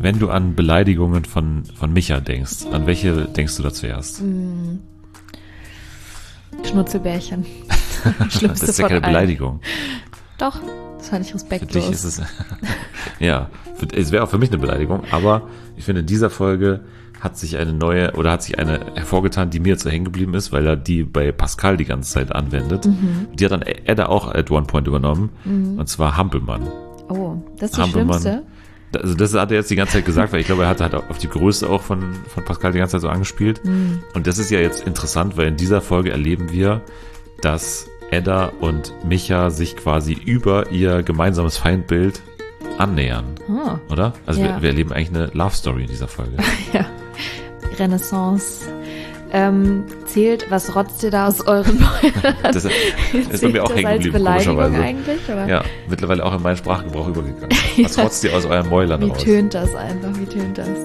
Wenn du an Beleidigungen von Micha denkst, an welche denkst du da zuerst? Schnutzelbärchen. Schlimmste Das ist ja keine von allen. Beleidigung. Doch, das fand ich Für respektlos. dich ist es, ja, es wäre auch für mich eine Beleidigung, aber ich finde, in dieser Folge hat sich eine hervorgetan, die mir jetzt so hängen geblieben ist, weil er die bei Pascal die ganze Zeit anwendet. Die hat dann Edda auch at one point übernommen, und zwar Hampelmann. Oh, das ist die Hampelmann. schlimmste? Also das hat er jetzt die ganze Zeit gesagt, weil ich glaube, er hat halt auf die Größe auch von Pascal die ganze Zeit so angespielt. Und das ist ja jetzt interessant, weil in dieser Folge erleben wir, dass Edda und Micha sich quasi über ihr gemeinsames Feindbild annähern. Oder? Also Ja. wir erleben eigentlich eine Love Story in dieser Folge. Ja. Renaissance. Zählt, was rotzt ihr da aus euren Mäulern? Das ist bei mir auch hängen geblieben, Beleidigung komischerweise. eigentlich? Oder? Ja, mittlerweile auch in meinen Sprachgebrauch übergegangen. Was rotzt ihr aus euren Mäulern Wie raus? tönt das einfach? Wie tönt das?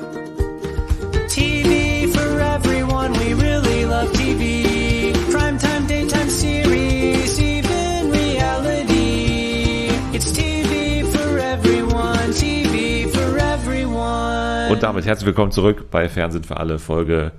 TV for everyone, we really love TV. Primetime, daytime series, even reality. It's TV for everyone, TV for everyone. Und damit herzlich willkommen zurück bei Fernsehen für alle, Folge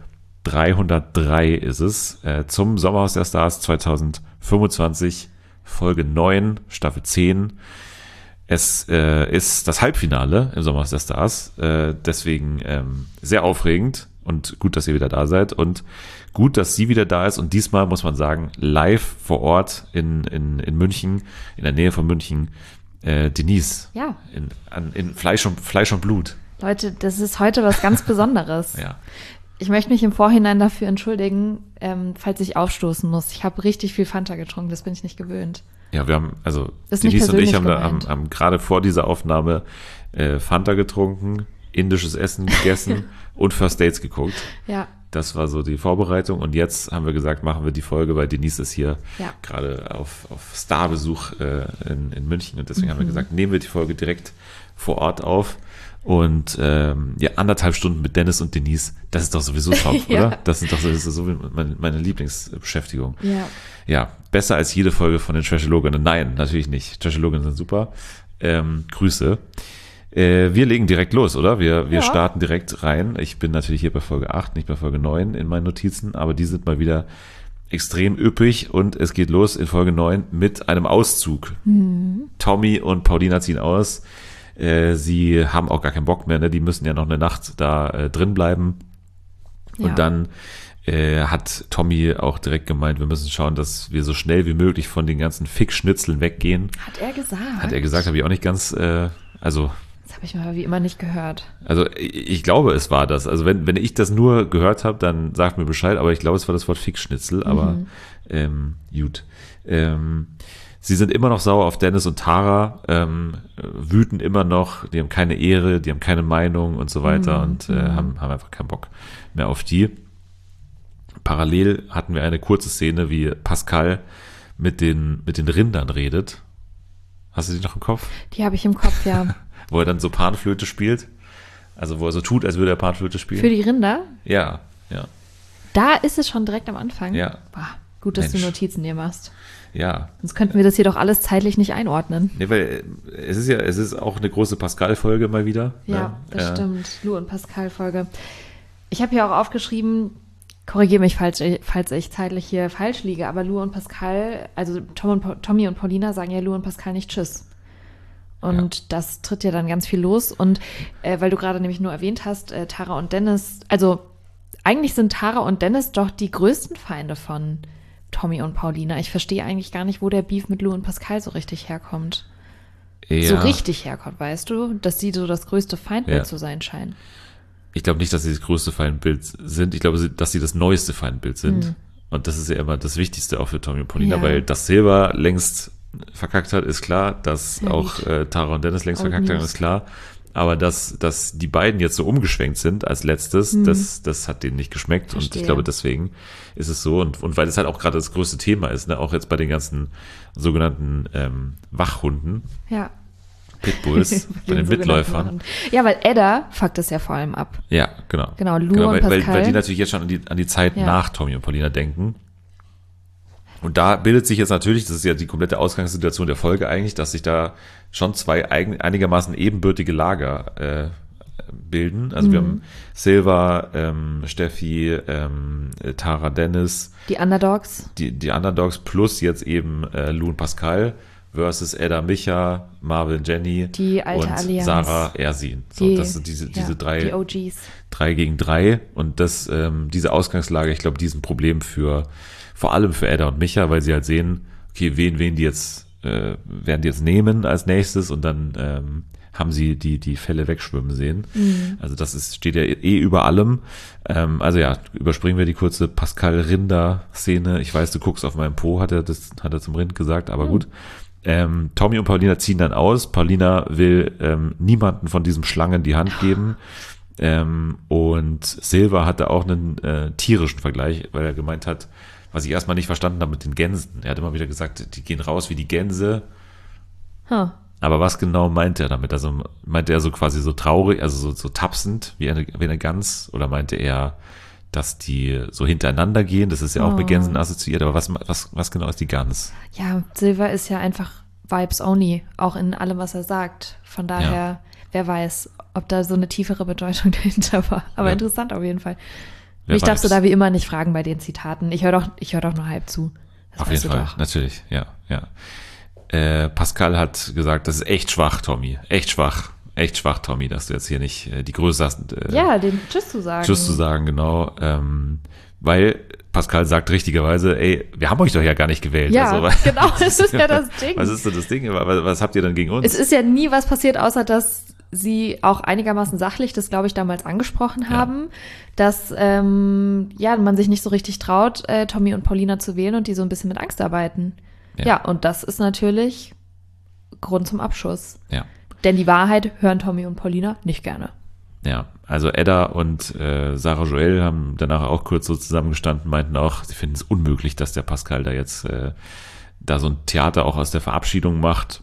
303 ist es, zum Sommerhaus der Stars 2025, Folge 9, Staffel 10. Es ist das Halbfinale im Sommerhaus der Stars, deswegen sehr aufregend und gut, dass ihr wieder da seid und gut, dass sie wieder da ist und diesmal muss man sagen, live vor Ort in München, in der Nähe von München, Denise, Ja. in Fleisch und Blut. Leute, das ist heute was ganz Besonderes. Ja. Ich möchte mich im Vorhinein dafür entschuldigen, falls ich aufstoßen muss. Ich habe richtig viel Fanta getrunken, das bin ich nicht gewöhnt. Ja, wir haben, also Das ist nicht Denise und ich persönlich haben gemeint. haben gerade vor dieser Aufnahme Fanta getrunken, indisches Essen gegessen und First Dates geguckt. Ja. Das war so die Vorbereitung und jetzt haben wir gesagt, machen wir die Folge, weil Denise ist hier Ja. gerade auf Starbesuch in München und deswegen haben wir gesagt, nehmen wir die Folge direkt vor Ort auf und ja, 1,5 Stunden mit Dennis und Denise, das ist doch sowieso top, Ja. oder? Das ist so meine Lieblingsbeschäftigung. Ja. Ja, besser als jede Folge von den Trashologinnen. Nein, natürlich nicht. Trashologinnen sind super. Grüße. Wir legen direkt los, oder? Wir Ja. starten direkt rein. Ich bin natürlich hier bei Folge 8, nicht bei Folge 9 in meinen Notizen, aber die sind mal wieder extrem üppig und es geht los in Folge 9 mit einem Auszug. Tommy und Paulina ziehen aus. Sie haben auch gar keinen Bock mehr, ne? Die müssen ja noch eine Nacht da drin bleiben. Ja. Und dann hat Tommy auch direkt gemeint, wir müssen schauen, dass wir so schnell wie möglich von den ganzen Fickschnitzeln weggehen. Hat er gesagt? Hat er gesagt, habe ich auch nicht ganz, also Das habe ich mal wie immer nicht gehört. ich glaube, es war das. Also wenn ich das nur gehört habe, dann sagt mir Bescheid, aber ich glaube, es war das Wort Fickschnitzel, aber gut. Sie sind immer noch sauer auf Dennis und Tara, wüten immer noch, die haben keine Ehre, die haben keine Meinung und so weiter und haben einfach keinen Bock mehr auf die. Parallel hatten wir eine kurze Szene, wie Pascal mit den Rindern redet. Hast du die noch im Kopf? Die habe ich im Kopf, ja. Wo er dann so Panflöte spielt. Also wo er so tut, als würde er Panflöte spielen. Für die Rinder, Ja. da ist es schon direkt am Anfang. Ja. Boah, gut, dass Mensch. du Notizen dir machst. Ja. Sonst könnten wir das hier doch alles zeitlich nicht einordnen. Nee, weil es ist auch eine große Pascal-Folge mal wieder. Ja, ne? das stimmt. Lou und Pascal-Folge. Ich habe hier auch aufgeschrieben, korrigiere mich, falls ich zeitlich hier falsch liege, aber Lou und Pascal, also Tommy und Paulina sagen ja Lou und Pascal nicht Tschüss. Und das tritt ja dann ganz viel los. Und weil du gerade nämlich nur erwähnt hast, Tara und Dennis, also eigentlich sind Tara und Dennis doch die größten Feinde von Tommy und Paulina. Ich verstehe eigentlich gar nicht, wo der Beef mit Lou und Pascal so richtig herkommt. Ja. So richtig herkommt, weißt du? Dass sie so das größte Feindbild Ja. zu sein scheinen. Ich glaube nicht, dass sie das größte Feindbild sind. Ich glaube, dass sie das neueste Feindbild sind. Und das ist ja immer das Wichtigste auch für Tommy und Paulina, Ja. weil dass Silber längst verkackt hat, ist klar. Dass Ja, auch Tara und Dennis längst Old verkackt haben, News. ist klar. Aber dass die beiden jetzt so umgeschwenkt sind als letztes, das hat denen nicht geschmeckt. Und Verstehe. ich glaube, deswegen ist es so. Und weil es halt auch gerade das größte Thema ist, ne? Auch jetzt bei den ganzen sogenannten Wachhunden, Ja. Pitbulls, bei den Mitläufern. Machen. Ja, weil Edda fuckt es ja vor allem ab. Ja, genau. Genau, Lou und weil Pascal. die natürlich jetzt schon an die Zeit Ja. nach Tommy und Paulina denken. Und da bildet sich jetzt natürlich, das ist ja die komplette Ausgangssituation der Folge eigentlich, dass sich da schon zwei einigermaßen ebenbürtige Lager bilden. Also wir haben Silva, Steffi, Tara, Dennis. Die Underdogs. Die Underdogs plus jetzt eben Lou und Pascal versus Edda, Micha, Marvin, Jenny Die alte und Allianz. Sarah, Ersin. So, Die- das sind diese Die drei OGs. 3 gegen 3 und das, diese Ausgangslage, ich glaube, die ist ein Problem vor allem für Edda und Micha, weil sie halt sehen, okay, wen die jetzt, werden die jetzt nehmen als nächstes und dann haben sie die Fälle wegschwimmen sehen. Also das steht ja über allem. Also ja, überspringen wir die kurze Pascal-Rinder-Szene. Ich weiß, du guckst auf meinen Po, hat er zum Rind gesagt, aber gut. Tommy und Paulina ziehen dann aus. Paulina will niemanden von diesen Schlangen die Hand geben. Und Silva hatte auch einen tierischen Vergleich, weil er gemeint hat, was ich erstmal nicht verstanden habe mit den Gänsen. Er hat immer wieder gesagt, die gehen raus wie die Gänse. Huh. Aber was genau meint er damit? Also meinte er so quasi so traurig, also so tapsend wie eine Gans? Oder meinte er, dass die so hintereinander gehen? Das ist ja auch mit Gänsen assoziiert. Aber was genau ist die Gans? Ja, Silva ist ja einfach Vibes only, auch in allem, was er sagt. Von daher, wer weiß, ob da so eine tiefere Bedeutung dahinter war. Aber Ja. interessant auf jeden Fall. Wer Mich darfst du weiß. da wie immer nicht fragen bei den Zitaten. Ich höre doch nur halb zu. Das Auf weißt jeden du Fall, doch. natürlich, ja. Pascal hat gesagt, das ist echt schwach, Tommy. Echt schwach, Tommy, dass du jetzt hier nicht die Größe hast. Ja, den Tschüss zu sagen. Tschüss zu sagen, genau. Weil Pascal sagt richtigerweise, ey, wir haben euch doch ja gar nicht gewählt. Ja, Also, genau, das ist ja das Ding. Was ist denn das Ding? Was habt ihr denn gegen uns? Es ist ja nie was passiert, außer dass sie auch einigermaßen sachlich das, glaube ich, damals angesprochen haben, dass man sich nicht so richtig traut, Tommy und Paulina zu wählen und die so ein bisschen mit Angst arbeiten. Ja, und das ist natürlich Grund zum Abschuss. Ja. Denn die Wahrheit hören Tommy und Paulina nicht gerne. Ja, also Edda und Sarah Joel haben danach auch kurz so zusammengestanden, meinten auch, sie finden es unmöglich, dass der Pascal da jetzt da so ein Theater auch aus der Verabschiedung macht.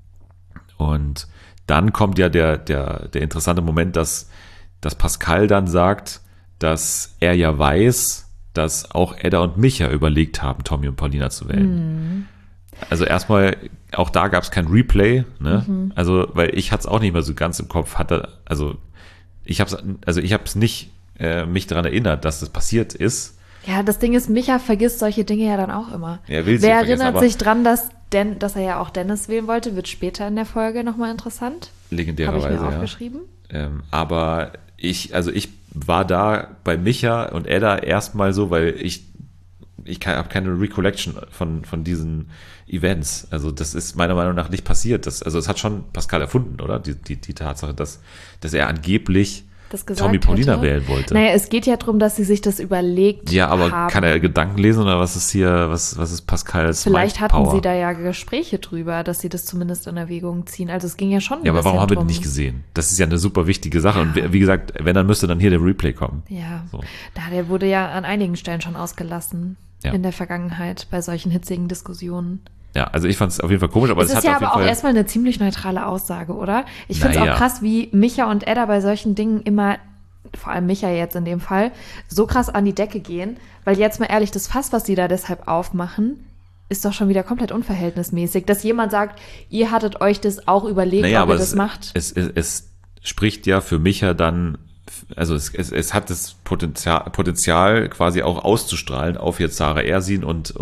Und dann kommt ja der interessante Moment, dass Pascal dann sagt, dass er ja weiß, dass auch Edda und Micha überlegt haben, Tommy und Paulina zu wählen. Also erstmal, auch da gab es kein Replay, ne? Also, weil ich hatte es auch nicht mehr so ganz im Kopf, ich habe es nicht mich daran erinnert, dass das passiert ist. Ja, das Ding ist, Micha vergisst solche Dinge ja dann auch immer. Er will sie Wer vergessen, erinnert aber- sich dran, dass er ja auch Dennis wählen wollte, wird später in der Folge nochmal interessant. Habe ich Legendärerweise, mir ja. aufgeschrieben. Aber ich war da bei Micha und Edda erstmal so, weil ich habe keine Recollection von diesen Events. Also das ist meiner Meinung nach nicht passiert. Das hat schon Pascal erfunden, oder? Die Tatsache, dass er angeblich Das gesagt Tommy Paulina hätte. wählen wollte. Naja, es geht ja darum, dass sie sich das überlegt Ja, aber haben. kann er Gedanken lesen oder was ist hier, was ist Pascals Vielleicht hatten Mindpower? sie da ja Gespräche drüber, dass sie das zumindest in Erwägung ziehen. Also es ging ja schon ein Ja, aber warum bisschen haben wir den drum. nicht gesehen? Das ist ja eine super wichtige Sache. Und wie gesagt, wenn, dann müsste dann hier der Replay kommen. Ja, So. der wurde ja an einigen Stellen schon ausgelassen Ja. in der Vergangenheit bei solchen hitzigen Diskussionen. Ja, also ich fand es auf jeden Fall komisch, aber Es es ist hat ja auf jeden aber auch Fall... erstmal eine ziemlich neutrale Aussage, oder? Ich finde es Naja. auch krass, wie Micha und Edda bei solchen Dingen immer, vor allem Micha jetzt in dem Fall, so krass an die Decke gehen, weil jetzt mal ehrlich, das Fass, was sie da deshalb aufmachen, ist doch schon wieder komplett unverhältnismäßig. Dass jemand sagt, ihr hattet euch das auch überlegt, Naja, ob aber ihr das macht. es spricht ja für Micha dann, also es hat das Potenzial quasi auch auszustrahlen auf jetzt Sarah Ersin und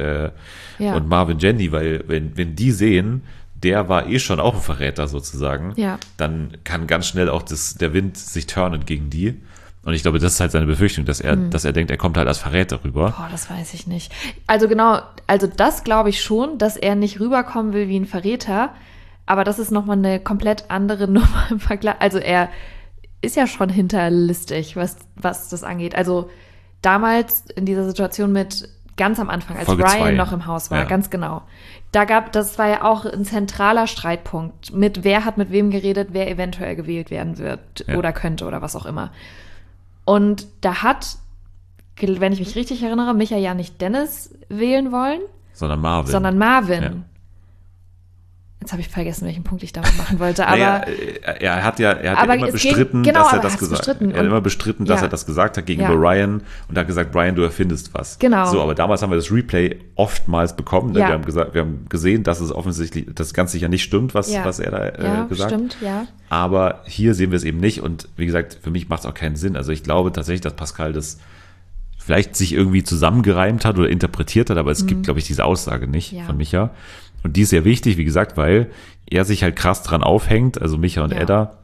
Marvin Jenny, weil wenn die sehen, der war schon auch ein Verräter sozusagen, Ja. dann kann ganz schnell auch der Wind sich turnen gegen die. Und ich glaube, das ist halt seine Befürchtung, dass er denkt, er kommt halt als Verräter rüber. Boah, das weiß ich nicht. Also genau, das glaube ich schon, dass er nicht rüberkommen will wie ein Verräter, aber das ist nochmal eine komplett andere Nummer im Vergleich. Also er ist ja schon hinterlistig, was das angeht. Also damals in dieser Situation mit ganz am Anfang, als Folge Ryan 2. noch im Haus war, Ja. ganz genau. Das war ja auch ein zentraler Streitpunkt mit wer hat mit wem geredet, wer eventuell gewählt werden wird Ja. oder könnte oder was auch immer. Und da hat, wenn ich mich richtig erinnere, Micha ja nicht Dennis wählen wollen, Sondern Marvin. sondern Marvin. Ja. Jetzt habe ich vergessen, welchen Punkt ich damit machen wollte. Aber naja, er hat ja immer bestritten, dass er das gesagt hat. Er hat immer bestritten, dass er das gesagt hat gegenüber Ryan und hat gesagt, Ryan, du erfindest was. Genau. So, aber damals haben wir das Replay oftmals bekommen. Ne? Wir haben gesehen, dass es offensichtlich, das ganz sicher nicht stimmt, was er da gesagt hat. Stimmt, ja. Aber hier sehen wir es eben nicht und wie gesagt, für mich macht es auch keinen Sinn. Also ich glaube tatsächlich, dass Pascal das vielleicht sich irgendwie zusammengereimt hat oder interpretiert hat, aber es gibt, glaube ich, diese Aussage nicht von Micha. Und die ist sehr wichtig, wie gesagt, weil er sich halt krass dran aufhängt, also Micha und Edda.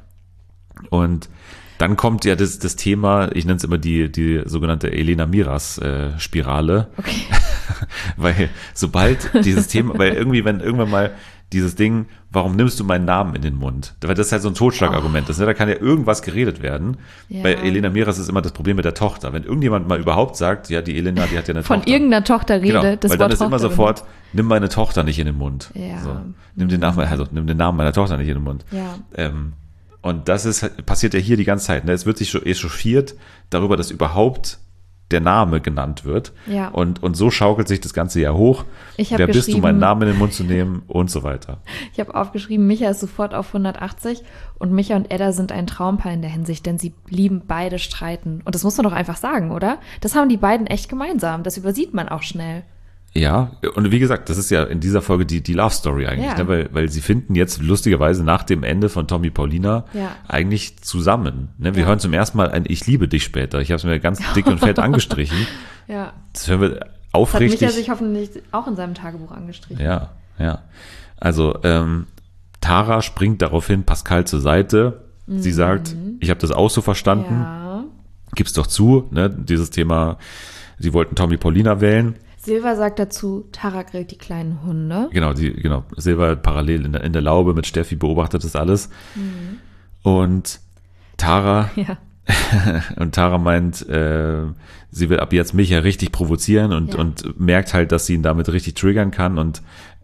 Und dann kommt ja das Thema, ich nenne es immer die sogenannte Elena Miras Spirale. Okay. Weil sobald dieses Thema, weil irgendwie, wenn irgendwann mal dieses Ding, warum nimmst du meinen Namen in den Mund? Weil das halt so ein Totschlagargument ist. Ne? Da kann ja irgendwas geredet werden. Ja. Bei Elena Miras ist immer das Problem mit der Tochter. Wenn irgendjemand mal überhaupt sagt, ja, die Elena, die hat ja eine Tochter. Von irgendeiner Tochter redet, genau, das weil dann ist immer sofort, nimm meine Tochter nicht in den Mund. Ja. So. Nimm den Namen meiner Tochter nicht in den Mund. Ja. Und das passiert ja hier die ganze Zeit. Ne? Es wird sich echauffiert darüber, dass überhaupt der Name genannt wird. Ja. Und so schaukelt sich das Ganze ja hoch. Wer bist du, meinen Namen in den Mund zu nehmen und so weiter. Ich habe aufgeschrieben, Micha ist sofort auf 180 und Micha und Edda sind ein Traumpaar in der Hinsicht, denn sie lieben beide Streiten. Und das muss man doch einfach sagen, oder? Das haben die beiden echt gemeinsam. Das übersieht man auch schnell. Ja, und wie gesagt, das ist ja in dieser Folge die Love Story eigentlich, ne? Weil sie finden jetzt lustigerweise nach dem Ende von Tommy Paulina eigentlich zusammen. Ne? Wir hören zum ersten Mal ein Ich liebe dich später. Ich habe es mir ganz dick und fett angestrichen. Ja. Das hören wir aufrichtig. Das hat Micha sich hoffentlich auch in seinem Tagebuch angestrichen. Ja. Also Tara springt daraufhin Pascal zur Seite. Sie sagt, ich habe das auch so verstanden. Ja. Gib's doch zu, ne? Dieses Thema, sie wollten Tommy Paulina wählen. Silva sagt dazu, Tara grillt die kleinen Hunde. Genau, Silva parallel in der Laube mit Steffi beobachtet das alles. Und Tara meint, sie will ab jetzt Micha richtig provozieren und merkt halt, dass sie ihn damit richtig triggern kann und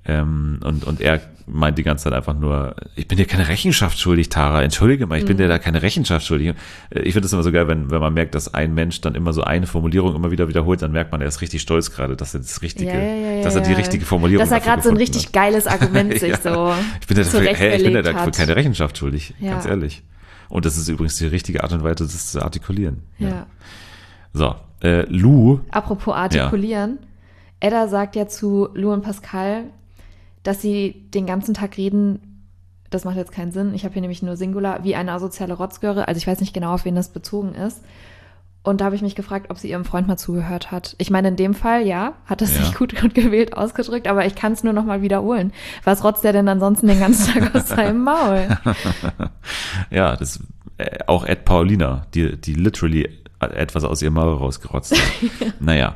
er meint die ganze Zeit einfach nur, ich bin dir keine Rechenschaft schuldig, Tara, entschuldige mal, ich bin dir da keine Rechenschaft schuldig. Ich finde das immer so geil, wenn man merkt, dass ein Mensch dann immer so eine Formulierung immer wieder wiederholt, dann merkt man, er ist richtig stolz gerade, dass er das richtige, dass er die richtige Formulierung dass er gerade so ein richtig geiles Argument sich so ich bin dir da keine Rechenschaft schuldig, ganz ehrlich. Und das ist übrigens die richtige Art und Weise, das zu artikulieren. Ja. So, Lou. Apropos artikulieren, Edda sagt ja zu Lou und Pascal, dass sie den ganzen Tag reden, das macht jetzt keinen Sinn, ich habe hier nämlich nur Singular, wie eine asoziale Rotzgöre, also ich weiß nicht genau, auf wen das bezogen ist. Und da habe ich mich gefragt, ob sie ihrem Freund mal zugehört hat. Ich meine, in dem Fall, hat es sich gut gewählt ausgedrückt, aber ich kann es nur noch mal wiederholen. Was rotzt der denn ansonsten den ganzen Tag aus seinem Maul? Ja, das auch Ed Paulina, die literally etwas aus ihrem Maul rausgerotzt hat. Naja,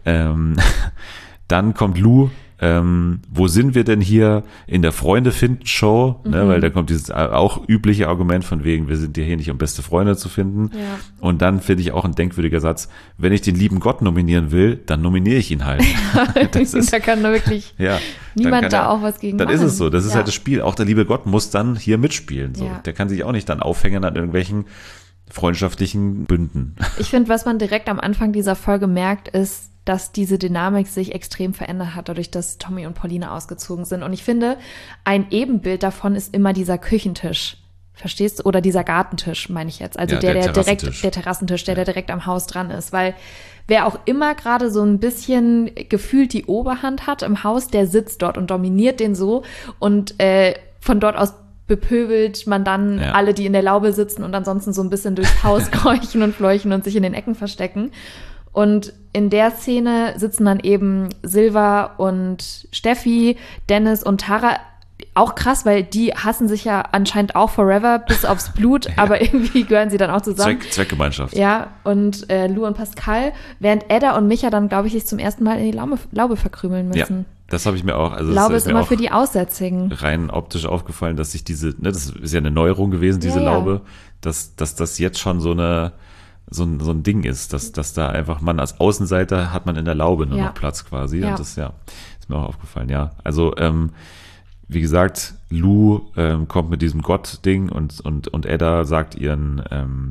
dann kommt Lou. Wo sind wir denn hier in der Freunde-Finden-Show? Ne, weil da kommt dieses auch übliche Argument von wegen, wir sind hier nicht, um beste Freunde zu finden. Ja. Und dann finde ich auch ein denkwürdiger Satz, wenn ich den lieben Gott nominieren will, dann nominiere ich ihn halt. Da kann wirklich niemand da auch was gegen machen. Dann ist es so, das ist halt das Spiel. Auch der liebe Gott muss dann hier mitspielen. So. Der kann sich auch nicht dann aufhängen an irgendwelchen freundschaftlichen Bünden. Ich finde, was man direkt am Anfang dieser Folge merkt, ist, dass diese Dynamik sich extrem verändert hat, dadurch, dass Tommy und Paulina ausgezogen sind. Und ich finde, ein Ebenbild davon ist immer dieser Küchentisch. Verstehst du? Oder dieser Gartentisch, meine ich jetzt. Also der Terrassentisch, der direkt am Haus dran ist. Weil wer auch immer gerade so ein bisschen gefühlt die Oberhand hat im Haus, der sitzt dort und dominiert den so. Und von dort aus bepöbelt man dann alle, die in der Laube sitzen und ansonsten so ein bisschen durchs Haus keuchen und fleuchen und sich in den Ecken verstecken. Und in der Szene sitzen dann eben Silva und Steffi, Dennis und Tara. Auch krass, weil die hassen sich ja anscheinend auch forever bis aufs Blut, aber irgendwie gehören sie dann auch zusammen. Zweckgemeinschaft. Ja, und Lou und Pascal, während Edda und Micha dann, glaube ich, sich zum ersten Mal in die Laube verkrümeln müssen. Ja, das habe ich mir auch. Also Laube ist immer für die Aussätzigen. Rein optisch aufgefallen, dass sich das ist ja eine Neuerung gewesen, diese Laube, dass das jetzt schon so ein Ding ist, dass da einfach man als Außenseiter hat man in der Laube nur noch Platz quasi. Ja. Und das ist mir auch aufgefallen, ja. Also, wie gesagt, Lou kommt mit diesem Gott-Ding und Edda sagt ihren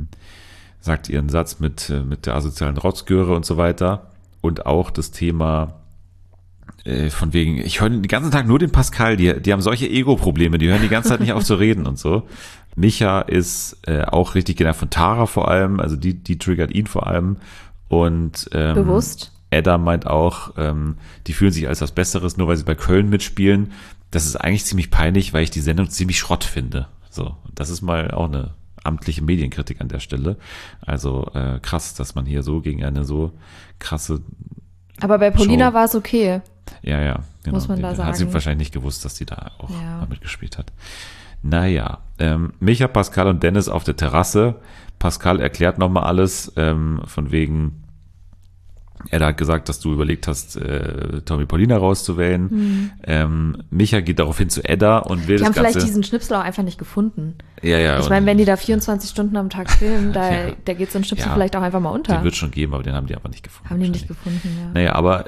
Satz mit der asozialen Rotzgöre und so weiter. Und auch das Thema von wegen, ich höre den ganzen Tag nur den Pascal, die haben solche Ego-Probleme, die hören die ganze Zeit nicht auf zu reden und so. Micha ist auch richtig genervt von Tara vor allem, also die triggert ihn vor allem. Und Bewusst. Edda meint auch, die fühlen sich als was Besseres, nur weil sie bei Köln mitspielen. Das ist eigentlich ziemlich peinlich, weil ich die Sendung ziemlich Schrott finde. So, das ist mal auch eine amtliche Medienkritik an der Stelle. Also krass, dass man hier so gegen eine so krasse Aber bei Paulina Show. war es okay. Ja, genau. Muss man da Hat sie sagen. wahrscheinlich nicht gewusst, dass die da auch Ja. mal mitgespielt hat. Naja, Micha, Pascal und Dennis auf der Terrasse. Pascal erklärt nochmal alles, von wegen, er hat gesagt, dass du überlegt hast, Tommy Paulina rauszuwählen. Micha geht daraufhin zu Edda und will Die das haben vielleicht Ganze. diesen Schnipsel auch einfach nicht gefunden. Ja, Ich meine, wenn die da 24 Stunden am Tag filmen, da geht so ein Schnipsel Ja, vielleicht auch einfach mal unter. den wird schon geben, aber den haben die aber nicht gefunden. Haben die nicht wahrscheinlich. gefunden, ja. Naja, aber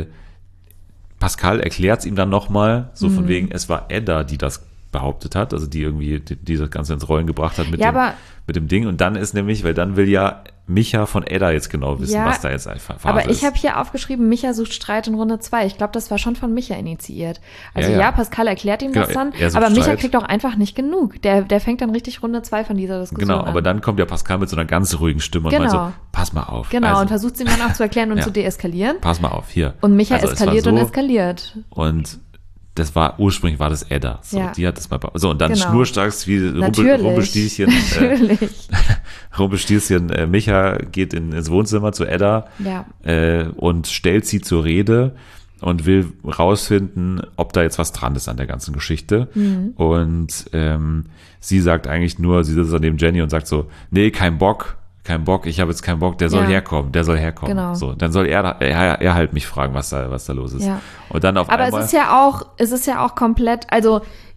Pascal erklärt es ihm dann nochmal, so Mhm. von wegen, es war Edda, die das behauptet hat, also die irgendwie die das Ganze ins Rollen gebracht hat Ja, aber- mit dem Ding. Und dann ist nämlich, weil dann will ja Micha von Edda jetzt genau wissen, Ja, was da jetzt einfach Phase Aber ich ist. habe hier aufgeschrieben, Micha sucht Streit in Runde 2. Ich glaube, das war schon von Micha initiiert. Also Ja, ja. Pascal erklärt ihm das Genau, dann, er sucht aber Micha Streit. kriegt auch einfach nicht genug. Der fängt dann richtig Runde 2 von dieser Diskussion Genau, an. aber dann kommt ja Pascal mit so einer ganz ruhigen Stimme und meint Genau. so, pass mal auf. Genau, also, und versucht es ihm dann auch zu erklären und Ja. zu deeskalieren. pass mal auf, hier. Und Micha Also, es war eskaliert so, und eskaliert. Und ursprünglich war das Edda. So, Ja. die hat das mal, so, und dann Genau. schnurstracks wie Natürlich. Rumpelstilzchen, Natürlich. Rumpelstilzchen, Micha geht ins Wohnzimmer zu Edda Ja. und stellt sie zur Rede und will rausfinden, ob da jetzt was dran ist an der ganzen Geschichte. Mhm. Und sie sagt eigentlich nur, sie sitzt neben Jenny und sagt so, nee, kein Bock, ich habe jetzt keinen Bock, der soll Ja. herkommen. Genau. So, dann soll er halt mich fragen, was da los ist. Ja. Und dann auf Aber einmal. es ist ja auch komplett, also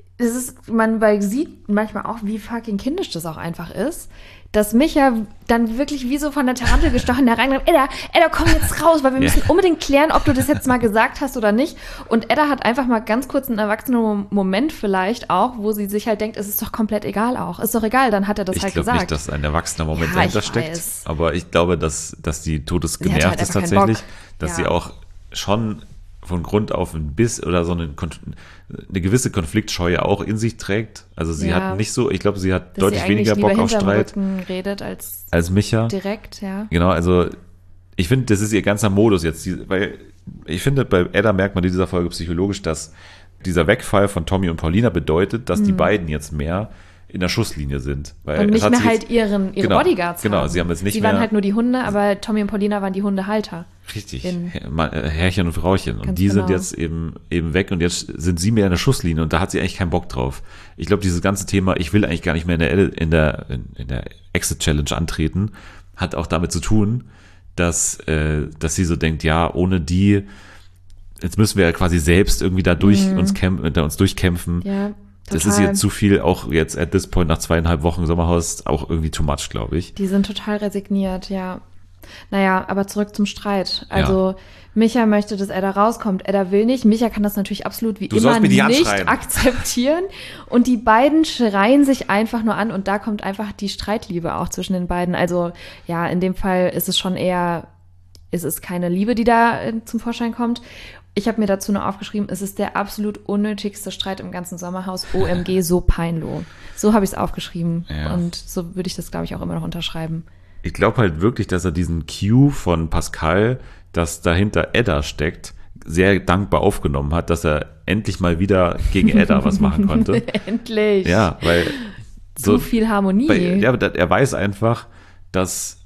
man sieht manchmal auch, wie fucking kindisch das auch einfach ist, dass Micha dann wirklich wie so von der Tarantel gestochen da reinkommt, Edda, komm jetzt raus, weil wir müssen unbedingt klären, ob du das jetzt mal gesagt hast oder nicht. Und Edda hat einfach mal ganz kurz einen erwachsenen Moment vielleicht auch, wo sie sich halt denkt, es ist doch komplett egal auch. Ist doch egal, dann hat er das Ich halt glaube gesagt. nicht, dass ein erwachsener Moment Ja, dahinter ich steckt. weiß. Aber ich glaube, dass die Sie todesgenervt hatte halt ist einfach keinen tatsächlich. Bock. Dass Ja. sie auch schon von Grund auf ein Biss oder so eine gewisse Konfliktscheue auch in sich trägt. Also sie Ja. hat nicht so, ich glaube, sie hat Dass deutlich sie eigentlich weniger Bock lieber auf hinterm Streit Rücken redet als als Micha. direkt, ja. Genau, also ich finde, das ist ihr ganzer Modus jetzt, weil ich finde, bei Edda merkt man in dieser Folge psychologisch, dass dieser Wegfall von Tommy und Paulina bedeutet, dass die beiden jetzt mehr in der Schusslinie sind. Weil Und es nicht hat mehr sich halt jetzt- ihre Genau, Bodyguards genau, haben. sie haben jetzt nicht Sie mehr- waren halt nur die Hunde, aber Tommy und Paulina waren die Hundehalter. Richtig, In- Herrchen und Frauchen. Und Ganz die sind genau. jetzt eben weg und jetzt sind sie mehr in der Schusslinie und da hat sie eigentlich keinen Bock drauf. Ich glaube, dieses ganze Thema, ich will eigentlich gar nicht mehr in der Exit-Challenge antreten, hat auch damit zu tun, dass sie so denkt, ja, ohne die, jetzt müssen wir ja quasi selbst irgendwie da uns durchkämpfen. Ja, Das ist total. jetzt zu viel, auch jetzt at this point nach 2,5 Wochen Sommerhaus, auch irgendwie too much, glaube ich. Die sind total resigniert, ja. Naja, aber zurück zum Streit. Also, Micha möchte, dass Edda rauskommt. Edda will nicht. Micha kann das natürlich absolut wie Du immer sollst mir die nicht anschreien. akzeptieren. Und die beiden schreien sich einfach nur an und da kommt einfach die Streitliebe auch zwischen den beiden. Also, ja, in dem Fall ist es schon eher, es ist keine Liebe, die da zum Vorschein kommt. Ich habe mir dazu nur aufgeschrieben, es ist der absolut unnötigste Streit im ganzen Sommerhaus. OMG, so peinloh. So habe ich es aufgeschrieben. Ja. Und so würde ich das, glaube ich, auch immer noch unterschreiben. Ich glaube halt wirklich, dass er diesen Cue von Pascal, das dahinter Edda steckt, sehr dankbar aufgenommen hat, dass er endlich mal wieder gegen Edda was machen konnte. Endlich. Ja, weil Zu viel Harmonie. er weiß einfach, dass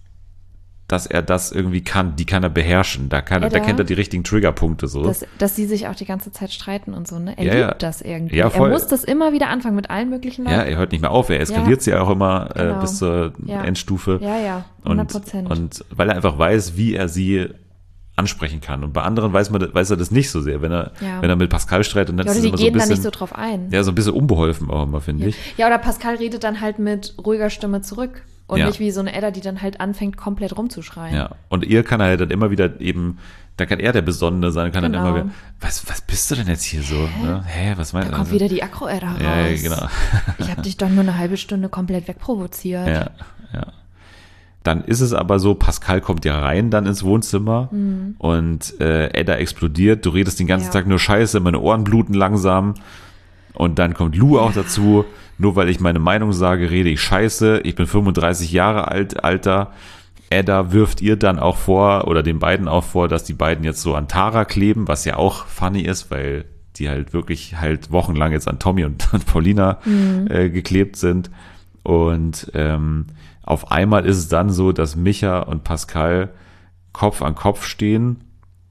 er das irgendwie kann, die kann er beherrschen, da kennt er die richtigen Triggerpunkte so. Dass sie sich auch die ganze Zeit streiten und so, ne? Er Ja, liebt das irgendwie. Ja, voll. Er muss das immer wieder anfangen mit allen möglichen Leuten. Ja, er hört nicht mehr auf, er eskaliert sie auch immer Genau. bis zur Ja. Endstufe. Ja, 100%. Und weil er einfach weiß, wie er sie ansprechen kann. Und bei anderen weiß er das nicht so sehr. Wenn er mit Pascal streitet, dann Ja, ist oder es die immer so ein gehen da bisschen, nicht so drauf ein. ja, so ein bisschen unbeholfen auch immer, finde ich. Ja, oder Pascal redet dann halt mit ruhiger Stimme zurück. Und Ja. nicht wie so eine Edda, die dann halt anfängt, komplett rumzuschreien. Ja. Und ihr kann er halt dann immer wieder eben, da kann er der Besonnene sein, kann dann Genau. immer wieder, was bist du denn jetzt hier so? Ne? Was meinst Da du? kommt wieder die Akro-Edda raus. Ja, genau. Ich habe dich doch nur eine halbe Stunde komplett wegprovoziert. Ja. Dann ist es aber so, Pascal kommt ja rein dann ins Wohnzimmer und Edda explodiert. Du redest den ganzen Tag nur Scheiße, meine Ohren bluten langsam. Und dann kommt Lou auch dazu. Nur weil ich meine Meinung sage, rede ich Scheiße. Ich bin 35 Jahre alt, Alter. Edda wirft ihr dann auch vor, oder den beiden auch vor, dass die beiden jetzt so an Tara kleben, was ja auch funny ist, weil die halt wirklich halt wochenlang jetzt an Tommy und Paulina geklebt sind. Und auf einmal ist es dann so, dass Micha und Pascal Kopf an Kopf stehen.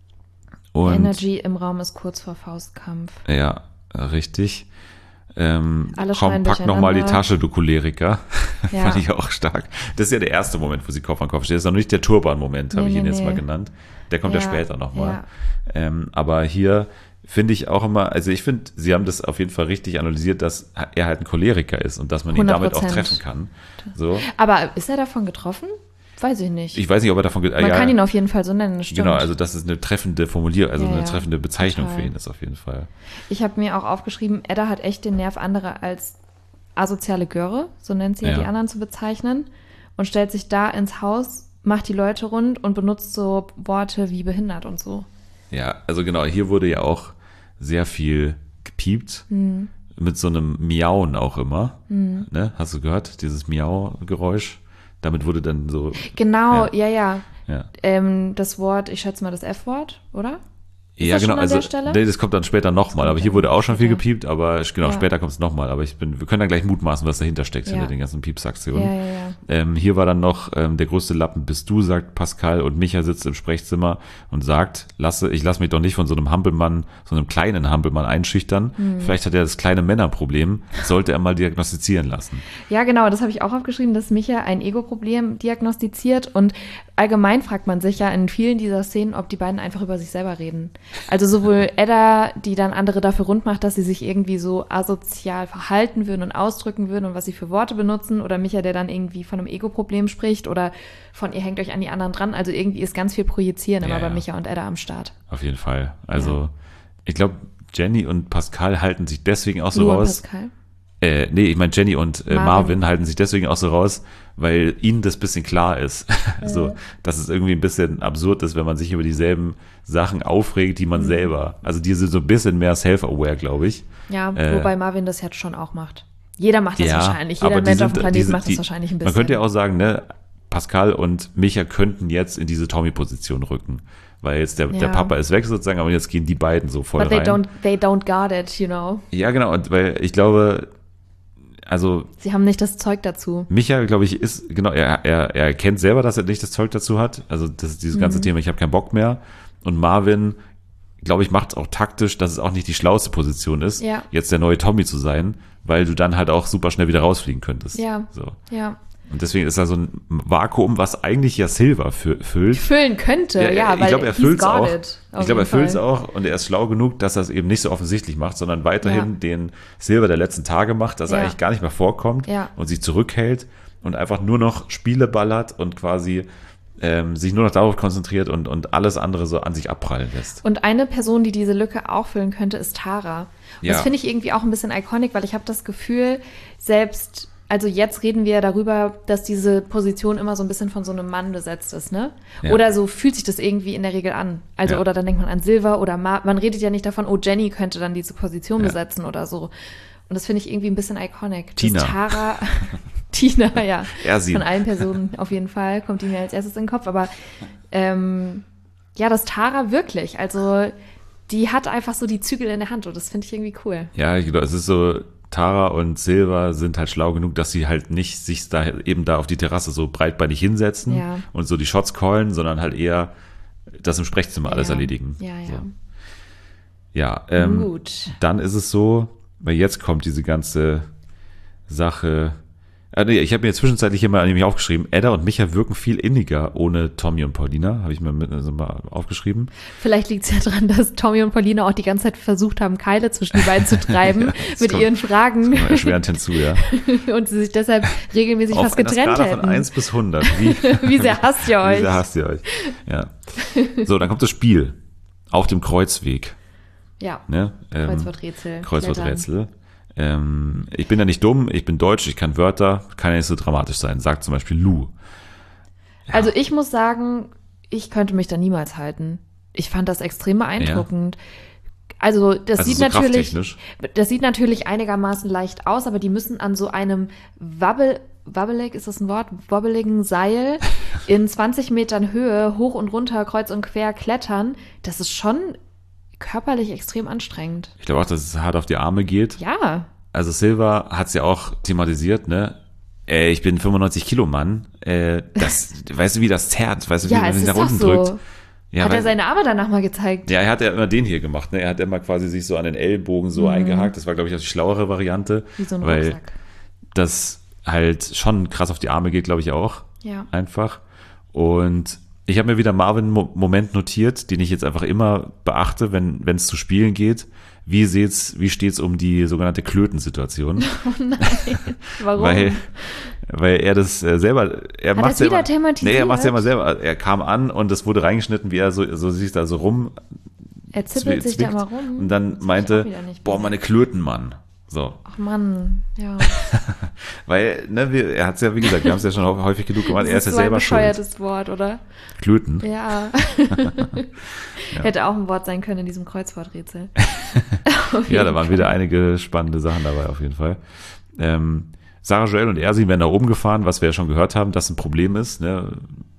Und Energy im Raum ist kurz vor Faustkampf. ja, richtig. Alle Komm, schreien pack nochmal die durcheinander. Tasche, du Choleriker. Ja. Fand ich auch stark. Das ist ja der erste Moment, wo sie Kopf an Kopf stehen. Das ist noch nicht der Turban-Moment, habe ich ihn jetzt mal genannt. Der kommt ja später nochmal. Ja. Aber hier finde ich auch immer, also ich finde, sie haben das auf jeden Fall richtig analysiert, dass er halt ein Choleriker ist und dass man ihn damit auch 100%. treffen kann. So. Aber ist er davon getroffen? Weiß ich nicht. Ich weiß nicht, ob er davon Man kann ihn auf jeden Fall so nennen, das stimmt. Genau, also das ist eine treffende Formulierung, also Ja, eine ja. treffende Bezeichnung Total. für ihn ist auf jeden Fall. Ich habe mir auch aufgeschrieben, Edda hat echt den Nerv, andere als asoziale Göre, so nennt sie ja Ja. die anderen, zu bezeichnen, und stellt sich da ins Haus, macht die Leute rund und benutzt so Worte wie behindert und so. Ja, also genau, hier wurde ja auch sehr viel gepiept, mit so einem Miauen auch immer. Ne? Hast du gehört, dieses Miau-Geräusch? Damit wurde dann so, Genau, ja. ja. Das Wort, ich schätze mal das F-Wort, oder? Ist Ja, das genau, schon an also der Stelle? nee, das kommt dann später nochmal, aber hier wurde auch schon viel später. gepiept, aber genau, Ja. später kommt es nochmal, aber wir können dann gleich mutmaßen, was dahinter steckt, Ja. hinter den ganzen Piepsaktionen. Ja. Hier war dann noch, der größte Lappen bist du, sagt Pascal, und Micha sitzt im Sprechzimmer und sagt, ich lasse mich doch nicht von so einem Hampelmann, so einem kleinen Hampelmann einschüchtern. Vielleicht hat er das kleine Männerproblem, sollte er mal diagnostizieren lassen. Ja, genau, das habe ich auch aufgeschrieben, dass Micha ein Ego-Problem diagnostiziert, und allgemein fragt man sich ja in vielen dieser Szenen, ob die beiden einfach über sich selber reden. Also sowohl Edda, die dann andere dafür rund macht, dass sie sich irgendwie so asozial verhalten würden und ausdrücken würden und was sie für Worte benutzen, oder Micha, der dann irgendwie von einem Ego-Problem spricht oder von ihr hängt euch an die anderen dran. Also irgendwie ist ganz viel Projizieren immer Ja, bei ja. Micha und Edda am Start. Auf jeden Fall. Also, ich glaube, Jenny und Pascal halten sich deswegen auch so Lou und raus. Pascal. Nee, ich meine Jenny und Marvin halten sich deswegen auch so raus, weil ihnen das bisschen klar ist. Also, dass es irgendwie ein bisschen absurd ist, wenn man sich über dieselben Sachen aufregt, die man selber. Also die sind so ein bisschen mehr self-aware, glaube ich. Ja, wobei Marvin das jetzt schon auch macht. Jeder macht das wahrscheinlich. Jeder aber die Mensch auf sind- dem Planeten die- macht die- das wahrscheinlich ein bisschen. Man könnte ja auch sagen, ne, Pascal und Micha könnten jetzt in diese Tommy-Position rücken. Weil jetzt der Papa ist weg sozusagen, aber jetzt gehen die beiden so voll But rein. they don't guard it, you know. Ja, genau, und weil ich glaube, also Sie haben nicht das Zeug dazu. Micha, glaube ich, ist, genau, er erkennt selber, dass er nicht das Zeug dazu hat. Also das ist dieses ganze Thema, ich habe keinen Bock mehr. Und Marvin, glaube ich, macht es auch taktisch, dass es auch nicht die schlauste Position ist, Ja. jetzt der neue Tommy zu sein, weil du dann halt auch super schnell wieder rausfliegen könntest. Ja. So. Ja. Und deswegen ist da so ein Vakuum, was eigentlich ja Silver füllt. Füllen könnte, ja, ich weil glaube, er he's füllt es got auch. it, auf Ich glaube, er jeden füllt es Fall. auch und er ist schlau genug, dass er es eben nicht so offensichtlich macht, sondern weiterhin den Silver der letzten Tage macht, dass er Ja. eigentlich gar nicht mehr vorkommt Ja. und sich zurückhält und einfach nur noch Spiele ballert und quasi sich nur noch darauf konzentriert und alles andere so an sich abprallen lässt. Und eine Person, die diese Lücke auch füllen könnte, ist Tara. Und Ja. das finde ich irgendwie auch ein bisschen iconic, weil ich habe das Gefühl, also jetzt reden wir darüber, dass diese Position immer so ein bisschen von so einem Mann besetzt ist, ne? Ja. Oder so fühlt sich das irgendwie in der Regel an. Also, Ja. oder dann denkt man an Silver oder man redet ja nicht davon, oh, Jenny könnte dann diese Position Ja. besetzen oder so. Und das finde ich irgendwie ein bisschen iconic. Tina. Dass Tara, Tina, ja. Ersin. Von allen Personen auf jeden Fall kommt die mir als erstes in den Kopf. Aber ja, das Tara wirklich, also die hat einfach so die Zügel in der Hand und das finde ich irgendwie cool. Ja, genau, es ist so, Tara und Silver sind halt schlau genug, dass sie halt nicht sich da eben da auf die Terrasse so breitbeinig hinsetzen Ja. und so die Shots callen, sondern halt eher das im Sprechzimmer alles Ja. erledigen. Ja, ja. So. Ja, Gut. dann ist es so, weil jetzt kommt diese ganze Sache. Nee, ich habe mir zwischenzeitlich hier mal nämlich aufgeschrieben, Edda und Micha wirken viel inniger ohne Tommy und Paulina, habe ich mir mal aufgeschrieben. Vielleicht liegt es ja daran, dass Tommy und Paulina auch die ganze Zeit versucht haben, Keile zwischen die beiden zu treiben Ja, das mit kommt- ihren Fragen Mal erschwerend hinzu, ja. und sie sich deshalb regelmäßig Auf fast einer getrennt Skala von hätten. 1 bis 100. Wie, Wie sehr hasst ihr wie euch? sehr hasst ihr euch? Ja. So, dann kommt das Spiel. Auf dem Kreuzweg. Ja, Ne? Kreuzworträtsel. Kreuzworträtsel. Ich bin ja nicht dumm, ich bin deutsch, ich kann Wörter, kann ja nicht so dramatisch sein, sagt zum Beispiel Lou. Also ich muss sagen, ich könnte mich da niemals halten. Ich fand das extrem beeindruckend. Also das Also sieht so natürlich, krafttechnisch. das sieht natürlich einigermaßen leicht aus, aber die müssen an so einem wabbelig, ist das ein Wort? Wobbeligen Seil in 20 Metern Höhe hoch und runter, kreuz und quer klettern. Das ist schon körperlich extrem anstrengend. Ich glaube auch, dass es hart auf die Arme geht. Ja, Also Silva hat es ja auch thematisiert, ne? Ich bin 95 Kilo Mann. Weißt du, wie das zerrt? Weißt du, wie ja, man es sich ist nach doch unten so. drückt? Ja, Hat er weil- seine Arme danach mal gezeigt? Ja, er hat ja immer den hier gemacht, ne? Er hat immer quasi sich so an den Ellbogen so eingehakt. Das war, glaube ich, auch die schlauere Variante. Wie so ein weil Rucksack. das halt schon krass auf die Arme geht, glaube ich auch. Ja. Einfach. Und ich habe mir wieder einen Marvin-Moment notiert, den ich jetzt einfach immer beachte, wenn es zu Spielen geht. Wie steht's um die sogenannte Klöten-Situation? Warum? Weil er das selber, er Hat macht er's wieder selber, thematisiert? nee, er macht ja immer selber. Er kam an und es wurde reingeschnitten, wie er so sich da so rum Er zippelt sich da zwickt mal rum. und dann Das hab ich meinte, auch wieder nicht boah, gesehen. meine Klöten, Mann. So, Ach Mann, ja. weil, ne, er hat es ja, wie gesagt, wir haben es ja schon häufig genug gemacht, er ist ja so ein selber schuld. bescheuertes Wort, oder? Klöten. Ja. Hätte auch ein Wort sein können in diesem Kreuzworträtsel. Auf Ja, da jeden waren Fall. wieder einige spannende Sachen dabei, auf jeden Fall. Sarah Joel und Ersin werden nach oben gefahren, was wir ja schon gehört haben, dass ein Problem ist. Ne?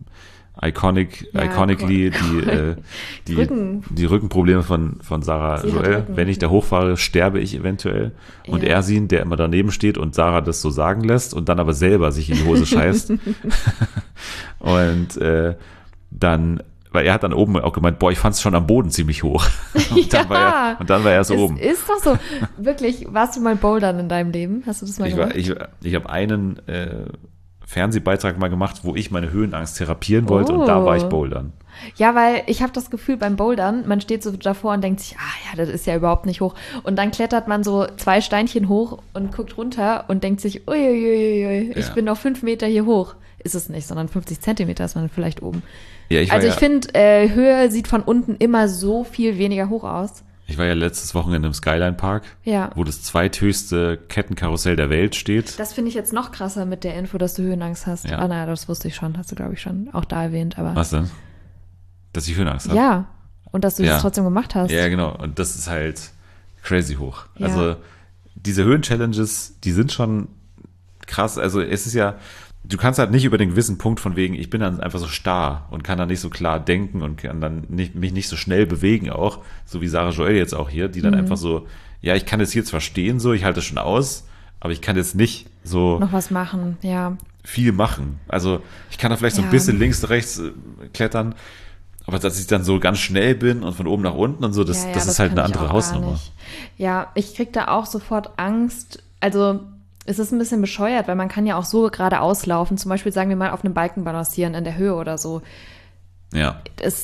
Iconically Rücken. die Rückenprobleme von Sarah Sie hat Joel. Rücken. Wenn ich da hochfahre, sterbe ich eventuell. Und Ja. Ersin, der immer daneben steht und Sarah das so sagen lässt und dann aber selber sich in die Hose scheißt. Und dann, weil er hat dann oben auch gemeint, boah, ich fand es schon am Boden ziemlich hoch. Und dann Ja. war er so oben. Es ist doch so. Wirklich, warst du mal bouldern in deinem Leben? Hast du das mal gemacht? Ich habe einen Fernsehbeitrag mal gemacht, wo ich meine Höhenangst therapieren wollte und da war ich bouldern. Ja, weil ich habe das Gefühl beim Bouldern, man steht so davor und denkt sich, ja, das ist ja überhaupt nicht hoch. Und dann klettert man so 2 Steinchen hoch und guckt runter und denkt sich, uiuiui, ich Ja. bin noch 5 Meter hier hoch. Ist es nicht, sondern 50 Zentimeter ist man vielleicht oben. Ja, ich Also ich finde, Höhe sieht von unten immer so viel weniger hoch aus. Ich war ja letztes Wochenende im Skyline Park, Ja. wo das zweithöchste Kettenkarussell der Welt steht. Das finde ich jetzt noch krasser mit der Info, dass du Höhenangst hast. Ja. Ah, naja, das wusste ich schon, hast du, glaube ich, schon auch da erwähnt. Aber Was denn? Dass ich Höhenangst habe? ja, und dass du Ja. das trotzdem gemacht hast. Ja, genau. Und das ist halt crazy hoch. Ja. Also diese Höhen-Challenges, die sind schon krass. Also es ist ja, du kannst halt nicht über den gewissen Punkt von wegen, ich bin dann einfach so starr und kann dann nicht so klar denken und kann dann mich nicht so schnell bewegen auch, so wie Sarah Joel jetzt auch hier, die dann einfach so, ja, ich kann es jetzt verstehen, so, ich halte es schon aus, aber ich kann jetzt nicht so Noch was machen, ja. viel machen. Also ich kann da vielleicht so ein Ja. bisschen links, rechts klettern, aber dass ich dann so ganz schnell bin und von oben nach unten und so, das ist halt kann eine ich andere auch gar Hausnummer. nicht. Ja, ich krieg da auch sofort Angst. Also es ist ein bisschen bescheuert, weil man kann ja auch so gerade auslaufen. Zum Beispiel, sagen wir mal, auf einem Balken balancieren in der Höhe oder so. Ja.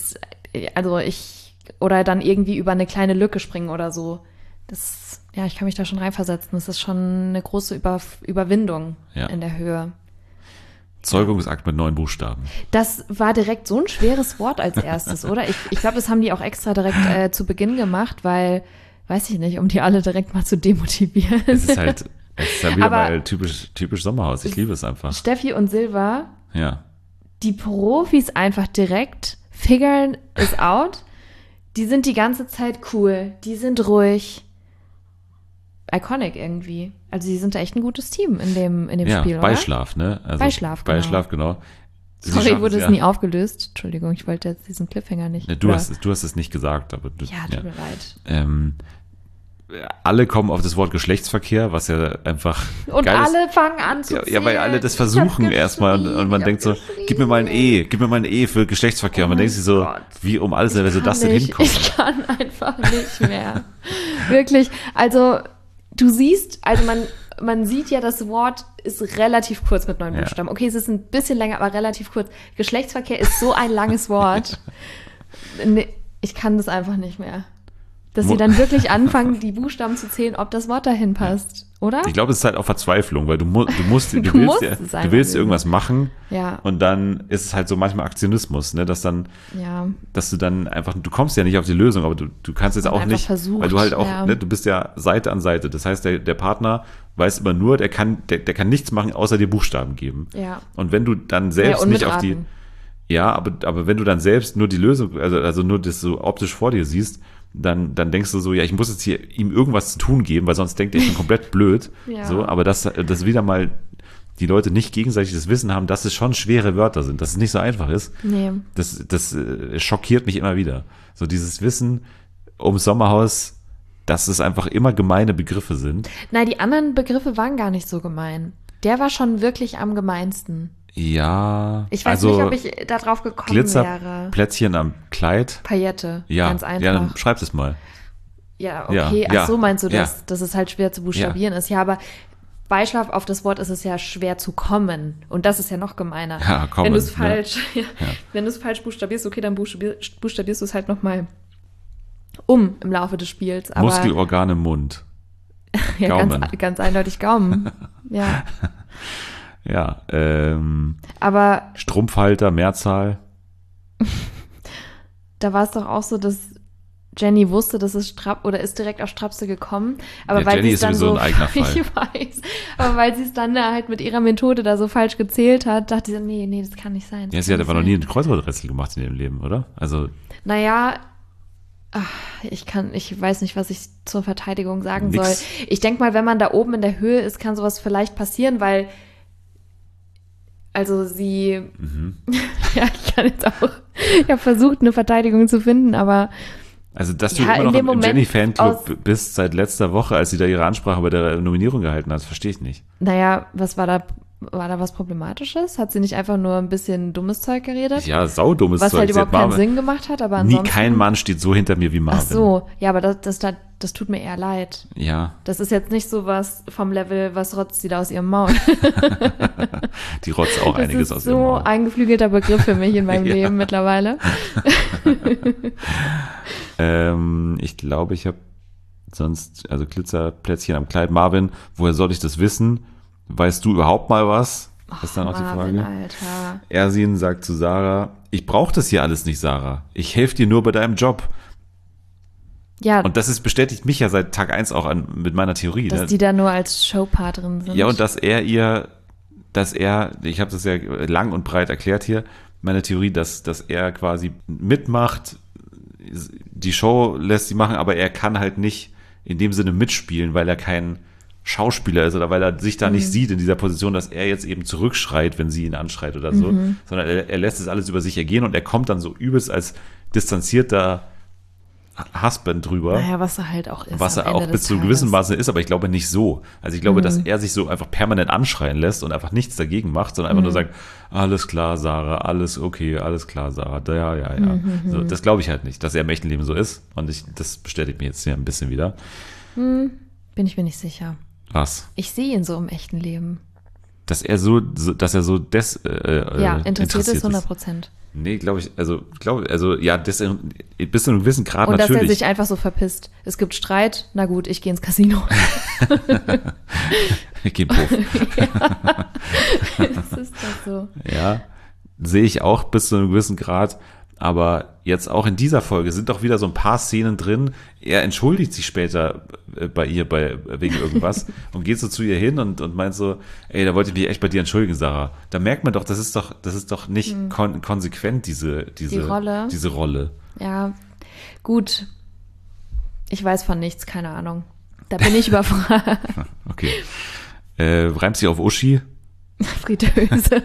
Oder dann irgendwie über eine kleine Lücke springen oder so. Ich kann mich da schon reinversetzen. Das ist schon eine große Überwindung Ja. in der Höhe. Zeugungsakt mit 9 Buchstaben. Das war direkt so ein schweres Wort als erstes, oder? Ich glaube, das haben die auch extra direkt zu Beginn gemacht, weil, weiß ich nicht, um die alle direkt mal zu demotivieren. Es ist halt wieder Aber- mal typisch Sommerhaus. Ich liebe es einfach. Steffi und Silva, Ja. die Profis einfach direkt, figuren is out. Die sind die ganze Zeit cool, die sind ruhig. Iconic irgendwie. Also die sind da echt ein gutes Team in dem Ja, Spiel, oder? Beischlaf, ne? Also Beischlaf, genau. Beischlaf, genau. Sie Sorry, schaffen wurde es ja. nie aufgelöst. Entschuldigung, ich wollte jetzt diesen Cliffhanger nicht. Ne, du Oder- hast es nicht gesagt, aber du, Ja, tut mir leid. alle kommen auf das Wort Geschlechtsverkehr, was ja einfach Und geil ist. alle fangen an zu Ja, weil alle das zählen. versuchen Ich hab erstmal und man geschrien, denkt so, ich hab gib mir mal ein E für Geschlechtsverkehr. Und man denkt sich so, Gott. wie um alles in der Welt soll das denn hinkommen? Ich kann einfach nicht mehr. Wirklich. Also, du siehst, man sieht ja, das Wort ist relativ kurz mit 9 Ja. Buchstaben. Okay, es ist ein bisschen länger, aber relativ kurz. Geschlechtsverkehr ist so ein langes Wort. Nee, ich kann das einfach nicht mehr. Dass sie dann wirklich anfangen, die Buchstaben zu zählen, ob das Wort dahin passt, oder? Ich glaube, es ist halt auch Verzweiflung, weil du willst musst es du einfach willst lösen. irgendwas machen Ja. und dann ist es halt so manchmal Aktionismus, ne, dass du dann einfach, du kommst ja nicht auf die Lösung, aber du kannst jetzt Und auch einfach nicht, versucht, weil du halt auch, ja. ne, du bist ja Seite an Seite. Das heißt, der Partner weiß immer nur, der kann nichts machen, außer dir Buchstaben geben. Ja. Und wenn du dann Ja, selbst und nicht auf mitraten. Ja, aber wenn du dann selbst nur die Lösung, also nur das so optisch vor dir siehst, dann denkst du so, ja, ich muss jetzt hier ihm irgendwas zu tun geben, weil sonst denkt er, ich bin komplett blöd. Ja. So, aber dass wieder mal die Leute nicht gegenseitig das Wissen haben, dass es schon schwere Wörter sind, dass es nicht so einfach ist. Nee. Das schockiert mich immer wieder. So dieses Wissen ums Sommerhaus, dass es einfach immer gemeine Begriffe sind. Nein, die anderen Begriffe waren gar nicht so gemein. Der war schon wirklich am gemeinsten. Ja. Ich weiß also nicht, ob ich da drauf gekommen wäre. Glitzerplättchen am Kleid. Paillette, Ja, ganz einfach. ja, dann schreib es mal. Ja, okay. Ja, Ach so, meinst du ja. das, dass es halt schwer zu buchstabieren ist? Ja, aber Beischlaf auf das Wort ist es ja schwer zu kommen. Und das ist ja noch gemeiner. Ja, kommen, Wenn du es ne? falsch, wenn du es falsch buchstabierst, okay, dann buchstabierst du es halt nochmal im Laufe des Spiels. Aber Muskelorgan im Mund. ja, Gaumen. ganz eindeutig Gaumen. Ja. Ja, Aber Strumpfhalter, Mehrzahl. da war es doch auch so, dass Jenny wusste, dass es oder ist direkt auf Strapse gekommen. Aber Ja, weil Jenny sie es ist dann sowieso so, ein eigener Fall. ich weiß, aber weil sie es dann halt mit ihrer Methode da so falsch gezählt hat, dachte sie, nee, das kann nicht sein. Ja, sie hat aber noch nie ein Kreuzworträtsel gemacht in ihrem Leben, oder? Also, Naja, ich weiß nicht, was ich zur Verteidigung sagen Nix. soll. Ich denke mal, wenn man da oben in der Höhe ist, kann sowas vielleicht passieren, weil also sie, ja, ich kann jetzt auch, ich habe versucht, eine Verteidigung zu finden, aber also dass du Ja, immer in noch dem im Moment Jenny-Fanclub bist seit letzter Woche, als sie da ihre Ansprache bei der Nominierung gehalten hat, verstehe ich nicht. naja, war da was Problematisches? Hat sie nicht einfach nur ein bisschen dummes Zeug geredet? Ja, saudummes Was Zeug. halt Sie hat überhaupt keinen Marvin- Sinn gemacht hat, aber Nie ansonsten. kein Mann steht so hinter mir wie Marvin. Ach so, ja, aber das tut mir eher leid. Ja, Das ist jetzt nicht so was vom Level, was rotzt sie da aus ihrem Maul. die rotzt auch Das einiges ist aus ihrem so Maul. ein geflügelter Begriff für mich in meinem Ja. Leben mittlerweile. Ich glaube, ich habe sonst, also Glitzerplätzchen am Kleid. Marvin, woher soll ich das wissen? Weißt du überhaupt mal was? Ist dann auch die Marvin, Frage. Alter. Ersin sagt zu Sarah, ich brauche das hier alles nicht, Sarah. Ich helfe dir nur bei deinem Job. Ja, Und das bestätigt mich ja seit Tag 1 auch mit meiner Theorie. dass Ne? die da nur als Showpartnerin sind. Ja, und ich habe das ja lang und breit erklärt hier, meine Theorie, dass er quasi mitmacht, die Show lässt sie machen, aber er kann halt nicht in dem Sinne mitspielen, weil er kein Schauspieler ist oder weil er sich da nicht sieht in dieser Position, dass er jetzt eben zurückschreit, wenn sie ihn anschreit oder so, sondern er lässt es alles über sich ergehen und er kommt dann so übelst als distanzierter Husband drüber. Naja, was er halt auch ist. Was am er Ende auch des bis zu einem Tages. gewissen Maße ist, aber ich glaube nicht so. Also ich glaube, dass er sich so einfach permanent anschreien lässt und einfach nichts dagegen macht, sondern einfach nur sagt, alles klar, Sarah, alles okay, alles klar, Sarah, ja. So, das glaube ich halt nicht, dass er im echten Leben so ist. Und das bestätigt mich jetzt hier ein bisschen wieder. Bin ich mir nicht sicher. Was? Ich sehe ihn so im echten Leben. Dass er so Ja, interessiert ist 100%. Nee, glaube ich, ja, bis zu einem gewissen Grad Und dass natürlich. er sich einfach so verpisst. Es gibt Streit, na gut, ich gehe ins Casino. Ich gehe Puff. Das ist doch so. Ja, sehe ich auch bis zu einem gewissen Grad. Aber jetzt auch in dieser Folge sind doch wieder so ein paar Szenen drin. Er entschuldigt sich später bei ihr wegen irgendwas und geht so zu ihr hin und meint so, ey, da wollte ich mich echt bei dir entschuldigen, Sarah. Da merkt man doch, das ist doch nicht konsequent, diese Rolle. Diese Rolle. Ja, gut. Ich weiß von nichts, keine Ahnung. Da bin ich überfragt. Okay. Reimt sich auf Uschi? Fritteuse.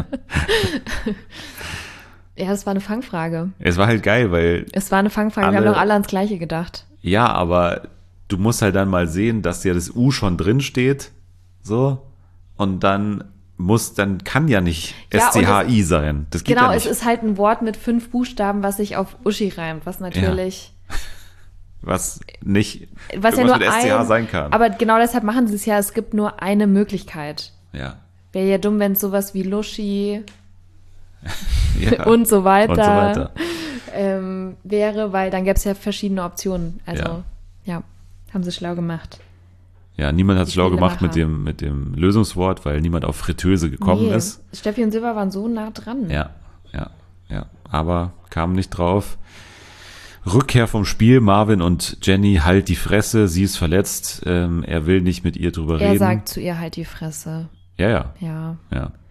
Ja, das war eine Fangfrage. Es war halt geil, weil Es war eine Fangfrage. Wir haben doch alle ans Gleiche gedacht. ja, aber du musst halt dann mal sehen, dass ja das U schon drin steht, so, und dann kann ja nicht Ja, und SCHI sein. Das geht Genau, ja es nicht. ist halt ein Wort mit 5 Buchstaben, was sich auf Uschi reimt, was natürlich, Was nicht was ja irgendwas nur mit SCH sein kann. Aber genau deshalb machen sie es ja, es gibt nur eine Möglichkeit. ja. Wäre ja dumm, wenn es sowas wie Luschi Ja. und so weiter, Und wäre, weil dann gäbe es ja verschiedene Optionen. Also, Ja. ja, haben sie schlau gemacht. Ja, niemand hat es Die schlau gemacht Spielemacher. mit dem Lösungswort, weil niemand auf Fritteuse gekommen ist. Steffi und Silber waren so nah dran. Ja. Aber kam nicht drauf. Rückkehr vom Spiel, Marvin und Jenny, halt die Fresse, sie ist verletzt, er will nicht mit ihr drüber Er reden. sagt zu ihr halt die Fresse. Ja. Ja.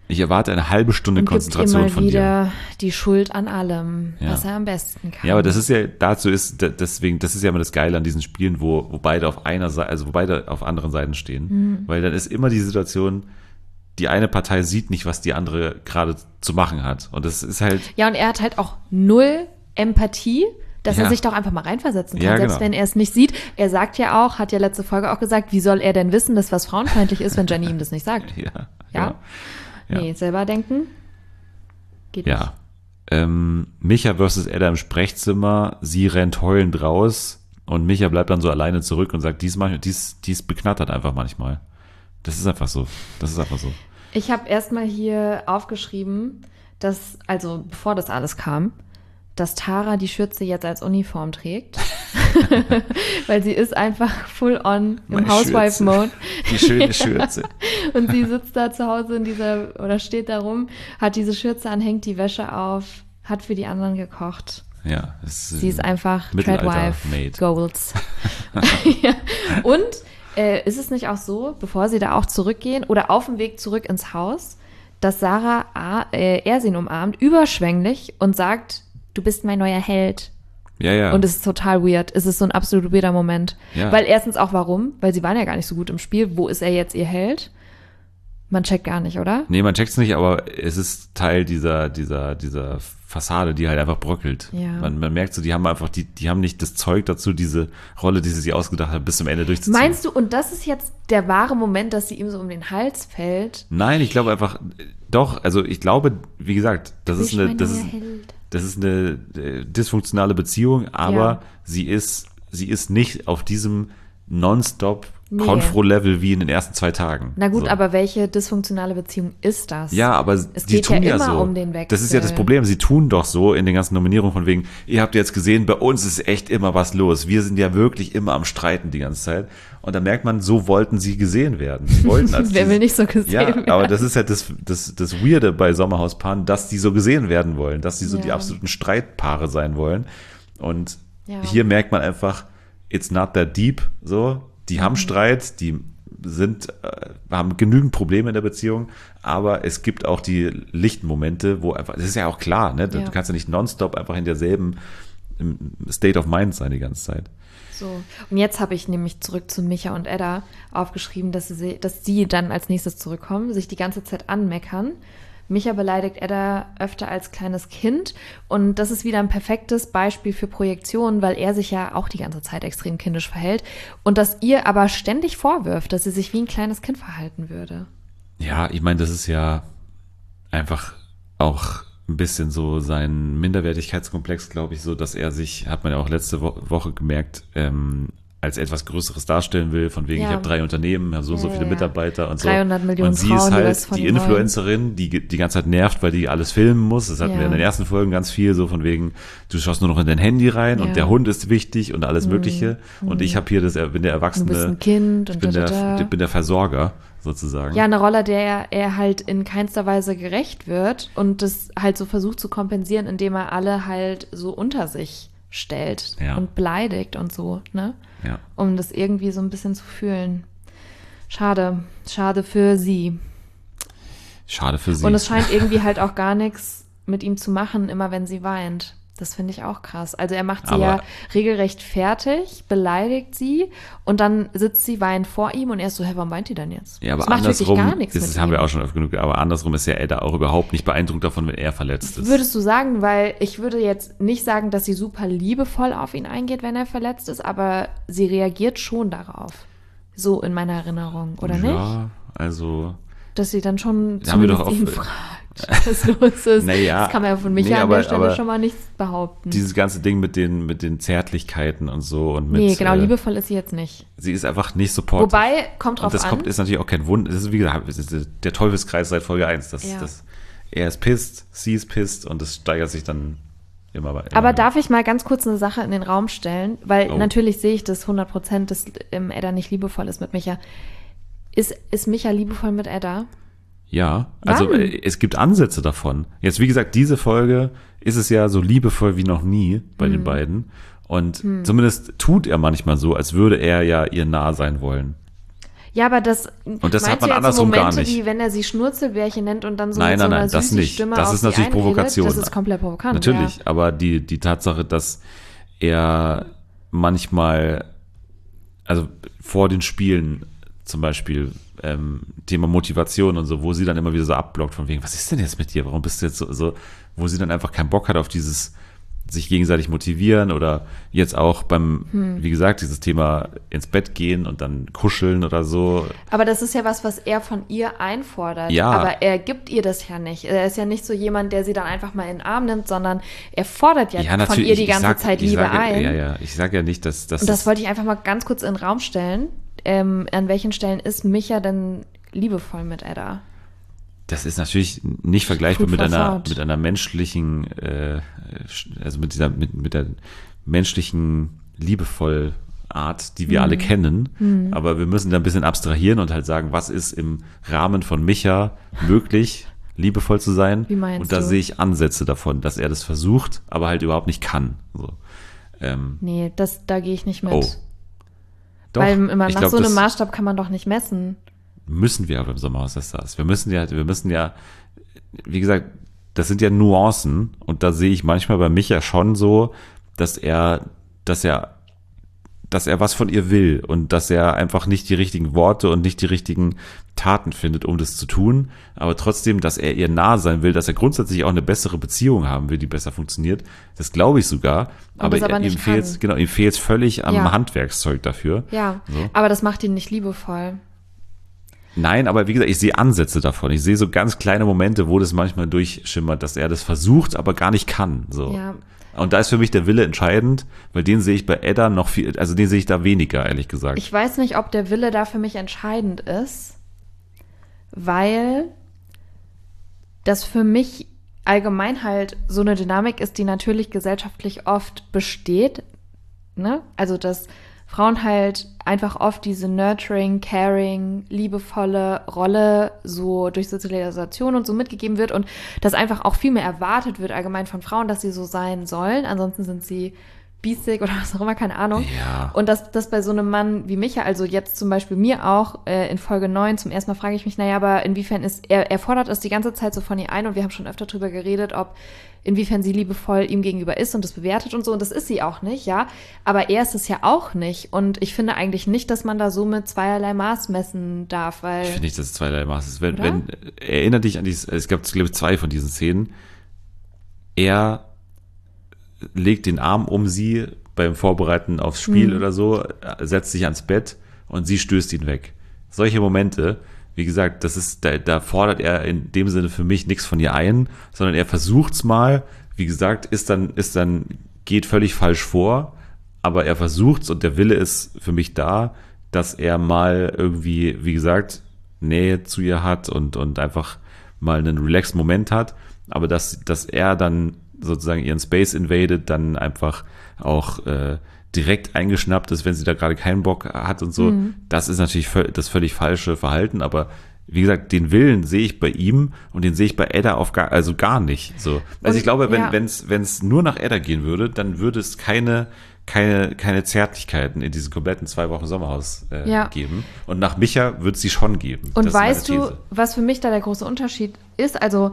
Ich erwarte eine halbe Stunde und gibt ihm Konzentration mal von dir. wieder die Schuld an allem, Ja. was er am besten kann. Ja, aber das ist ja, deswegen, das ist ja immer das Geile an diesen Spielen, wo beide auf einer Seite, also wo beide auf anderen Seiten stehen. Weil dann ist immer die Situation, die eine Partei sieht nicht, was die andere gerade zu machen hat. Und das ist halt, Ja, und er hat halt auch null Empathie, dass Ja. er sich doch einfach mal reinversetzen kann, Ja, selbst genau. wenn er es nicht sieht. Er sagt ja auch, hat ja letzte Folge auch gesagt, wie soll er denn wissen, dass was frauenfeindlich ist, wenn Jenny ihm das nicht sagt? ja. Ja? Ja. Nee, selber denken geht Ja. Micha versus Edda im Sprechzimmer, sie rennt heulend raus und Micha bleibt dann so alleine zurück und sagt, dies beknattert einfach manchmal. Das ist einfach so. Das ist einfach so. nicht. Ich habe erstmal hier aufgeschrieben, dass, also bevor das alles kam, dass Tara die Schürze jetzt als Uniform trägt. Weil sie ist einfach full on im Meine Housewife-Mode. Die schöne Schürze. Und sie sitzt da zu Hause oder steht da rum, hat diese Schürze an, hängt die Wäsche auf, hat für die anderen gekocht. Ja. Sie ist einfach Mittelalter-Maid. Treadwife Goals. Ja. Und ist es nicht auch so, bevor sie da auch zurückgehen oder auf dem Weg zurück ins Haus, dass Sarah Ersin umarmt, überschwänglich und sagt, du bist mein neuer Held. Ja, ja. Und es ist total weird. Es ist so ein absolut weirder Moment. Ja. Weil erstens auch warum? Weil sie waren ja gar nicht so gut im Spiel. Wo ist er jetzt ihr Held? Man checkt gar nicht, oder? Nee, man checkt's nicht, aber es ist Teil dieser Fassade, die halt einfach bröckelt. Ja. Man merkt so, die haben einfach, die haben nicht das Zeug dazu, diese Rolle, die sie sich ausgedacht haben, bis zum Ende durchzuziehen. Meinst du, und das ist jetzt der wahre Moment, dass sie ihm so um den Hals fällt? Nein, ich glaube einfach, doch, also ich glaube, wie gesagt, das ist eine dysfunktionale Beziehung, aber Ja. sie ist nicht auf diesem nonstop Nee. Konfro-Level wie in den ersten 2 Tagen. Na gut, So. aber welche dysfunktionale Beziehung ist das? Ja, aber es die geht tun ja ja immer so. um den Wechsel. Das ist ja das Problem. Sie tun doch so in den ganzen Nominierungen von wegen, ihr habt jetzt gesehen, bei uns ist echt immer was los. Wir sind ja wirklich immer am Streiten die ganze Zeit. Und da merkt man, so wollten sie gesehen werden. Sie wollten als Wer will nicht so gesehen Ja, werden? aber das ist halt das Weirde bei Sommerhauspaaren, dass die so gesehen werden wollen, dass die so die Ja. absoluten Streitpaare sein wollen. Und Ja. hier merkt man einfach, it's not that deep, so. Die Mhm. haben Streit, die haben genügend Probleme in der Beziehung, aber es gibt auch die lichten Momente, wo einfach, das ist ja auch klar, ne? Du Ja. kannst ja nicht nonstop einfach in derselben State of Mind sein die ganze Zeit. So. Und jetzt habe ich nämlich zurück zu Micha und Edda aufgeschrieben, dass sie dann als nächstes zurückkommen, sich die ganze Zeit anmeckern. Micha beleidigt Edda öfter als kleines Kind und das ist wieder ein perfektes Beispiel für Projektion, weil er sich ja auch die ganze Zeit extrem kindisch verhält und dass ihr aber ständig vorwirft, dass sie sich wie ein kleines Kind verhalten würde. Ja, ich meine, das ist ja einfach auch ein bisschen so sein Minderwertigkeitskomplex, glaube ich, so, dass er sich, hat man ja auch letzte Woche gemerkt, als etwas Größeres darstellen will, von wegen, Ja. ich habe 3 Unternehmen, habe so und so Ja, viele ja. Mitarbeiter und so. 300 Millionen und sie Frauen, ist die halt was von die ihm wollen. Influencerin, die die ganze Zeit nervt, weil die alles filmen muss. Das hatten Ja. wir in den ersten Folgen ganz viel, so von wegen, du schaust nur noch in dein Handy rein Ja. und der Hund ist wichtig und alles Mögliche. Und ich habe hier bin der Erwachsene, Du bist ein Kind ich und bin da. ich bin der Versorger sozusagen. Ja, eine Rolle, der er halt in keinster Weise gerecht wird und das halt so versucht zu kompensieren, indem er alle halt so unter sich stellt Ja. und beleidigt und so, ne? Ja. Um das irgendwie so ein bisschen zu fühlen. Schade für sie. Schade für sie. Und es scheint irgendwie halt auch gar nichts mit ihm zu machen, immer wenn sie weint. Das finde ich auch krass. Also er macht sie Aber- ja regelrecht fertig, beleidigt sie und dann sitzt sie weinend vor ihm und er ist so, hä, warum weint die denn jetzt? Ja, aber das macht wirklich andersrum, gar nichts das mit haben ihm. wir auch schon oft genug, aber andersrum ist ja Edda auch überhaupt nicht beeindruckt davon, wenn er verletzt ist. Würdest du sagen, weil ich würde jetzt nicht sagen, dass sie super liebevoll auf ihn eingeht, wenn er verletzt ist, aber sie reagiert schon darauf. So in meiner Erinnerung, oder nicht? Ja, also, Dass sie dann schon Da haben wir zumindest doch ihn auf- fragt, was los ist. Naja, Das kann man ja von Micha nee, an aber- der Stelle aber schon mal nichts behaupten. dieses ganze Ding mit den Zärtlichkeiten und so und mit, Nee, genau, liebevoll ist sie jetzt nicht. sie ist einfach nicht supportive. Wobei, kommt drauf und das an. ist natürlich auch kein Wunder, das ist wie gesagt, das ist der Teufelskreis seit Folge 1, Ja. er ist pisst, sie ist pisst und das steigert sich dann immer weiter. Aber darf ich mal ganz kurz eine Sache in den Raum stellen? Weil Oh. natürlich sehe ich das 100%, dass Edda nicht liebevoll ist mit Micha. Ist Micha liebevoll mit Edda? Ja, also Wann? es gibt Ansätze davon. Jetzt, wie gesagt, diese Folge ist es ja so liebevoll wie noch nie bei Mhm. den beiden. Und zumindest tut er manchmal so, als würde er ja ihr nah sein wollen. Ja, aber das Und das hat meinst du man jetzt andersrum Momente, gar nicht. wie wenn er sie Schnurzelbärchen nennt und dann so Nein, mit so nein, einer nein, das süßen nicht. Stimme Das auf ist sie natürlich einredet? Provokation. Das ist komplett provokant. Natürlich, Ja. aber die Tatsache, dass er manchmal, also vor den Spielen zum Beispiel, Thema Motivation und so, wo sie dann immer wieder so abblockt von wegen, was ist denn jetzt mit dir? Warum bist du jetzt so, wo sie dann einfach keinen Bock hat auf dieses sich gegenseitig motivieren oder jetzt auch beim, wie gesagt, dieses Thema ins Bett gehen und dann kuscheln oder so. Aber das ist ja was er von ihr einfordert. Ja. Aber er gibt ihr das ja nicht. Er ist ja nicht so jemand, der sie dann einfach mal in den Arm nimmt, sondern er fordert ja von natürlich, ihr die ganze Zeit ich Liebe sage, ein. Ja, ich sage ja nicht, dass Und das wollte ich einfach mal ganz kurz in den Raum stellen. An welchen Stellen ist Micha denn liebevoll mit Edda? das ist natürlich nicht vergleichbar Food mit for einer thought. menschlichen, also mit der menschlichen liebevoll Art, die wir alle kennen. Aber wir müssen da ein bisschen abstrahieren und halt sagen, was ist im Rahmen von Micha möglich, liebevoll zu sein. Wie meinst und da du? sehe ich Ansätze davon, dass er das versucht, aber halt überhaupt nicht kann. So. Nee, da gehe ich nicht mit. Oh. Doch, Weil immer ich nach glaub, so einem das Maßstab kann man doch nicht messen. müssen wir aber im Sommerhaus der Stars. Wir müssen ja, wie gesagt, das sind ja Nuancen und da sehe ich manchmal bei Micha schon so, dass er was von ihr will und dass er einfach nicht die richtigen Worte und nicht die richtigen Taten findet, um das zu tun, aber trotzdem, dass er ihr nah sein will, dass er grundsätzlich auch eine bessere Beziehung haben will, die besser funktioniert, das glaube ich sogar, das aber nicht ihm fehlt völlig am Ja. Handwerkszeug dafür. Ja, So. aber das macht ihn nicht liebevoll. Nein, aber wie gesagt, ich sehe Ansätze davon. Ich sehe so ganz kleine Momente, wo das manchmal durchschimmert, dass er das versucht, aber gar nicht kann. So. Ja. Und da ist für mich der Wille entscheidend, weil den sehe ich bei Edda noch viel, also den sehe ich da weniger, ehrlich gesagt. Ich weiß nicht, ob der Wille da für mich entscheidend ist, weil das für mich allgemein halt so eine Dynamik ist, die natürlich gesellschaftlich oft besteht. Ne? Also, dass Frauen halt einfach oft diese nurturing, caring, liebevolle Rolle so durch Sozialisation und so mitgegeben wird und dass einfach auch viel mehr erwartet wird allgemein von Frauen, dass sie so sein sollen. Ansonsten sind sie biesig oder was auch immer, keine Ahnung. Ja. Und das bei so einem Mann wie Micha, also jetzt zum Beispiel mir auch, in Folge 9, zum ersten Mal frage ich mich, naja, aber inwiefern ist, er fordert es die ganze Zeit so von ihr ein und wir haben schon öfter drüber geredet, inwiefern sie liebevoll ihm gegenüber ist und das bewertet und so, und das ist sie auch nicht, ja, aber er ist es ja auch nicht und ich finde eigentlich nicht, dass man da so mit zweierlei Maß messen darf, weil... Ich finde nicht, dass es zweierlei Maß ist. Oder? Erinnere dich an es gab, glaube ich, 2 von diesen Szenen. Er legt den Arm um sie beim Vorbereiten aufs Spiel oder so, setzt sich ans Bett und sie stößt ihn weg. Solche Momente, wie gesagt, das ist, da fordert er in dem Sinne für mich nichts von ihr ein, sondern er versucht's mal, wie gesagt, ist dann, geht völlig falsch vor, aber er versucht's und der Wille ist für mich da, dass er mal irgendwie, wie gesagt, Nähe zu ihr hat und einfach mal einen relaxed Moment hat, aber dass er dann sozusagen ihren Space invadet, dann einfach auch direkt eingeschnappt ist, wenn sie da gerade keinen Bock hat und so. Das ist natürlich das völlig falsche Verhalten, aber wie gesagt, den Willen sehe ich bei ihm und den sehe ich bei Edda also gar nicht. So. Also Und, ich glaube, ja. wenn es nur nach Edda gehen würde, dann würde es keine Zärtlichkeiten in diesem kompletten 2 Wochen Sommerhaus Ja. geben. Und nach Micha wird es sie schon geben. Und Das ist meine weißt du, These. was für mich da der große Unterschied ist? Also,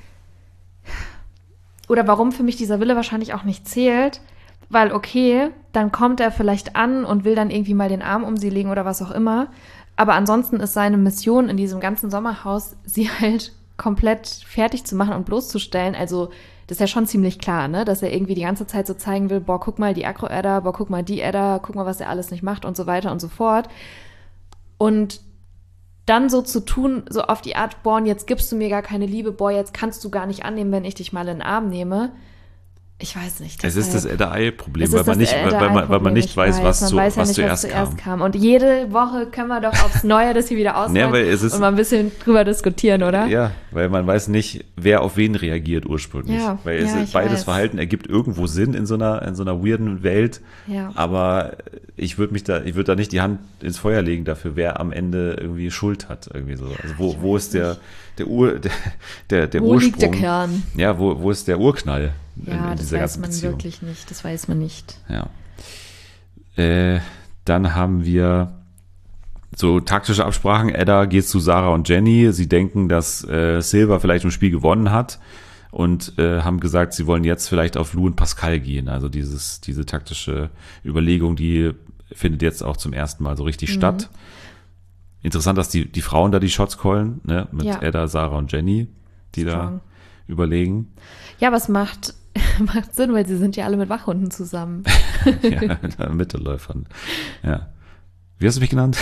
oder warum für mich dieser Wille wahrscheinlich auch nicht zählt, weil okay, dann kommt er vielleicht an und will dann irgendwie mal den Arm um sie legen oder was auch immer. Aber ansonsten ist seine Mission in diesem ganzen Sommerhaus, sie halt komplett fertig zu machen und bloßzustellen. Also das ist ja schon ziemlich klar, ne? Dass er irgendwie die ganze Zeit so zeigen will, boah, guck mal die Agro-Edda, boah, guck mal die Edda, guck mal, was er alles nicht macht und so weiter und so fort. Und dann so zu tun, so auf die Art, boah, und jetzt gibst du mir gar keine Liebe, boah, jetzt kannst du gar nicht annehmen, wenn ich dich mal in den Arm nehme. Ich weiß nicht. Es ist das Edda-Ei-Problem, Es weil ist man das nicht ich weiß, was man weiß ja nicht, zuerst kam. Und jede Woche können wir doch aufs Neue das hier wieder ausmachen weil es ist- und mal ein bisschen drüber diskutieren, oder? Ja, weil man weiß nicht, wer auf wen reagiert ursprünglich. Ja, weil ja, ich beides weiß. Verhalten ergibt irgendwo Sinn in so einer weirden Welt. Ja. Aber ich würde da nicht die Hand ins Feuer legen dafür, wer am Ende irgendwie Schuld hat. Irgendwie so. Also wo ist der Wo Ursprung? liegt der Kern? Ja, wo ist der Urknall Ja, in das dieser weiß ganzen man Beziehung? wirklich nicht. Das weiß man nicht. Ja. Dann haben wir so taktische Absprachen. Edda geht zu Sarah und Jenny. Sie denken, dass Silver vielleicht im Spiel gewonnen hat und haben gesagt, sie wollen jetzt vielleicht auf Lou und Pascal gehen. Also diese taktische Überlegung, die findet jetzt auch zum ersten Mal so richtig statt. Interessant, dass die Frauen da die Shots callen, ne? Mit Edda, Sarah und Jenny, die da überlegen. Ja, aber es macht Sinn, weil sie sind ja alle mit Wachhunden zusammen. Ja, Mittelläufern. Ja. Wie hast du mich genannt?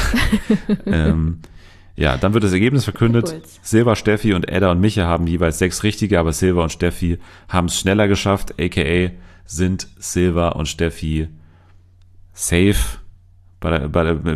Ja, dann wird das Ergebnis verkündet. Silva, Steffi und Edda und Micha haben jeweils 6 richtige, aber Silva und Steffi haben es schneller geschafft, aka sind Silva und Steffi safe bei dem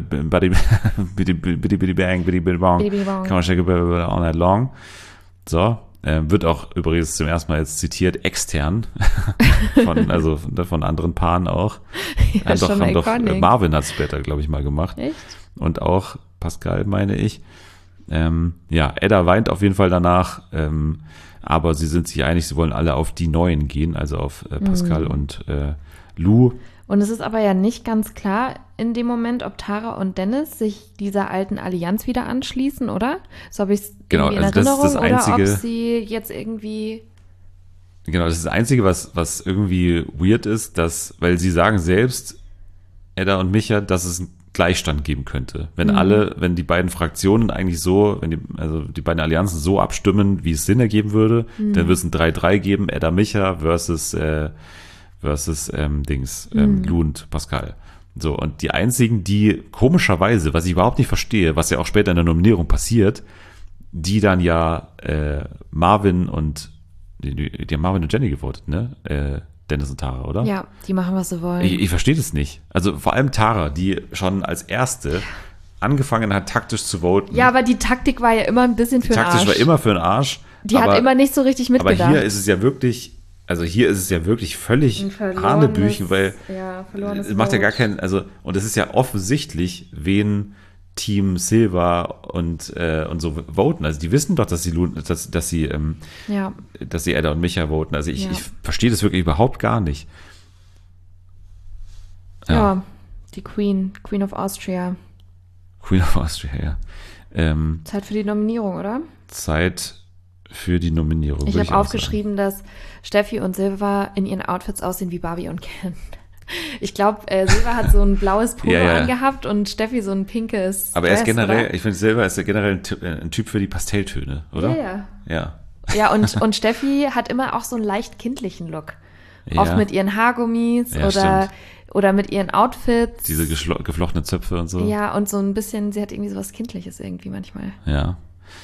Bidi Bang, kann man checken all night long. So, wird auch übrigens zum ersten Mal jetzt zitiert, extern, von anderen Paaren auch. Ja, haben doch Marvin hat es später, glaube ich, mal gemacht. Echt? Und auch Pascal, meine ich. Ja, Edda weint auf jeden Fall danach, aber sie sind sich einig, sie wollen alle auf die Neuen gehen, also auf Pascal und Lou. Und es ist aber ja nicht ganz klar in dem Moment, ob Tara und Dennis sich dieser alten Allianz wieder anschließen, oder? So habe ich es irgendwie in Erinnerung, das ist das Einzige, oder ob sie jetzt irgendwie... Genau, das ist das Einzige, was irgendwie weird ist, weil sie sagen selbst, Edda und Micha, dass es einen Gleichstand geben könnte. Wenn die beiden Fraktionen eigentlich so, die beiden Allianzen so abstimmen, wie es Sinn ergeben würde, dann wird es ein 3-3 geben, Edda, Micha versus Lou und Pascal. So, und die einzigen, die komischerweise, was ich überhaupt nicht verstehe, was ja auch später in der Nominierung passiert, die dann ja Marvin und Jenny gewotet, ne? Dennis und Tara, oder? Ja, die machen, was sie wollen. Ich verstehe das nicht. Also vor allem Tara, die schon als erste angefangen hat, taktisch zu voten. Ja, aber die Taktik war ja immer ein bisschen für den Arsch. Taktisch war immer für den Arsch. Die hat immer nicht so richtig mitgedacht. Aber hier ist es ja wirklich völlig Hanebüchen, weil es macht ja gar keinen, und es ist ja offensichtlich, wen Team Silva und so voten. Also die wissen doch, dass sie Edda und Micha voten. Also ich verstehe das wirklich überhaupt gar nicht. Ja, die Queen of Austria. Queen of Austria, ja. Zeit für die Nominierung, oder? Zeit für die Nominierung. Ich habe aufgeschrieben, dass Steffi und Silva in ihren Outfits aussehen wie Barbie und Ken. Ich glaube, Silva hat so ein blaues Pullover angehabt und Steffi so ein pinkes Aber er ist generell, ich finde, Silva ist ja generell ein Typ für die Pastelltöne, oder? Ja. Ja, und Steffi hat immer auch so einen leicht kindlichen Look. Ja. Oft mit ihren Haargummis oder mit ihren Outfits. Diese geflochtenen Zöpfe und so. Ja, und so ein bisschen, sie hat irgendwie so was Kindliches irgendwie manchmal. Ja.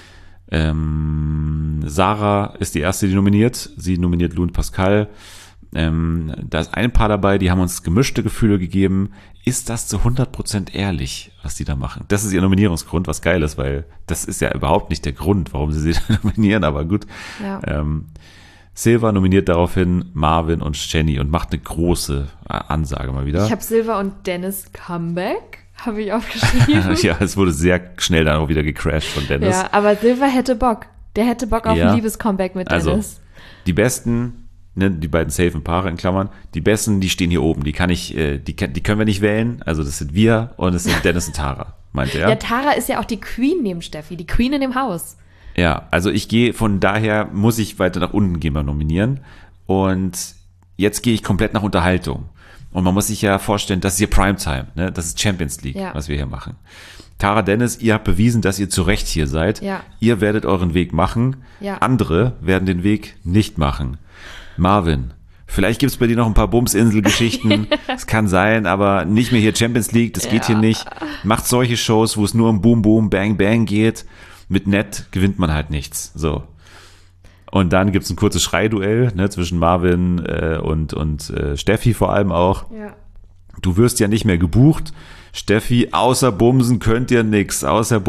Sarah ist die erste, die nominiert. Sie nominiert Lou und Pascal. Da ist ein Paar dabei, die haben uns gemischte Gefühle gegeben. Ist das zu 100% ehrlich, was die da machen? Das ist ihr Nominierungsgrund, was geil ist, weil das ist ja überhaupt nicht der Grund, warum sie nominieren, aber gut. Ja. Silva nominiert daraufhin Marvin und Jenny und macht eine große Ansage mal wieder. Ich habe Silva und Dennis Comeback, habe ich aufgeschrieben. Ja, es wurde sehr schnell dann auch wieder gecrashed von Dennis. Ja, aber Silva hätte Bock. Der hätte Bock auf ein Liebes-Comeback mit Dennis. Also, die besten, ne, die beiden safen Paare in Klammern, die besten, die stehen hier oben. Die können wir nicht wählen. Also das sind wir und es sind Dennis und Tara, meinte er. Ja, Tara ist ja auch die Queen neben Steffi, die Queen in dem Haus. Ja, also von daher muss ich weiter nach unten gehen beim Nominieren. Und jetzt gehe ich komplett nach Unterhaltung. Und man muss sich ja vorstellen, das ist hier Primetime, ne? Das ist Champions League, was wir hier machen. Tara, Dennis, ihr habt bewiesen, dass ihr zu Recht hier seid. Ja. Ihr werdet euren Weg machen. Ja. Andere werden den Weg nicht machen. Marvin, vielleicht gibt's bei dir noch ein paar Bums-Insel-Geschichten. Es kann sein, aber nicht mehr hier Champions League, das geht hier nicht. Macht solche Shows, wo es nur um Boom, Boom, Bang, Bang geht. Mit Nett gewinnt man halt nichts. So. Und dann gibt's ein kurzes Schreiduell, ne, zwischen Marvin und Steffi vor allem auch. Ja. Du wirst ja nicht mehr gebucht. Steffi, außer Bumsen könnt ihr nix.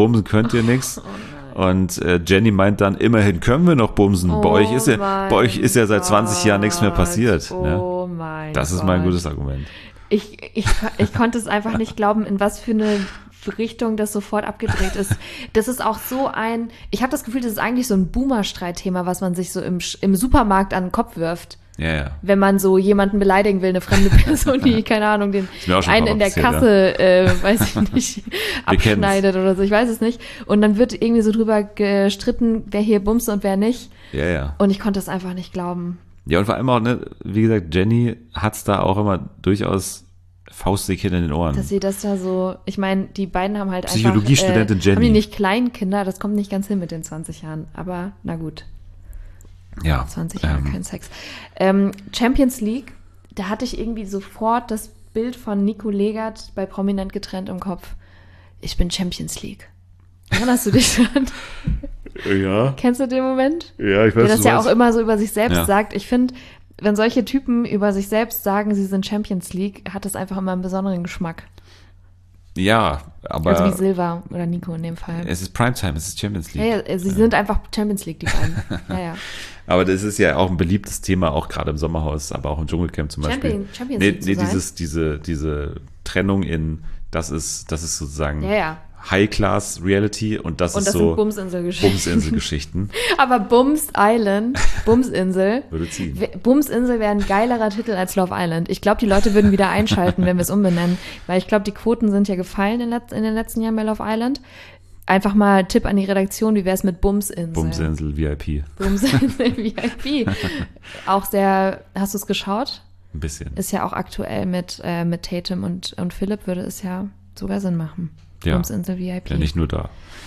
Und Jenny meint dann, immerhin können wir noch bumsen. Bei euch ist ja seit 20 Jahren nichts mehr passiert. Oh ne? mein Das ist mein gutes Argument. Ich konnte es einfach nicht glauben, in was für eine Richtung das sofort abgedreht ist. Das ist auch so ich habe das Gefühl, das ist eigentlich so ein Boomer-Streitthema, was man sich so im Supermarkt an den Kopf wirft. Ja. Wenn man so jemanden beleidigen will, eine fremde Person, die, keine Ahnung, den mir auch schon einen mal in der passiert, Kasse, weiß ich nicht, abschneidet oder so, ich weiß es nicht. Und dann wird irgendwie so drüber gestritten, wer hier bumst und wer nicht. Ja. Und ich konnte es einfach nicht glauben. Ja, und vor allem auch, ne, wie gesagt, Jenny hat's da auch immer durchaus faustdick hinter den Ohren. Dass sie das da so, ich meine, die beiden haben halt Psychologiestudentin einfach, Jenny. haben die nicht Kleinkinder, das kommt nicht ganz hin mit den 20 Jahren, aber na gut. Ja. 20 Jahre kein Sex. Champions League, da hatte ich irgendwie sofort das Bild von Nico Legert bei Prominent getrennt im Kopf. Ich bin Champions League. Erinnerst du dich daran? Ja. Kennst du den Moment? Ja, ich weiß, Der das ja auch immer so über sich selbst Ja. sagt. Ich finde, wenn solche Typen über sich selbst sagen, sie sind Champions League, hat das einfach immer einen besonderen Geschmack. Ja, aber Also wie Silva oder Nico in dem Fall. es ist Primetime, es ist Champions League. Ja, sie sind einfach Champions League, die beiden. Ja. Aber das ist ja auch ein beliebtes Thema, auch gerade im Sommerhaus, aber auch im Dschungelcamp zum Beispiel. Champions League zu sein? diese Trennung in, das ist sozusagen Ja. High-Class-Reality und das Und ist das so sind Bumsinselgeschichten. Bumsinsel-Geschichten. Aber Bums Island, Bumsinsel. Würde ziehen. Bumsinsel wäre ein geilerer Titel als Love Island. Ich glaube, die Leute würden wieder einschalten, wenn wir es umbenennen. Weil ich glaube, die Quoten sind ja gefallen in den letzten Jahren bei Love Island. Einfach mal Tipp an die Redaktion, wie wäre es mit Bumsinsel? Bumsinsel VIP. Bumsinsel VIP. Auch sehr, hast du es geschaut? Ein bisschen. Ist ja auch aktuell mit Tatum und Philipp würde es ja sogar Sinn machen. Ja. Bumsinsel VIP. Ja, nicht nur da.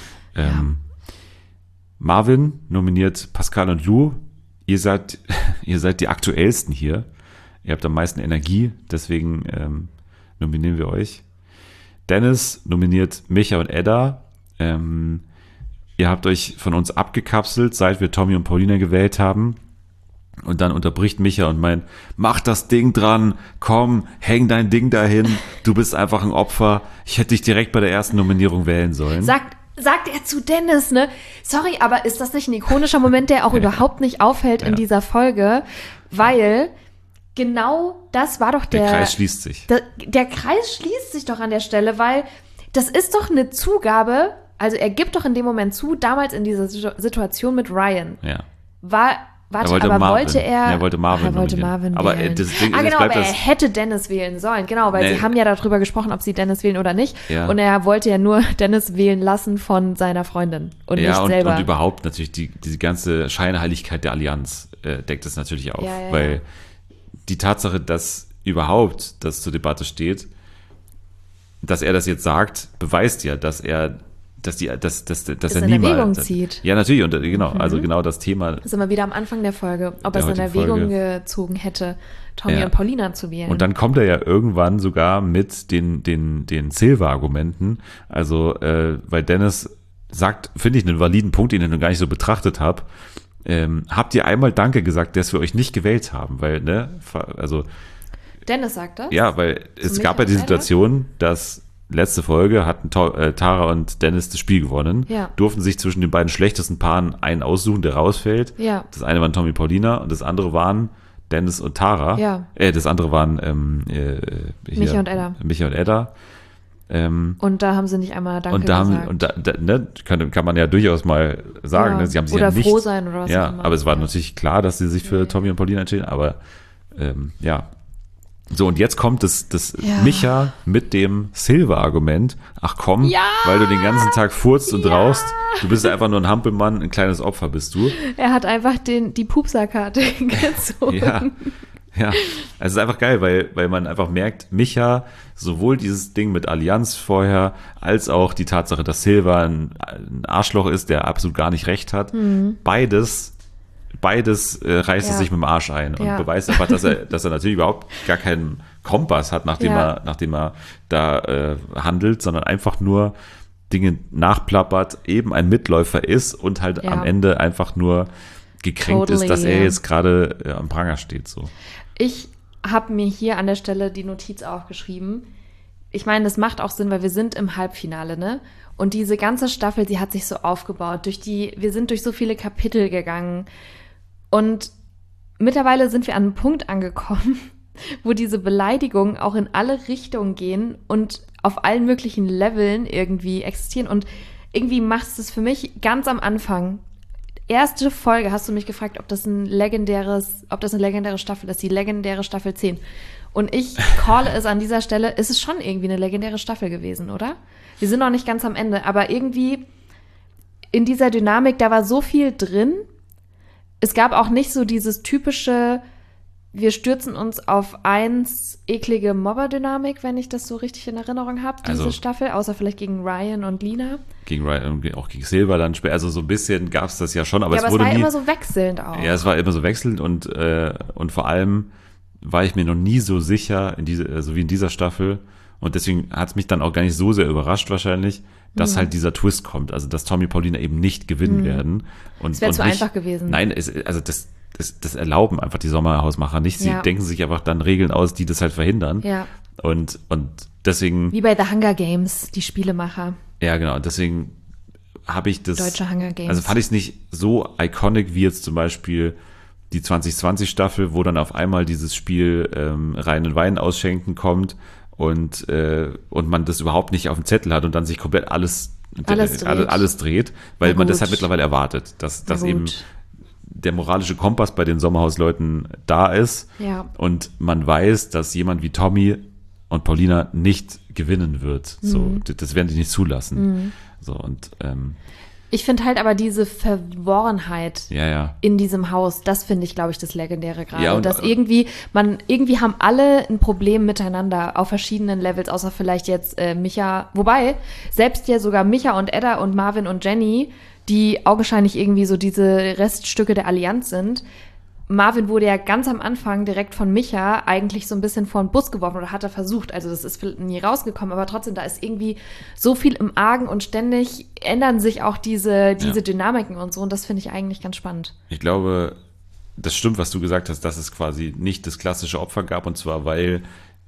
Marvin nominiert Pascal und Lou. Ihr seid die aktuellsten hier. Ihr habt am meisten Energie, deswegen nominieren wir euch. Dennis nominiert Micha und Edda. Ihr habt euch von uns abgekapselt, seit wir Tommy und Paulina gewählt haben. Und dann unterbricht Micha und meint, mach das Ding dran, komm, häng dein Ding dahin, du bist einfach ein Opfer. Ich hätte dich direkt bei der ersten Nominierung wählen sollen. Sagt er zu Dennis, ne? Sorry, aber ist das nicht ein ikonischer Moment, der auch überhaupt nicht auffällt in dieser Folge? Weil genau das war doch der Kreis schließt sich. Der Kreis schließt sich doch an der Stelle, weil das ist doch eine Zugabe, also er gibt doch in dem Moment zu, damals in dieser Situation mit Ryan. Ja. Wollte er wollte Marvin Marvin aber wählen. das Ding, genau, aber er hätte Dennis wählen sollen. Genau, weil sie haben ja darüber gesprochen, ob sie Dennis wählen oder nicht. Ja. Und er wollte ja nur Dennis wählen lassen von seiner Freundin und nicht selber. Und überhaupt natürlich diese ganze Scheinheiligkeit der Allianz deckt es natürlich auf. Ja. Weil die Tatsache, dass überhaupt das zur Debatte steht, dass er das jetzt sagt, beweist ja, dass er das er in Erwägung zieht. Ja, natürlich, und genau, also genau das Thema. Das ist immer wieder am Anfang der Folge, ob er es in Erwägung gezogen hätte, Tommy und Paulina zu wählen. Und dann kommt er ja irgendwann sogar mit den Silva-Argumenten, also weil Dennis sagt, finde ich einen validen Punkt, den ich noch gar nicht so betrachtet habe, habt ihr einmal Danke gesagt, dass wir euch nicht gewählt haben, weil, ne, also Dennis sagt das? ja, weil es gab ja die Situation, dass letzte Folge hatten Tara und Dennis das Spiel gewonnen, durften sich zwischen den beiden schlechtesten Paaren einen aussuchen, der rausfällt. Ja. Das eine waren Tommy Paulina und das andere waren Dennis und Tara. Ja. Das andere waren Micha und Edda. Micha und Edda. Und da haben sie nicht einmal Danke gesagt. Und ne, kann man ja durchaus mal sagen. Ne? Sie haben sich oder ja nicht, froh sein oder was ja, auch immer. aber es war natürlich klar, dass sie sich für Tommy und Paulina entschieden, aber ja. So, und jetzt kommt das Micha mit dem Silva-Argument. Ach komm, weil du den ganzen Tag furzt und rauchst, du bist einfach nur ein Hampelmann, ein kleines Opfer bist du. Er hat einfach die Pupserkarte gezogen. Ja, also es ist einfach geil, weil man einfach merkt, Micha, sowohl dieses Ding mit Allianz vorher, als auch die Tatsache, dass Silva ein Arschloch ist, der absolut gar nicht recht hat, beides reißt er sich mit dem Arsch ein und beweist einfach, dass er natürlich überhaupt gar keinen Kompass hat, nachdem er da handelt, sondern einfach nur Dinge nachplappert, eben ein Mitläufer ist und halt am Ende einfach nur gekränkt ist, dass er jetzt gerade am Pranger steht. So. Ich habe mir hier an der Stelle die Notiz aufgeschrieben. Ich meine, das macht auch Sinn, weil wir sind im Halbfinale, ne? Und diese ganze Staffel, die hat sich so aufgebaut. Wir sind durch so viele Kapitel gegangen. Und mittlerweile sind wir an einem Punkt angekommen, wo diese Beleidigungen auch in alle Richtungen gehen und auf allen möglichen Leveln irgendwie existieren. Und irgendwie macht es für mich ganz am Anfang erste Folge hast du mich gefragt, ob das eine legendäre Staffel ist, die legendäre Staffel 10. Und ich calle es an dieser Stelle, ist es schon irgendwie eine legendäre Staffel gewesen, oder? Wir sind noch nicht ganz am Ende, aber irgendwie in dieser Dynamik, da war so viel drin. Es gab auch nicht so dieses typische, wir stürzen uns auf eins eklige Mobber-Dynamik, wenn ich das so richtig in Erinnerung habe, diese Staffel, außer vielleicht gegen Ryan und Lina. Gegen Ryan und auch gegen Silver dann später, also so ein bisschen gab es das ja schon, aber ja, es wurde war nie, immer so wechselnd auch. Ja, es war immer so wechselnd und vor allem war ich mir noch nie so sicher, so wie in dieser Staffel, und deswegen hat es mich dann auch gar nicht so sehr überrascht wahrscheinlich, dass halt dieser Twist kommt, also dass Tommy und Paulina eben nicht gewinnen werden. Es wäre zu einfach gewesen. Nein, das erlauben einfach die Sommerhausmacher nicht. Sie denken sich einfach dann Regeln aus, die das halt verhindern. Ja. Und deswegen. Wie bei The Hunger Games, die Spielemacher. Ja, genau. Deswegen habe ich das. Deutsche Hunger Games. Also fand ich es nicht so iconic wie jetzt zum Beispiel die 2020-Staffel, wo dann auf einmal dieses Spiel reinen Wein ausschenken kommt und man das überhaupt nicht auf dem Zettel hat und dann sich komplett alles dreht, weil man das halt mittlerweile erwartet, dass eben der moralische Kompass bei den Sommerhausleuten da ist und man weiß, dass jemand wie Tommy und Paulina nicht gewinnen wird. So, das werden die nicht zulassen. So, und ich finde halt aber diese Verworrenheit in diesem Haus, das finde ich, glaube ich, das Legendäre gerade. Ja, dass irgendwie haben alle ein Problem miteinander auf verschiedenen Levels, außer vielleicht jetzt Micha. Wobei, selbst ja sogar Micha und Edda und Marvin und Jenny, die augenscheinlich irgendwie so diese Reststücke der Allianz sind. Marvin wurde ja ganz am Anfang direkt von Micha eigentlich so ein bisschen vor den Bus geworfen oder hat er versucht. Also das ist nie rausgekommen, aber trotzdem, da ist irgendwie so viel im Argen und ständig ändern sich auch diese Dynamiken und so. Und das finde ich eigentlich ganz spannend. Ich glaube, das stimmt, was du gesagt hast, dass es quasi nicht das klassische Opfer gab. Und zwar, weil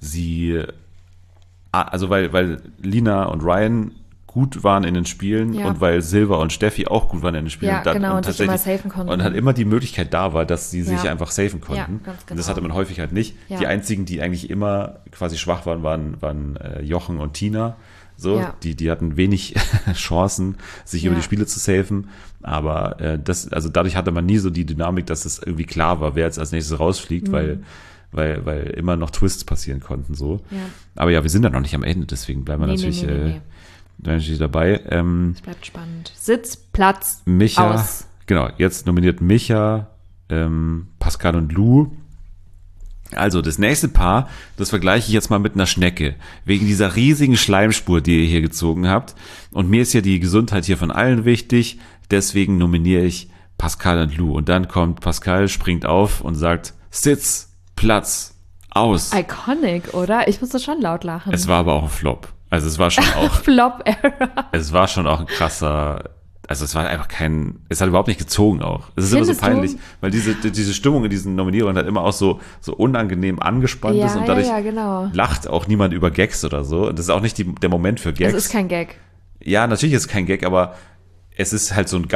weil Lina und Ryan gut waren in den Spielen und weil Silver und Steffi auch gut waren in den Spielen. Und sich immer safen konnten. Und halt immer die Möglichkeit da war, dass sie sich einfach safen konnten. Ja, ganz genau. Und das hatte man häufig halt nicht. Ja. Die einzigen, die eigentlich immer quasi schwach waren Jochen und Tina. So, die hatten wenig Chancen, sich über die Spiele zu safen. Aber dadurch hatte man nie so die Dynamik, dass es irgendwie klar war, wer jetzt als nächstes rausfliegt, weil immer noch Twists passieren konnten. So. Ja. Aber ja, wir sind ja noch nicht am Ende, deswegen bleiben wir natürlich dabei. Es bleibt spannend. Sitz, Platz, Micha, aus. Genau, jetzt nominiert Micha, Pascal und Lou. Also das nächste Paar, das vergleiche ich jetzt mal mit einer Schnecke, wegen dieser riesigen Schleimspur, die ihr hier gezogen habt. Und mir ist ja die Gesundheit hier von allen wichtig, deswegen nominiere ich Pascal und Lou. Und dann kommt Pascal, springt auf und sagt, Sitz, Platz, aus. Iconic, oder? Ich musste schon laut lachen. Es war aber auch ein Flop. Also es war schon auch Flop-Era. Es war schon auch ein krasser, also es war einfach es hat überhaupt nicht gezogen auch. Es ist immer so peinlich, weil diese Stimmung in diesen Nominierungen halt immer auch so unangenehm angespannt ist und dadurch lacht auch niemand über Gags oder so. Und das ist auch nicht der Moment für Gags. Es ist kein Gag. Ja, natürlich ist es kein Gag, aber es ist halt so ein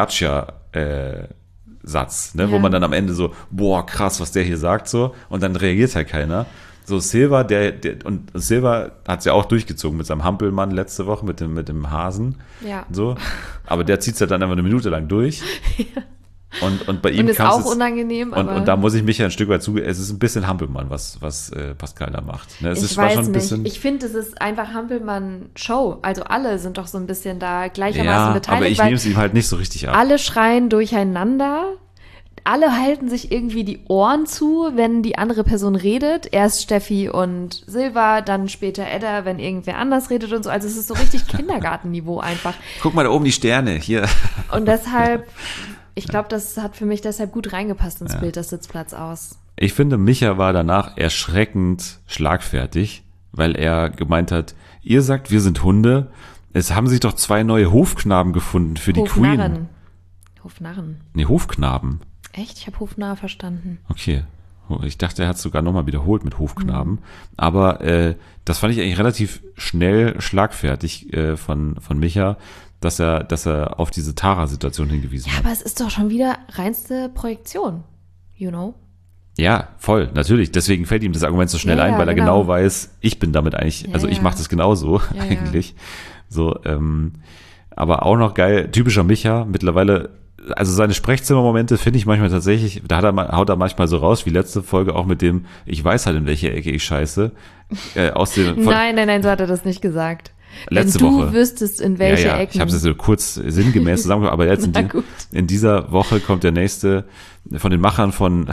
Gotcha-Satz, ne, wo man dann am Ende so, boah, krass, was der hier sagt, so, und dann reagiert halt keiner. So Silver, und Silver hat es ja auch durchgezogen mit seinem Hampelmann letzte Woche, mit dem Hasen. Ja. So. Aber der zieht es ja dann einfach eine Minute lang durch. Ja. Und bei ihm und ist auch unangenehm. Und da muss ich mich ja ein Stück weit zugeben, es ist ein bisschen Hampelmann, was Pascal da macht. Ne? Ich weiß nicht. Ich finde, es ist einfach Hampelmann-Show. Also alle sind doch so ein bisschen da gleichermaßen beteiligt. Aber ich nehme es ihm halt nicht so richtig ab. Alle schreien durcheinander. Alle halten sich irgendwie die Ohren zu, wenn die andere Person redet. Erst Steffi und Silva, dann später Edda, wenn irgendwer anders redet und so. Also es ist so richtig Kindergartenniveau einfach. Guck mal da oben die Sterne, hier. Und deshalb, ich glaube, das hat für mich deshalb gut reingepasst ins Bild, das Sitzplatz aus. Ich finde, Micha war danach erschreckend schlagfertig, weil er gemeint hat, ihr sagt, wir sind Hunde. Es haben sich doch 2 neue Hofknaben gefunden für die Queen. Hofnarren. Nee, Hofknaben. Echt? Ich habe Hofnarr verstanden. Okay. Ich dachte, er hat es sogar nochmal wiederholt mit Hofknaben. Aber das fand ich eigentlich relativ schnell schlagfertig von Micha, dass er auf diese Tara-Situation hingewiesen hat. Ja, aber es ist doch schon wieder reinste Projektion, you know? Ja, voll, natürlich. Deswegen fällt ihm das Argument so schnell ein, weil er genau weiß, ich bin damit eigentlich, ich mache das genauso eigentlich. So, aber auch noch geil, typischer Micha, mittlerweile also seine Sprechzimmermomente finde ich manchmal tatsächlich, haut er manchmal so raus, wie letzte Folge auch mit dem, ich weiß halt, in welche Ecke ich scheiße. Nein, so hat er das nicht gesagt. Letzte Wenn du Woche wüsstest, in welche Ecken. Ich habe es so kurz sinngemäß zusammengefasst, aber jetzt in dieser Woche kommt der nächste von den Machern von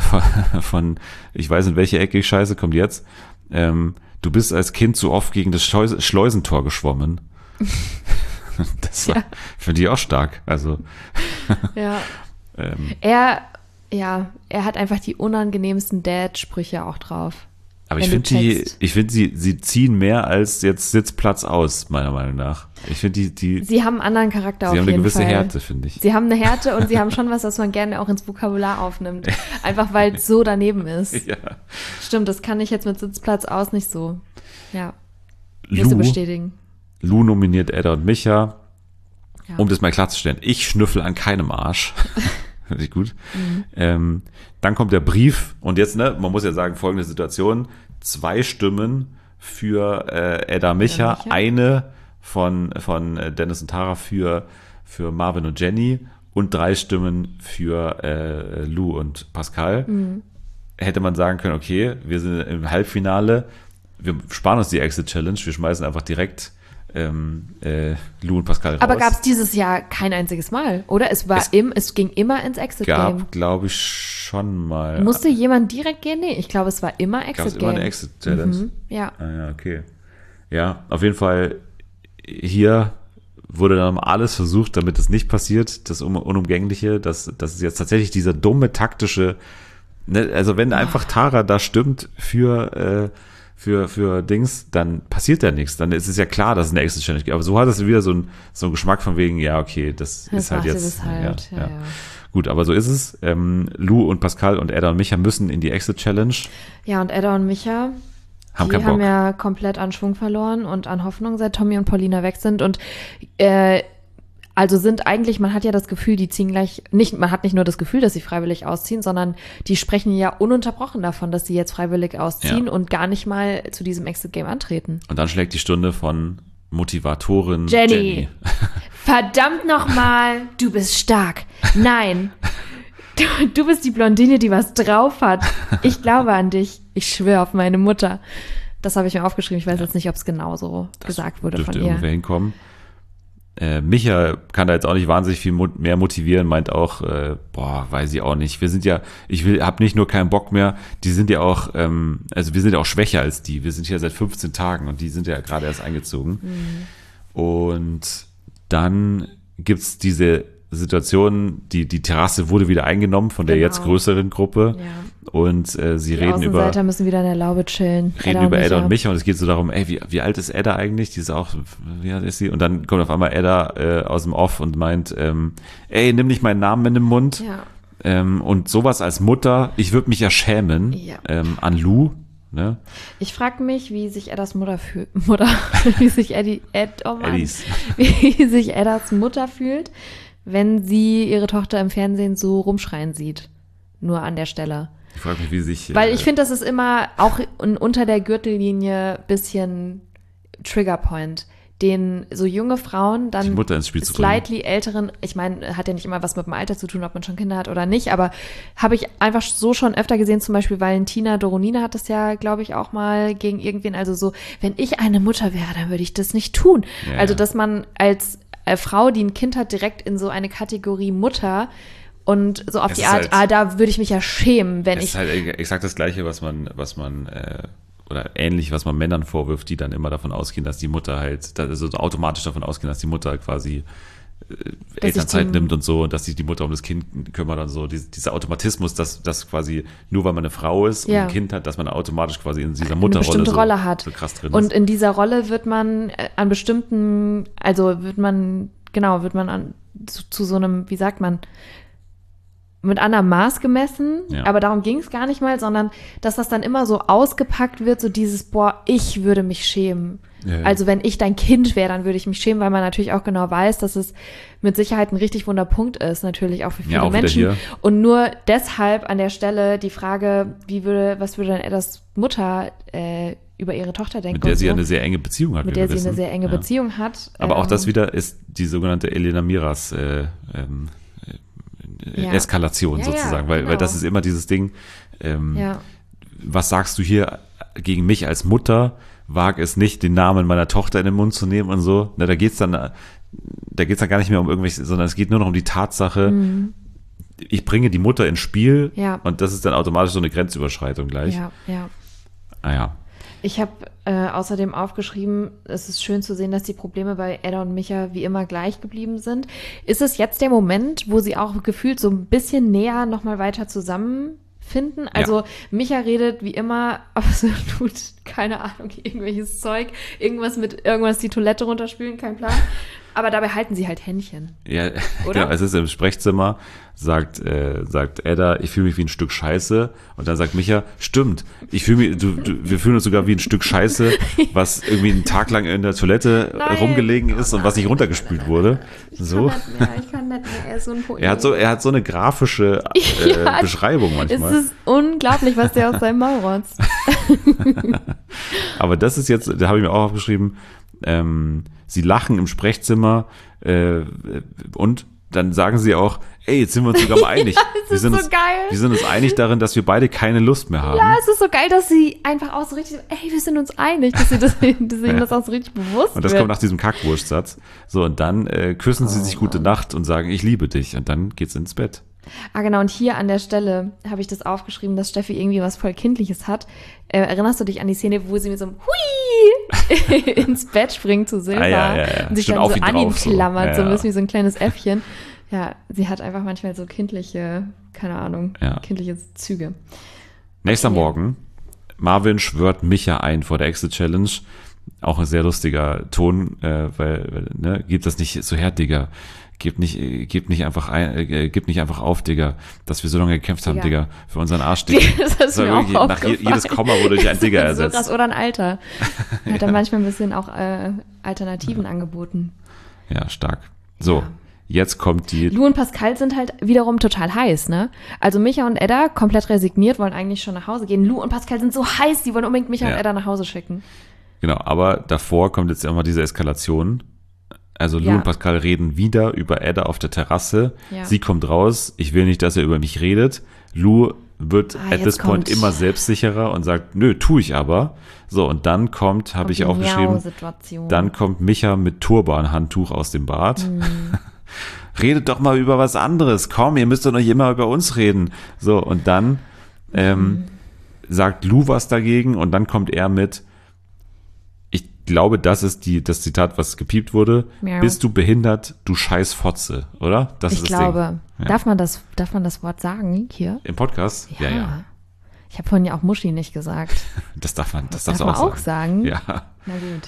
ich weiß, in welche Ecke ich scheiße, kommt jetzt. Du bist als Kind zu oft gegen das Schleusentor geschwommen. Das finde ich auch stark. Also ja. Er hat einfach die unangenehmsten Dad-Sprüche auch drauf. Aber ich finde, sie ziehen mehr als jetzt Sitzplatz aus, meiner Meinung nach. Ich finde, sie haben einen anderen Charakter auf jeden Fall. Sie haben eine gewisse Härte, finde ich. Sie haben eine Härte und sie haben schon was man gerne auch ins Vokabular aufnimmt. Einfach, weil es so daneben ist. Ja. Stimmt, das kann ich jetzt mit Sitzplatz aus nicht so. Ja. Nicht so bestätigen. Lou nominiert Edda und Micha. Ja. Um das mal klarzustellen, ich schnüffel an keinem Arsch. Finde ich gut. Mhm. Dann kommt der Brief und jetzt, man muss ja sagen, folgende Situation. 2 Stimmen für Edda Micha, eine von Dennis und Tara für Marvin und Jenny und 3 Stimmen für Lou und Pascal. Mhm. Hätte man sagen können, okay, wir sind im Halbfinale, wir sparen uns die Exit-Challenge, wir schmeißen einfach direkt Lou und Pascal raus. Aber gab es dieses Jahr kein einziges Mal, oder? Es ging immer ins Exit-Game. Gab, glaube ich, schon mal. Musste jemand direkt gehen? Nee, ich glaube, es war immer Exit-Game. Gab es immer eine Exit-Challenge? Mhm, ja. Ah, ja, okay. Ja, auf jeden Fall, hier wurde dann alles versucht, damit es nicht passiert, das Unumgängliche, dass es jetzt tatsächlich dieser dumme taktische, also wenn einfach Tara da stimmt für Dings, dann passiert da nichts. Dann ist es ja klar, dass es eine Exit-Challenge gibt. Aber so hat es wieder so einen Geschmack von wegen, ja, okay, das ist halt jetzt. Ja. Gut, aber so ist es. Lou und Pascal und Edda und Micha müssen in die Exit-Challenge. Ja, und Edda und Micha haben ja komplett an Schwung verloren und an Hoffnung, seit Tommy und Paulina weg sind. Und also sind eigentlich, man hat ja das Gefühl, die ziehen man hat nicht nur das Gefühl, dass sie freiwillig ausziehen, sondern die sprechen ja ununterbrochen davon, dass sie jetzt freiwillig ausziehen und gar nicht mal zu diesem Exit-Game antreten. Und dann schlägt die Stunde von Motivatorin Jenny. Verdammt nochmal, du bist stark. Nein, du bist die Blondine, die was drauf hat. Ich glaube an dich. Ich schwöre auf meine Mutter. Das habe ich mir aufgeschrieben. Ich weiß jetzt nicht, ob es genauso gesagt wurde von ihr. Dürfte irgendwer hinkommen. Micha kann da jetzt auch nicht wahnsinnig viel mehr motivieren, meint auch, weiß ich auch nicht. Hab nicht nur keinen Bock mehr, die sind ja auch, also wir sind ja auch schwächer als die. Wir sind hier seit 15 Tagen und die sind ja gerade erst eingezogen. Mhm. Und dann gibt's diese Situation, die Terrasse wurde wieder eingenommen von der jetzt größeren Gruppe. Ja. Und sie reden über. Die Außenseiter müssen wieder in der Laube chillen. Reden über Edda und Micha und es geht so darum, wie alt ist Edda eigentlich? Die ist auch, wie alt ist sie? Und dann kommt auf einmal Edda aus dem Off und meint, nimm nicht meinen Namen in den Mund. Ja. Und sowas als Mutter, ich würde mich ja schämen an Lou. Ne? Ich frage mich, wie sich Eddas wie sich wie sich Eddas Mutter fühlt, wenn sie ihre Tochter im Fernsehen so rumschreien sieht. Nur an der Stelle. Ich frage mich, wie sich... Weil ich finde, das ist immer auch unter der Gürtellinie bisschen Triggerpoint, den so junge Frauen dann die Mutter ins Spiel zu bringen. Slightly älteren, ich meine, hat ja nicht immer was mit dem Alter zu tun, ob man schon Kinder hat oder nicht, aber habe ich einfach so schon öfter gesehen, zum Beispiel Valentina Doronina hat das ja, glaube ich, auch mal gegen irgendwen, also so, wenn ich eine Mutter wäre, dann würde ich das nicht tun. Ja, also, dass man als Frau, die ein Kind hat, direkt in so eine Kategorie Mutter und so auf die Art, halt, da würde ich mich ja schämen, wenn ich... Es ist halt exakt das Gleiche, was man oder ähnlich, was man Männern vorwirft, die dann immer davon ausgehen, dass die Mutter halt, also automatisch davon ausgehen, dass die Mutter quasi Elternzeit nimmt und so, und dass sich die Mutter um das Kind kümmert und so. Dieser Automatismus, dass quasi nur weil man eine Frau ist und ein Kind hat, dass man automatisch quasi in dieser Mutterrolle eine bestimmte Rolle hat. So krass drin und ist. In dieser Rolle wird man an bestimmten, wird man zu so einem, wie sagt man, mit anderem Maß gemessen, aber darum ging es gar nicht mal, sondern dass das dann immer so ausgepackt wird, so dieses, ich würde mich schämen. Ja. Also wenn ich dein Kind wäre, dann würde ich mich schämen, weil man natürlich auch genau weiß, dass es mit Sicherheit ein richtig wunder Punkt ist, natürlich auch für viele Menschen. Und nur deshalb an der Stelle die Frage, was würde denn Eddas Mutter über ihre Tochter denken? Mit der sie eine sehr enge Beziehung hat. Mit der sie eine sehr enge Beziehung hat. Aber auch das wieder ist die sogenannte Elena Miras Ja. Eskalation Ja, sozusagen, ja, weil genau. das ist immer dieses Ding, Ja. was sagst du hier gegen mich als Mutter? Wag es nicht, den Namen meiner Tochter in den Mund zu nehmen und so. Na, da geht's dann gar nicht mehr um irgendwelche, sondern es geht nur noch um die Tatsache, ich bringe die Mutter ins Spiel Ja. und das ist dann automatisch so eine Grenzüberschreitung gleich. Ja, ja. Ah ja. Ich habe außerdem aufgeschrieben, es ist schön zu sehen, dass die Probleme bei Edda und Micha wie immer gleich geblieben sind. Ist es jetzt der Moment, wo sie auch gefühlt so ein bisschen näher nochmal weiter zusammenfinden? Also Micha redet wie immer absolut, keine Ahnung, irgendwelches Zeug, irgendwas die Toilette runterspülen, kein Plan. Aber dabei halten sie halt Händchen. Ja, Oder? genau, es ist im Sprechzimmer, sagt Edda, ich fühle mich wie ein Stück Scheiße. Und dann sagt Micha, stimmt, wir fühlen uns sogar wie ein Stück Scheiße, was irgendwie einen Tag lang in der Toilette rumgelegen ist und was nicht runtergespült wurde. So. Ich kann nicht mehr, er ist so ein Poet. Er hat so eine grafische Ja, Beschreibung manchmal. Es ist unglaublich, was der aus seinem Maul rotzt. Aber das ist jetzt, da habe ich mir auch aufgeschrieben, sie lachen im Sprechzimmer und dann sagen sie auch, ey, jetzt sind wir uns sogar mal einig. ist so geil. Wir sind uns einig darin, dass wir beide keine Lust mehr haben. Ja, es ist so geil, dass sie einfach auch so richtig, ey, wir sind uns einig, dass ihnen das auch so richtig bewusst Und das wird. kommt nach diesem Kackwurstsatz. So, und dann küssen sie sich gute Nacht und sagen, ich liebe dich. Und dann geht's ins Bett. Ah, genau, und hier an der Stelle habe ich das aufgeschrieben, dass Steffi irgendwie was voll Kindliches hat. Erinnerst du dich an die Szene, wo sie mit so einem Hui ins Bett springt zu Silva ja. und sich Schon dann auf so ihn an ihn drauf, so. klammert, so ein Ja. bisschen wie so ein kleines Äffchen. Ja, sie hat einfach manchmal so kindliche, keine Ahnung, Ja. kindliche Züge. Nächster Okay. Morgen, Marvin schwört Micha ein vor der Exit-Challenge. Auch ein sehr lustiger Ton, weil gib das nicht so her, Digga. Gib nicht einfach auf, Digga, dass wir so lange gekämpft haben, Digga. Digga, für unseren Arsch, Digga. Das ist mir auch nach aufgefallen. jedes Komma wurde durch ein Digga Das ist so ersetzt. krass. Oder ein Alter. Hat er manchmal ein bisschen auch Alternativen angeboten. Ja, stark. So, Ja. jetzt kommt die, Lou und Pascal sind halt wiederum total heiß, ne? Also Micha und Edda komplett resigniert, wollen eigentlich schon nach Hause gehen. Lou und Pascal sind so heiß, die wollen unbedingt Micha Ja. und Edda nach Hause schicken. genau, aber davor kommt jetzt immer diese Eskalation. Also Lou Ja. und Pascal reden wieder über Edda auf der Terrasse. Ja. Sie kommt raus, ich will nicht, dass er über mich redet. Lou wird at jetzt this point kommt- immer selbstsicherer und sagt, nö, tu ich aber. So, und dann habe ich die aufgeschrieben, Miau-Situation. dann kommt Micha mit Turbanhandtuch aus dem Bad. Mhm. Redet doch mal über was anderes. Komm, ihr müsst doch nicht immer über uns reden. So, und dann sagt Lou was dagegen und dann kommt er mit, ich glaube, das ist das Zitat, was gepiept wurde. Miau. Bist du behindert, du scheiß Fotze, oder? Das Ich ist das glaube, Ding. Ja. darf man das Wort sagen hier? Im Podcast? Ja. Ich habe vorhin ja auch Muschi nicht gesagt. Das darf man Darf man auch sagen? Ja. Na gut.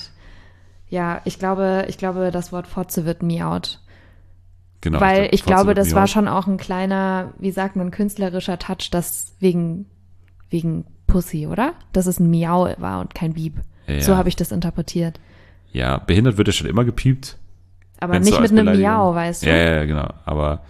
Ja, ich glaube, das Wort Fotze wird miaut. Genau. Weil ich Fotze glaube, wird das mir war auch- schon auch ein kleiner, wie sagt man, künstlerischer Touch, das wegen Pussy, oder? Dass es ein Miau war und kein Bieb. Ja. So habe ich das interpretiert. Ja, behindert wird ja schon immer gepiept. Aber Wenn's nicht so als mit einem Beleidigung- Miau, weißt du? Ja, genau. Aber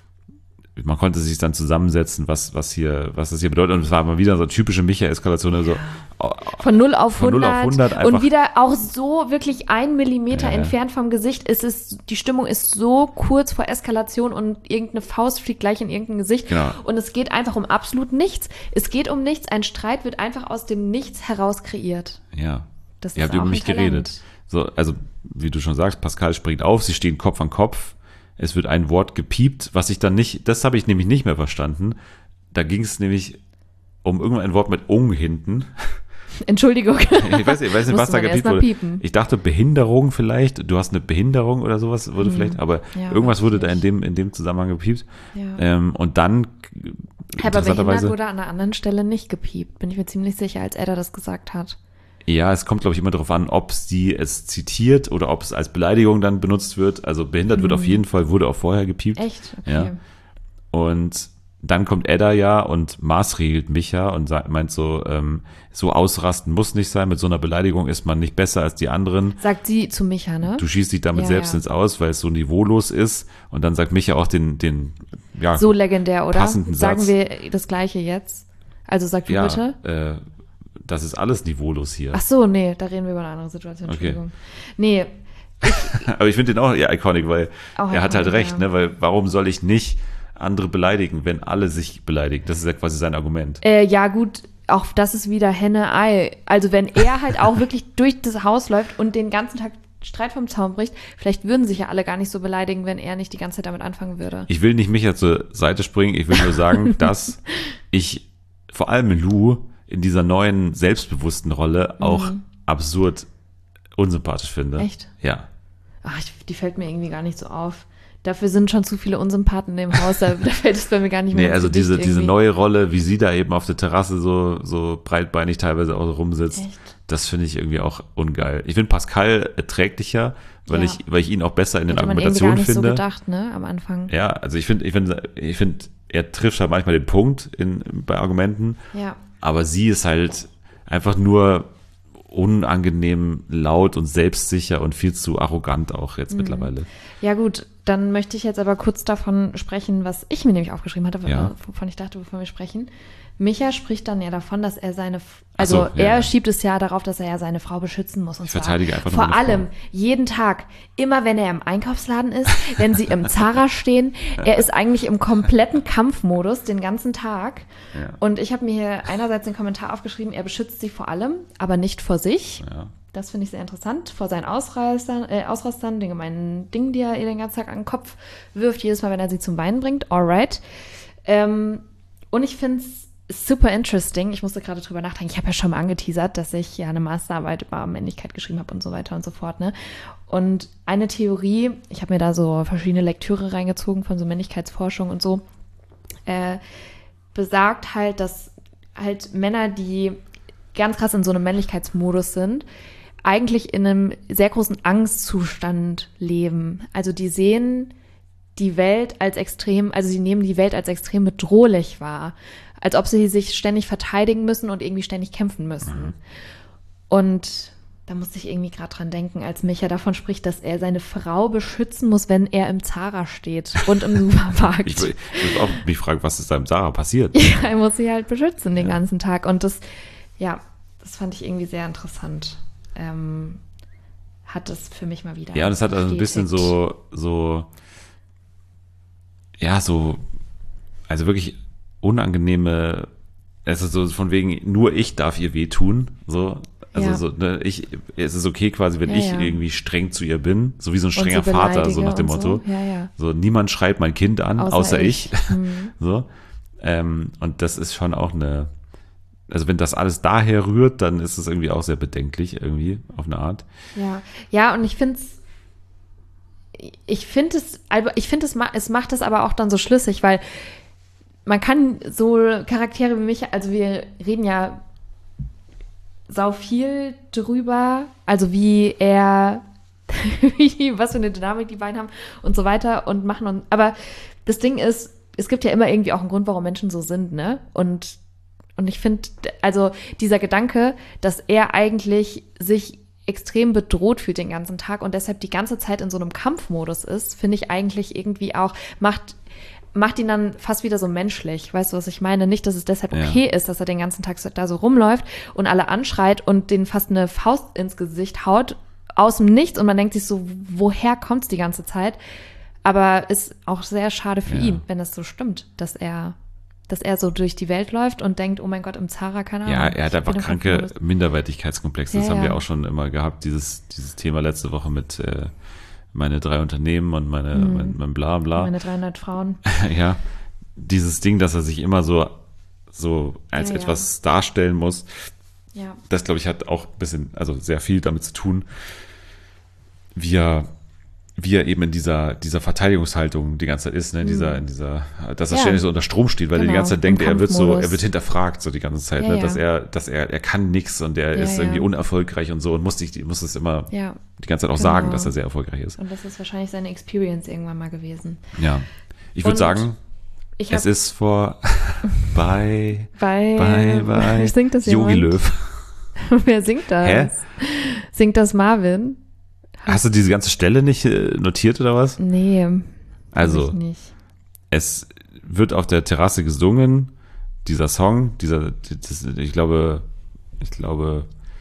man konnte sich dann zusammensetzen, was das hier bedeutet. Und es war mal wieder so eine typische Micha-Eskalation. Also, Von 0 auf Von 0 auf 100 einfach. und wieder auch so wirklich 1 Millimeter Ja. entfernt vom Gesicht. Die Stimmung ist so kurz vor Eskalation und irgendeine Faust fliegt gleich in irgendein Gesicht. Genau. Und es geht einfach um absolut nichts. Es geht um nichts. Ein Streit wird einfach aus dem Nichts heraus kreiert. ja. Das Ihr ist habt über auch mich ein Talent. geredet. So, also, wie du schon sagst, Pascal springt auf, sie stehen Kopf an Kopf. Es wird ein Wort gepiept, was ich dann nicht, das habe ich nämlich nicht mehr verstanden. Da ging es nämlich um irgendein Wort mit Ung hinten. Entschuldigung. Ich weiß nicht, was Musste da man erst gepiept mal wurde. piepen. Ich dachte Behinderung vielleicht. Du hast eine Behinderung oder sowas wurde vielleicht, aber Ja, irgendwas weiß wurde ich da nicht. in dem Zusammenhang gepiept. Ja. Und dann Aber behindert interessanterweise, wurde an einer anderen Stelle nicht gepiept. Bin ich mir ziemlich sicher, als Edda das gesagt hat. ja, es kommt, glaube ich, immer darauf an, ob sie es zitiert oder ob es als Beleidigung dann benutzt wird. Also behindert wird auf jeden Fall, wurde auch vorher gepiept. Echt? Okay. Ja. Und dann kommt Edda ja und maßregelt Micha und meint so, so ausrasten muss nicht sein, mit so einer Beleidigung ist man nicht besser als die anderen. Sagt sie zu Micha, ne? Du schießt dich damit Ja, selbst ja. ins Aus, weil es so niveaulos ist. Und dann sagt Micha auch den ja, So legendär, oder? passenden Sagen Satz. wir das Gleiche jetzt? Also sag du ja, bitte. Das ist alles niveaulos hier. Ach so, nee, da reden wir über eine andere Situation. Okay. Entschuldigung. Nee, Aber ich finde den auch ja iconic, weil Auch er hat halt iconic, recht, ja. ne? Weil warum soll ich nicht andere beleidigen, wenn alle sich beleidigen? Das ist ja quasi sein Argument. Ja gut, auch das ist wieder Henne-Ei. Also wenn er halt auch wirklich durch das Haus läuft und den ganzen Tag Streit vom Zaun bricht, vielleicht würden sich ja alle gar nicht so beleidigen, wenn er nicht die ganze Zeit damit anfangen würde. Ich will nicht Micha zur Seite springen, ich will nur sagen, dass ich vor allem Lou in dieser neuen, selbstbewussten Rolle auch absurd unsympathisch finde. Echt? Ja. Ach, die fällt mir irgendwie gar nicht so auf. Dafür sind schon zu viele Unsympathen im Haus, da fällt es bei mir gar nicht mehr Nee, ins also Gewicht diese irgendwie. neue Rolle, wie sie da eben auf der Terrasse so breitbeinig teilweise auch rumsitzt, Echt? das finde ich irgendwie auch ungeil. Ich finde Pascal erträglicher, weil Ja. ich ihn auch besser in den Hätte man irgendwie gar Argumentationen nicht so finde. gedacht, ne, am Anfang. Ja, also ich finde, er trifft halt manchmal den Punkt bei Argumenten, Ja. aber sie ist halt einfach nur unangenehm laut und selbstsicher und viel zu arrogant auch jetzt mittlerweile. Ja gut, dann möchte ich jetzt aber kurz davon sprechen, was ich mir nämlich aufgeschrieben hatte, Ja. wovon ich dachte, bevor wir sprechen. Micha spricht dann ja davon, dass er Ach so, ja, er ja. schiebt es ja darauf, dass er ja seine Frau beschützen muss. Und Ich verteidige einfach nur vor meine Frau. allem jeden Tag, immer wenn er im Einkaufsladen ist, wenn sie im Zara stehen, er ist eigentlich im kompletten Kampfmodus den ganzen Tag. Ja. Und ich habe mir hier einerseits den Kommentar aufgeschrieben, er beschützt sie vor allem, aber nicht vor sich. Ja. Das finde ich sehr interessant. Vor seinen Ausrastern, den gemeinen Dingen, die er ihr den ganzen Tag an den Kopf wirft, jedes Mal, wenn er sie zum Weinen bringt. Alright. Und ich finde es super interesting. Ich musste gerade drüber nachdenken. Ich habe ja schon mal angeteasert, dass ich ja eine Masterarbeit über Männlichkeit geschrieben habe und so weiter und so fort. Ne? Und eine Theorie, ich habe mir da so verschiedene Lektüre reingezogen von so Männlichkeitsforschung und so, besagt halt, dass halt Männer, die ganz krass in so einem Männlichkeitsmodus sind, eigentlich in einem sehr großen Angstzustand leben. Also die sehen die Welt als extrem, also sie nehmen die Welt als extrem bedrohlich wahr. Als ob sie sich ständig verteidigen müssen und irgendwie ständig kämpfen müssen. Und da musste ich irgendwie gerade dran denken, als Micha davon spricht, dass er seine Frau beschützen muss, wenn er im Zara steht und im Supermarkt. Ich würde auch mich fragen, was ist da im Sarah passiert? Ja, er muss sie halt beschützen den ganzen Tag. Und das fand ich irgendwie sehr interessant. Hat das für mich mal wieder. Ja, und es hat also ein bisschen bestätigt. also wirklich unangenehme, es ist so von wegen, nur ich darf ihr wehtun, so. Also Ja. so, ne, es ist okay quasi, wenn Ja, ich ja. irgendwie streng zu ihr bin, so wie so ein Und sie strenger Vater, so beleidige nach dem und Motto. so. Ja, ja. So, niemand schreit mein Kind an, außer ich. Mhm. So. Und das ist schon auch also wenn das alles daher rührt, dann ist es irgendwie auch sehr bedenklich, irgendwie, auf eine Art. Ja, und ich finde es macht es aber auch dann so schlüssig, weil man kann so Charaktere wie mich, also wir reden ja sau viel drüber, also wie er, was für eine Dynamik die beiden haben und so weiter und machen aber das Ding ist, es gibt ja immer irgendwie auch einen Grund, warum Menschen so sind, ne? Und ich finde, also dieser Gedanke, dass er eigentlich sich extrem bedroht fühlt den ganzen Tag und deshalb die ganze Zeit in so einem Kampfmodus ist, finde ich eigentlich irgendwie auch, macht ihn dann fast wieder so menschlich. Weißt du, was ich meine? Nicht, dass es deshalb okay ist, dass er den ganzen Tag da so rumläuft und alle anschreit und denen fast eine Faust ins Gesicht haut, aus dem Nichts und man denkt sich so, woher kommt's die ganze Zeit? Aber ist auch sehr schade für ihn, wenn das so stimmt, dass er so durch die Welt läuft und denkt, oh mein Gott, im Zara, keine Ahnung. Ja, er hat ich einfach bin im kranke Kampfmodus. Minderwertigkeitskomplexe. Das Ja, haben wir ja. auch schon immer gehabt, dieses Thema letzte Woche mit meine 3 Unternehmen und mein bla bla. Meine 300 Frauen. Ja, dieses Ding, dass er sich immer so als Ja, ja. etwas darstellen muss, Ja. das, glaube ich, hat auch ein bisschen, also sehr viel damit zu tun, wie er eben in dieser Verteidigungshaltung die ganze Zeit ist, ne? Dass er Ja. ständig so unter Strom steht, weil er die Genau, ganze Zeit im denkt, er Kampfmodus. wird hinterfragt so die ganze Zeit, Ja, ne? ja. Dass er kann nichts und er ist Ja, irgendwie ja. unerfolgreich und so und muss es immer Ja. die ganze Zeit auch Genau. sagen, dass er sehr erfolgreich ist. Und das ist wahrscheinlich seine Experience irgendwann mal gewesen. Ja. Ich würde Und sagen, Ich es habe ist bye bei singt das Jogi jemand? Löw. Wer singt das? Hä? Singt das Marvin? Hast du diese ganze Stelle nicht notiert oder was? Nee. hab Also, ich nicht. es wird auf der Terrasse gesungen, dieser Song, ich glaube,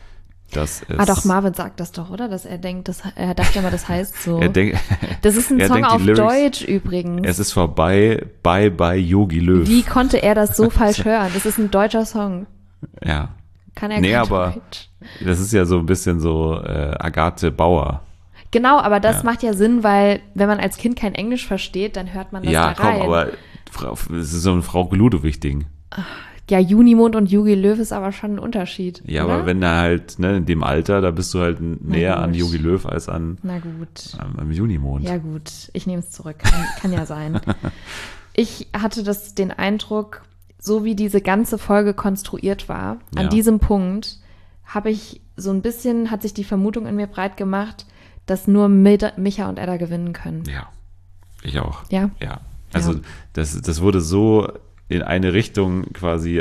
dass es... Doch, Marvin sagt das doch, oder? Dass er denkt, er dachte immer, das heißt so. Das ist ein er Song denkt, die auf Lyrics- Deutsch übrigens. Es ist vorbei, bye bye Yogi Löw. Wie konnte er das so falsch hören? Das ist ein deutscher Song. Ja. Kann er Nee, kein aber Deutsch. das ist ja so ein bisschen so Agathe Bauer. Genau, aber das Ja. macht ja Sinn, weil wenn man als Kind kein Englisch versteht, dann hört man das Ja, da rein. komm, aber es ist so ein Frau Ludowig-Ding. Ja, Junimond und Jogi Löw ist aber schon ein Unterschied. Ja, oder? aber wenn er halt, ne, in dem Alter, da bist du halt näher an gut. Jogi Löw als an Na gut. am Junimond. Ja gut, ich nehme es zurück. Kann ja sein. Ich hatte den Eindruck, so wie diese ganze Folge konstruiert war, Ja. an diesem Punkt hat sich die Vermutung in mir breit gemacht, dass nur Micha und Edda gewinnen können. Ja, ich auch. Ja? Ja, also Ja. Das wurde so in eine Richtung quasi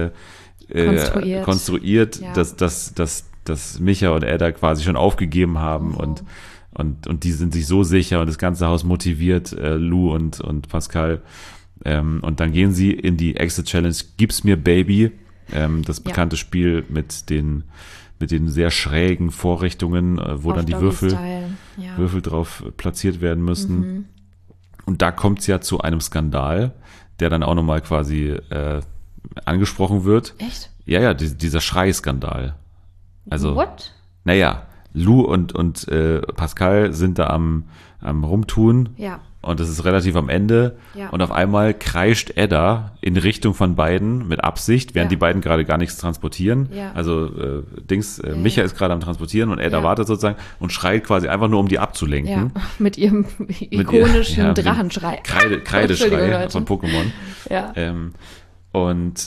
konstruiert, Ja. dass Micha und Edda quasi schon aufgegeben haben und die sind sich so sicher und das ganze Haus motiviert, Lou und Pascal. Und dann gehen sie in die Exit Challenge, Gib's mir Baby, das bekannte Spiel mit den sehr schrägen Vorrichtungen, wo Auf dann die Doggy-Style. Ja. Würfel drauf platziert werden müssen. Und da kommt es ja zu einem Skandal, der dann auch nochmal quasi angesprochen wird. Echt? Ja, dieser Schrei-Skandal. Also, What? naja, Lou und Pascal sind da am Rumtun. Ja. Und das ist relativ am Ende. Ja. Und auf einmal kreischt Edda in Richtung von beiden mit Absicht, während Ja. die beiden gerade gar nichts transportieren. Ja. Also Micha ist gerade am Transportieren und Edda Ja. wartet sozusagen und schreit quasi einfach nur, um die abzulenken. Ja, mit ihrem ikonischen mit dem Drachenschrei. Entschuldigung, Kreideschrei Leute. von Pokémon. Ja. Und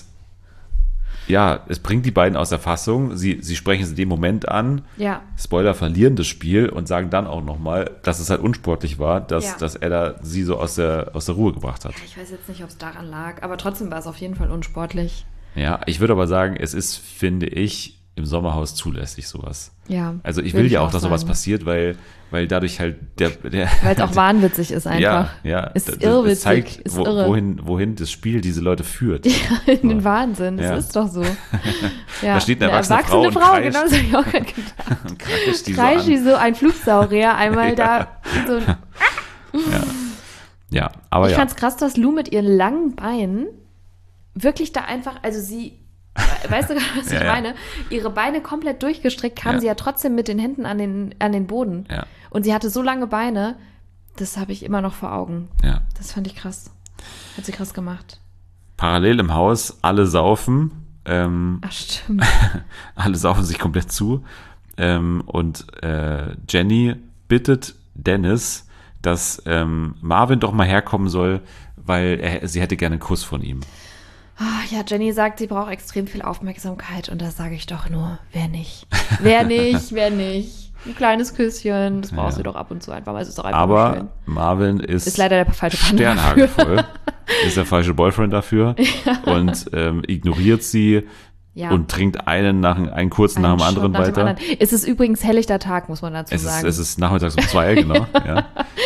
ja, es bringt die beiden aus der Fassung. Sie sprechen es in dem Moment an. Ja. Spoiler, verlieren das Spiel und sagen dann auch nochmal, dass es halt unsportlich war, dass Edda sie so aus der Ruhe gebracht hat. Ich weiß jetzt nicht, ob es daran lag, aber trotzdem war es auf jeden Fall unsportlich. Ja, ich würde aber sagen, es ist, finde ich, im Sommerhaus zulässig sowas. Ja. Also ich würde will ja auch, dass sowas sagen. passiert, weil dadurch halt der Weil es auch wahnwitzig ist einfach. Ja, Ist das irrwitzig, zeigt, ist irre. wohin das Spiel diese Leute führt. In den Wahnsinn, das Ja. ist doch so. Ja. Da steht eine erwachsene Frau und kreischt. genau, das habe ich auch gerade gedacht. Und kreischt die so Kreischt wie an. so ein Flugsaurier einmal da. So. Ja, aber Ich ja. fand's krass, dass Lou mit ihren langen Beinen wirklich da einfach, also sie, weißt du, was ich Ja. meine? Ihre Beine komplett durchgestreckt, kam Ja. sie ja trotzdem mit den Händen an den Boden. Ja. Und sie hatte so lange Beine, das habe ich immer noch vor Augen. Ja. Das fand ich krass. Hat sie krass gemacht. Parallel im Haus, alle saufen. Ach, stimmt. Alle saufen sich komplett zu. Und Jenny bittet Dennis, dass Marvin doch mal herkommen soll, weil sie hätte gerne einen Kuss von ihm. Ja, Jenny sagt, sie braucht extrem viel Aufmerksamkeit und da sage ich doch nur, wer nicht? Wer nicht? Wer nicht? Ein kleines Küsschen, das brauchst du doch ab und zu einfach, weil es ist doch einfach nur schön. Aber Marvin ist Ist leider der falsche Partner sternhagelvoll, ist der falsche Boyfriend dafür und ignoriert sie Ja. und trinkt einen kurzen nach dem Einen anderen Shot nach dem weiter. anderen. Es ist übrigens helllichter Tag, muss man dazu sagen. Es ist nachmittags um 2, genau. Ja,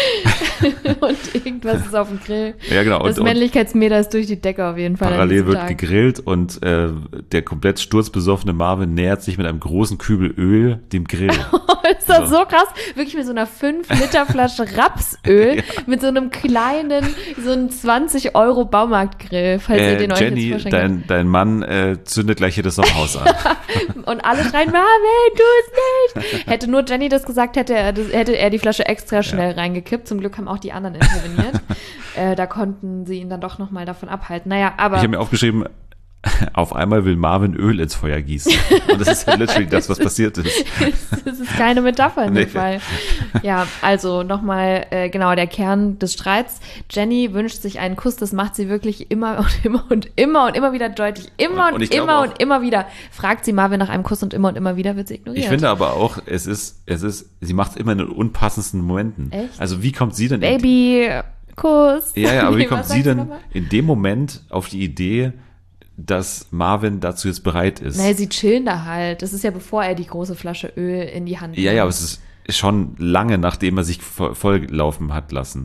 Und irgendwas ist auf dem Grill. ja genau. Das Und Männlichkeitsmeter ist durch die Decke auf jeden Fall. an parallel diesem wird Tag. gegrillt und der komplett sturzbesoffene Marvin nähert sich mit einem großen Kübel Öl dem Grill. Ist das so krass? Wirklich mit so einer 5-Liter-Flasche Rapsöl, mit so einem kleinen, so einem 20€ Baumarktgrill, falls ihr den euch Jenny, jetzt vorstellen könnt. dein Mann zündet gleich hier das Sommerhaus an. Und alle schreien, Marvin, tu es nicht. Hätte nur Jenny das gesagt, hätte er die Flasche extra schnell reingekippt. Zum Glück haben auch die anderen interveniert. Da konnten sie ihn dann doch nochmal davon abhalten. Naja, aber Ich habe mir aufgeschrieben, auf einmal will Marvin Öl ins Feuer gießen. Und das ist halt literally das, was passiert ist. das ist keine Metapher in dem Nee. Fall. Ja, also nochmal, genau, der Kern des Streits. Jenny wünscht sich einen Kuss, das macht sie wirklich immer und immer und immer und immer wieder deutlich. Immer Und ich und glaube immer auch- und immer wieder. Fragt sie Marvin nach einem Kuss und immer wieder wird sie ignoriert. Ich finde aber auch, sie macht es immer in den unpassendsten Momenten. Echt? Also wie kommt sie denn Baby, Kuss. Ja, aber wie Nee, kommt was sie sagst du denn nochmal? in dem Moment auf die Idee, dass Marvin dazu jetzt bereit ist? Naja, sie chillen da halt. Das ist ja bevor er die große Flasche Öl in die Hand nimmt. Ja, aber es ist schon lange, nachdem er sich volllaufen hat lassen.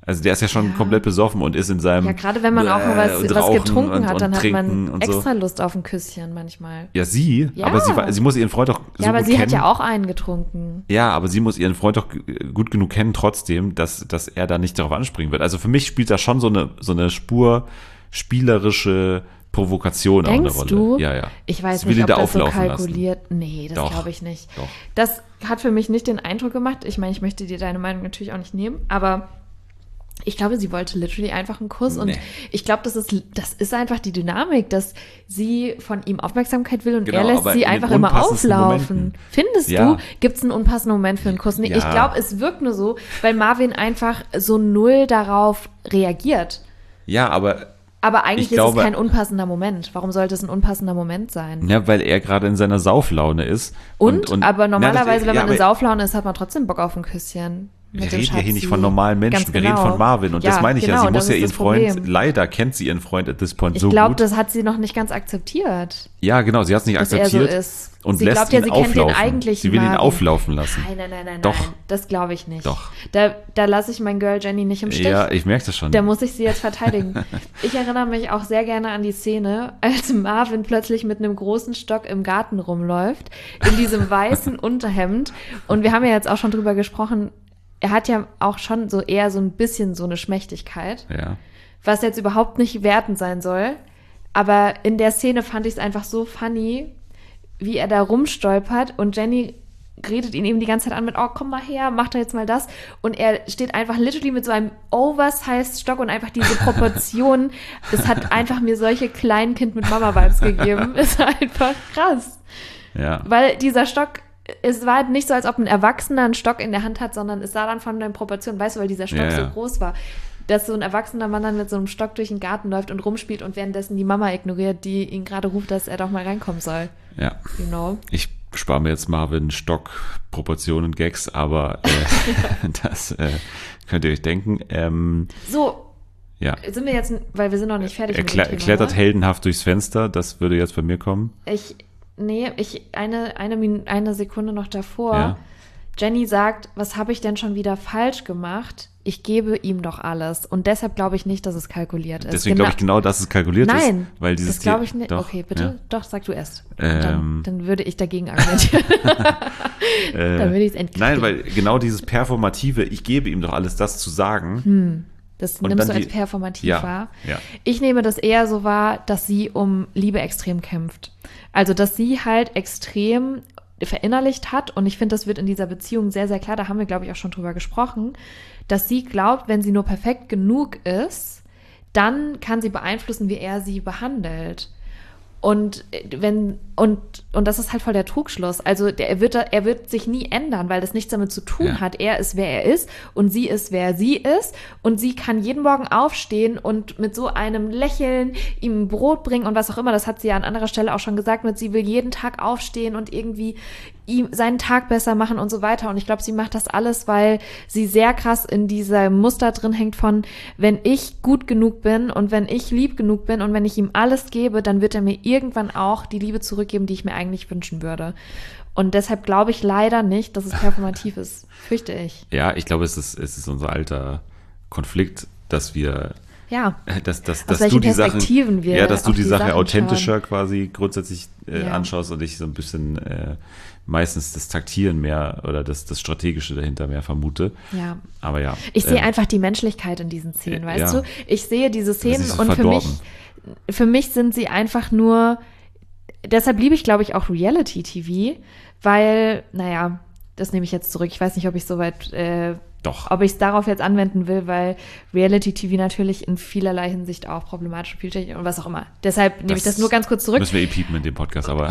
Also der ist ja schon komplett besoffen und ist in seinem... Ja, gerade wenn man auch mal was getrunken hat, dann hat man und extra so. Lust auf ein Küsschen manchmal. Ja, sie? Ja. Aber sie muss ihren Freund doch so Ja, aber gut sie kennen. hat ja auch einen getrunken. Ja, aber sie muss ihren Freund doch gut genug kennen trotzdem, dass er da nicht darauf anspringen wird. Also für mich spielt da schon so eine Spur spielerische Provokation auch eine Denkst Rolle. du? Ja, ja. Ich weiß Sie will nicht, ihn ob da das so auflaufen lassen. kalkuliert. Nee, das Doch, glaube ich nicht. doch. Das hat für mich nicht den Eindruck gemacht. Ich meine, ich möchte dir deine Meinung natürlich auch nicht nehmen, aber ich glaube, sie wollte literally einfach einen Kuss. Und ich glaube, das ist einfach die Dynamik, dass sie von ihm Aufmerksamkeit will und Genau, er lässt aber sie in den einfach immer unpassendsten auflaufen. Momenten. Findest Ja. du, gibt es einen unpassenden Moment für einen Kuss? Nee, Ja. ich glaube, es wirkt nur so, weil Marvin einfach so null darauf reagiert. Ja, aber Aber eigentlich Ich glaube- ist es kein unpassender Moment. Warum sollte es ein unpassender Moment sein? ja, weil er gerade in seiner Sauflaune ist. Aber normalerweise, wenn man aber in Sauflaune ist, hat man trotzdem Bock auf ein Küsschen. Wir mit dem reden ja hier nicht Schatzi. von normalen Menschen, Ganz wir reden genau. von Marvin. Und Ja, das meine ich genau, ja, sie das muss ja ist ihren das Freund, Problem. leider kennt sie ihren Freund at this point Ich so glaube, gut. das hat sie noch nicht ganz akzeptiert, Ja, genau, sie hat es nicht dass er akzeptiert. so ist. Und Sie lässt glaubt ja, ihn sie kennt den auflaufen. eigentlichen Sie will ihn Marvin. auflaufen lassen. Nein. Doch. Das glaube ich nicht. Doch. Da lasse ich mein Girl Jenny nicht im Stich. Ja, ich merke das schon. Da muss ich sie jetzt verteidigen. Ich erinnere mich auch sehr gerne an die Szene, als Marvin plötzlich mit einem großen Stock im Garten rumläuft, in diesem weißen Unterhemd. Und wir haben ja jetzt auch schon drüber gesprochen, er hat ja auch schon so eher so ein bisschen so eine Schmächtigkeit, Ja. was jetzt überhaupt nicht wertend sein soll. Aber in der Szene fand ich es einfach so funny, wie er da rumstolpert und Jenny redet ihn eben die ganze Zeit an mit, oh, komm mal her, mach doch jetzt mal das. Und er steht einfach literally mit so einem oversized Stock und einfach diese Proportionen. Das hat einfach mir solche Kleinkind mit Mama-Vibes gegeben. Ist einfach krass. Ja. Weil dieser Stock, es war halt nicht so, als ob ein Erwachsener einen Stock in der Hand hat, sondern es sah dann von den Proportionen, weißt du, weil dieser Stock Ja, so ja. groß war, dass so ein erwachsener Mann dann mit so einem Stock durch den Garten läuft und rumspielt und währenddessen die Mama ignoriert, die ihn gerade ruft, dass er doch mal reinkommen soll. Ja. You know? Ich spare mir jetzt Marvin Stock, Proportionen, Gags, aber das könnt ihr euch denken. So, Ja. sind wir jetzt, weil wir sind noch nicht fertig Er mit dem Thema, klettert oder? heldenhaft durchs Fenster, das würde jetzt bei mir kommen. Eine Sekunde noch davor. Ja. Jenny sagt, was habe ich denn schon wieder falsch gemacht? Ich gebe ihm doch alles. Und deshalb glaube ich nicht, dass es kalkuliert ist. Deswegen glaube ich genau, dass es kalkuliert ist. Nein, Weil dieses das glaube ich nicht. Doch, Okay, bitte. ja. Doch, sag du erst. Ähm, Dann würde ich dagegen argumentieren. Dann würde ich es entkriegen. Nein, weil genau dieses Performative, ich gebe ihm doch alles, das zu sagen. Das und nimmst dann du als die- performativ Ja, wahr. ja. Ich nehme das eher so wahr, dass sie um Liebe extrem kämpft. Also, dass sie halt extrem verinnerlicht hat und ich finde, das wird in dieser Beziehung sehr, sehr klar, da haben wir, glaube ich, auch schon drüber gesprochen, dass sie glaubt, wenn sie nur perfekt genug ist, dann kann sie beeinflussen, wie er sie behandelt. Und das ist halt voll der Trugschluss. Also er wird sich nie ändern, weil das nichts damit zu tun Ja. hat. Er ist, wer er ist und sie ist, wer sie ist. Und sie kann jeden Morgen aufstehen und mit so einem Lächeln ihm ein Brot bringen und was auch immer. Das hat sie ja an anderer Stelle auch schon gesagt. Sie will jeden Tag aufstehen und irgendwie ihm seinen Tag besser machen und so weiter. Und ich glaube, sie macht das alles, weil sie sehr krass in dieser Muster drin hängt von, wenn ich gut genug bin und wenn ich lieb genug bin und wenn ich ihm alles gebe, dann wird er mir irgendwann auch die Liebe zurückgeben, die ich mir eigentlich wünschen würde. Und deshalb glaube ich leider nicht, dass es performativ ist. Fürchte ich. Ja, ich glaube, es ist unser alter Konflikt, dass wir Ja. dass welchen du die Sache, Perspektiven wir ja, dass du auf die die Sache Sachen authentischer quasi grundsätzlich Ja. anschaust und ich so ein bisschen meistens das Taktieren mehr oder das Strategische dahinter mehr vermute. Ja. Aber ja. Ich sehe einfach die Menschlichkeit in diesen Szenen, weißt ja. du? Ich sehe diese Szenen ist so und verdorben. für mich sind sie einfach nur, deshalb liebe ich, glaube ich, auch Reality-TV, weil, naja, das nehme ich jetzt zurück. Ich weiß nicht, ob ich soweit, Doch. ob ich es darauf jetzt anwenden will, weil Reality-TV natürlich in vielerlei Hinsicht auch problematisch und vielschichtig und was auch immer. Deshalb nehme ich das nur ganz kurz zurück. Müssen wir piepen in dem Podcast, aber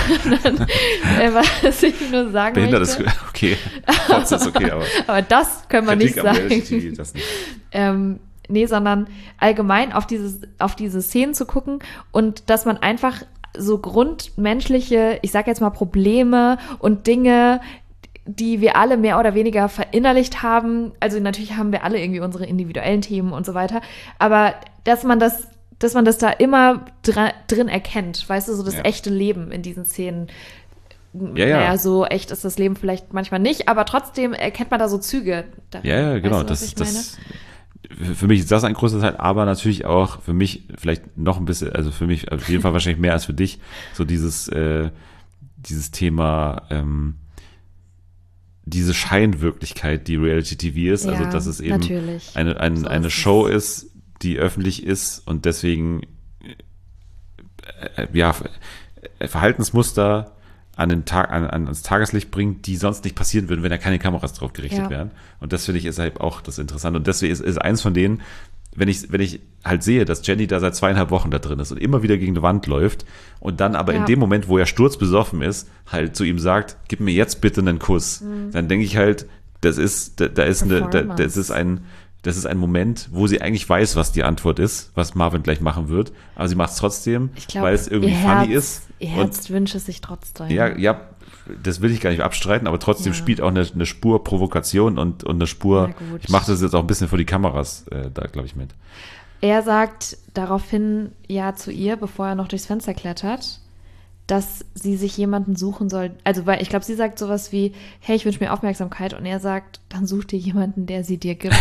Was ich nur sagen behindert möchte. ist okay. Trotzdem ist okay, aber Aber das können wir nicht Kritik am sagen. Reality-TV, das nicht. Nee, sondern allgemein auf diese Szenen zu gucken und dass man einfach so grundmenschliche, ich sag jetzt mal Probleme und Dinge, die wir alle mehr oder weniger verinnerlicht haben, also natürlich haben wir alle irgendwie unsere individuellen Themen und so weiter, aber dass man das da immer drin erkennt, weißt du, so das Ja. echte Leben in diesen Szenen. Ja, ja. Naja, so echt ist das Leben vielleicht manchmal nicht, aber trotzdem erkennt man da so Züge darin. Ja, genau. Weißt du, was ich meine? für mich ist das ein großer Teil, aber natürlich auch für mich vielleicht noch ein bisschen, also für mich auf jeden Fall wahrscheinlich mehr als für dich, so dieses Thema, diese Scheinwirklichkeit, die Reality-TV ist, also Ja, dass es eben natürlich. eine ist Show ist, die öffentlich ist und deswegen Verhaltensmuster ans Tageslicht bringt, die sonst nicht passieren würden, wenn da keine Kameras drauf gerichtet Ja. wären. Und das finde ich ist halt auch das Interessante. Und deswegen ist eins von denen, wenn ich halt sehe, dass Jenny da seit 2,5 Wochen da drin ist und immer wieder gegen die Wand läuft und dann aber Ja. in dem Moment, wo er sturzbesoffen ist, halt zu ihm sagt, gib mir jetzt bitte einen Kuss, dann denke ich halt, das ist ein Moment, wo sie eigentlich weiß, was die Antwort ist, was Marvin gleich machen wird, aber sie macht es trotzdem, Ich glaube, weil es irgendwie funny ist. Ihr Herz wünscht es sich trotzdem. Ja, das will ich gar nicht abstreiten, aber trotzdem Ja. spielt auch eine Spur Provokation und eine Spur, Na gut. ich mache das jetzt auch ein bisschen vor die Kameras da, glaube ich, mit. Er sagt daraufhin ja zu ihr, bevor er noch durchs Fenster klettert, dass sie sich jemanden suchen soll. Also, weil ich glaube, sie sagt sowas wie, hey, ich wünsche mir Aufmerksamkeit. Und er sagt, dann such dir jemanden, der sie dir gibt.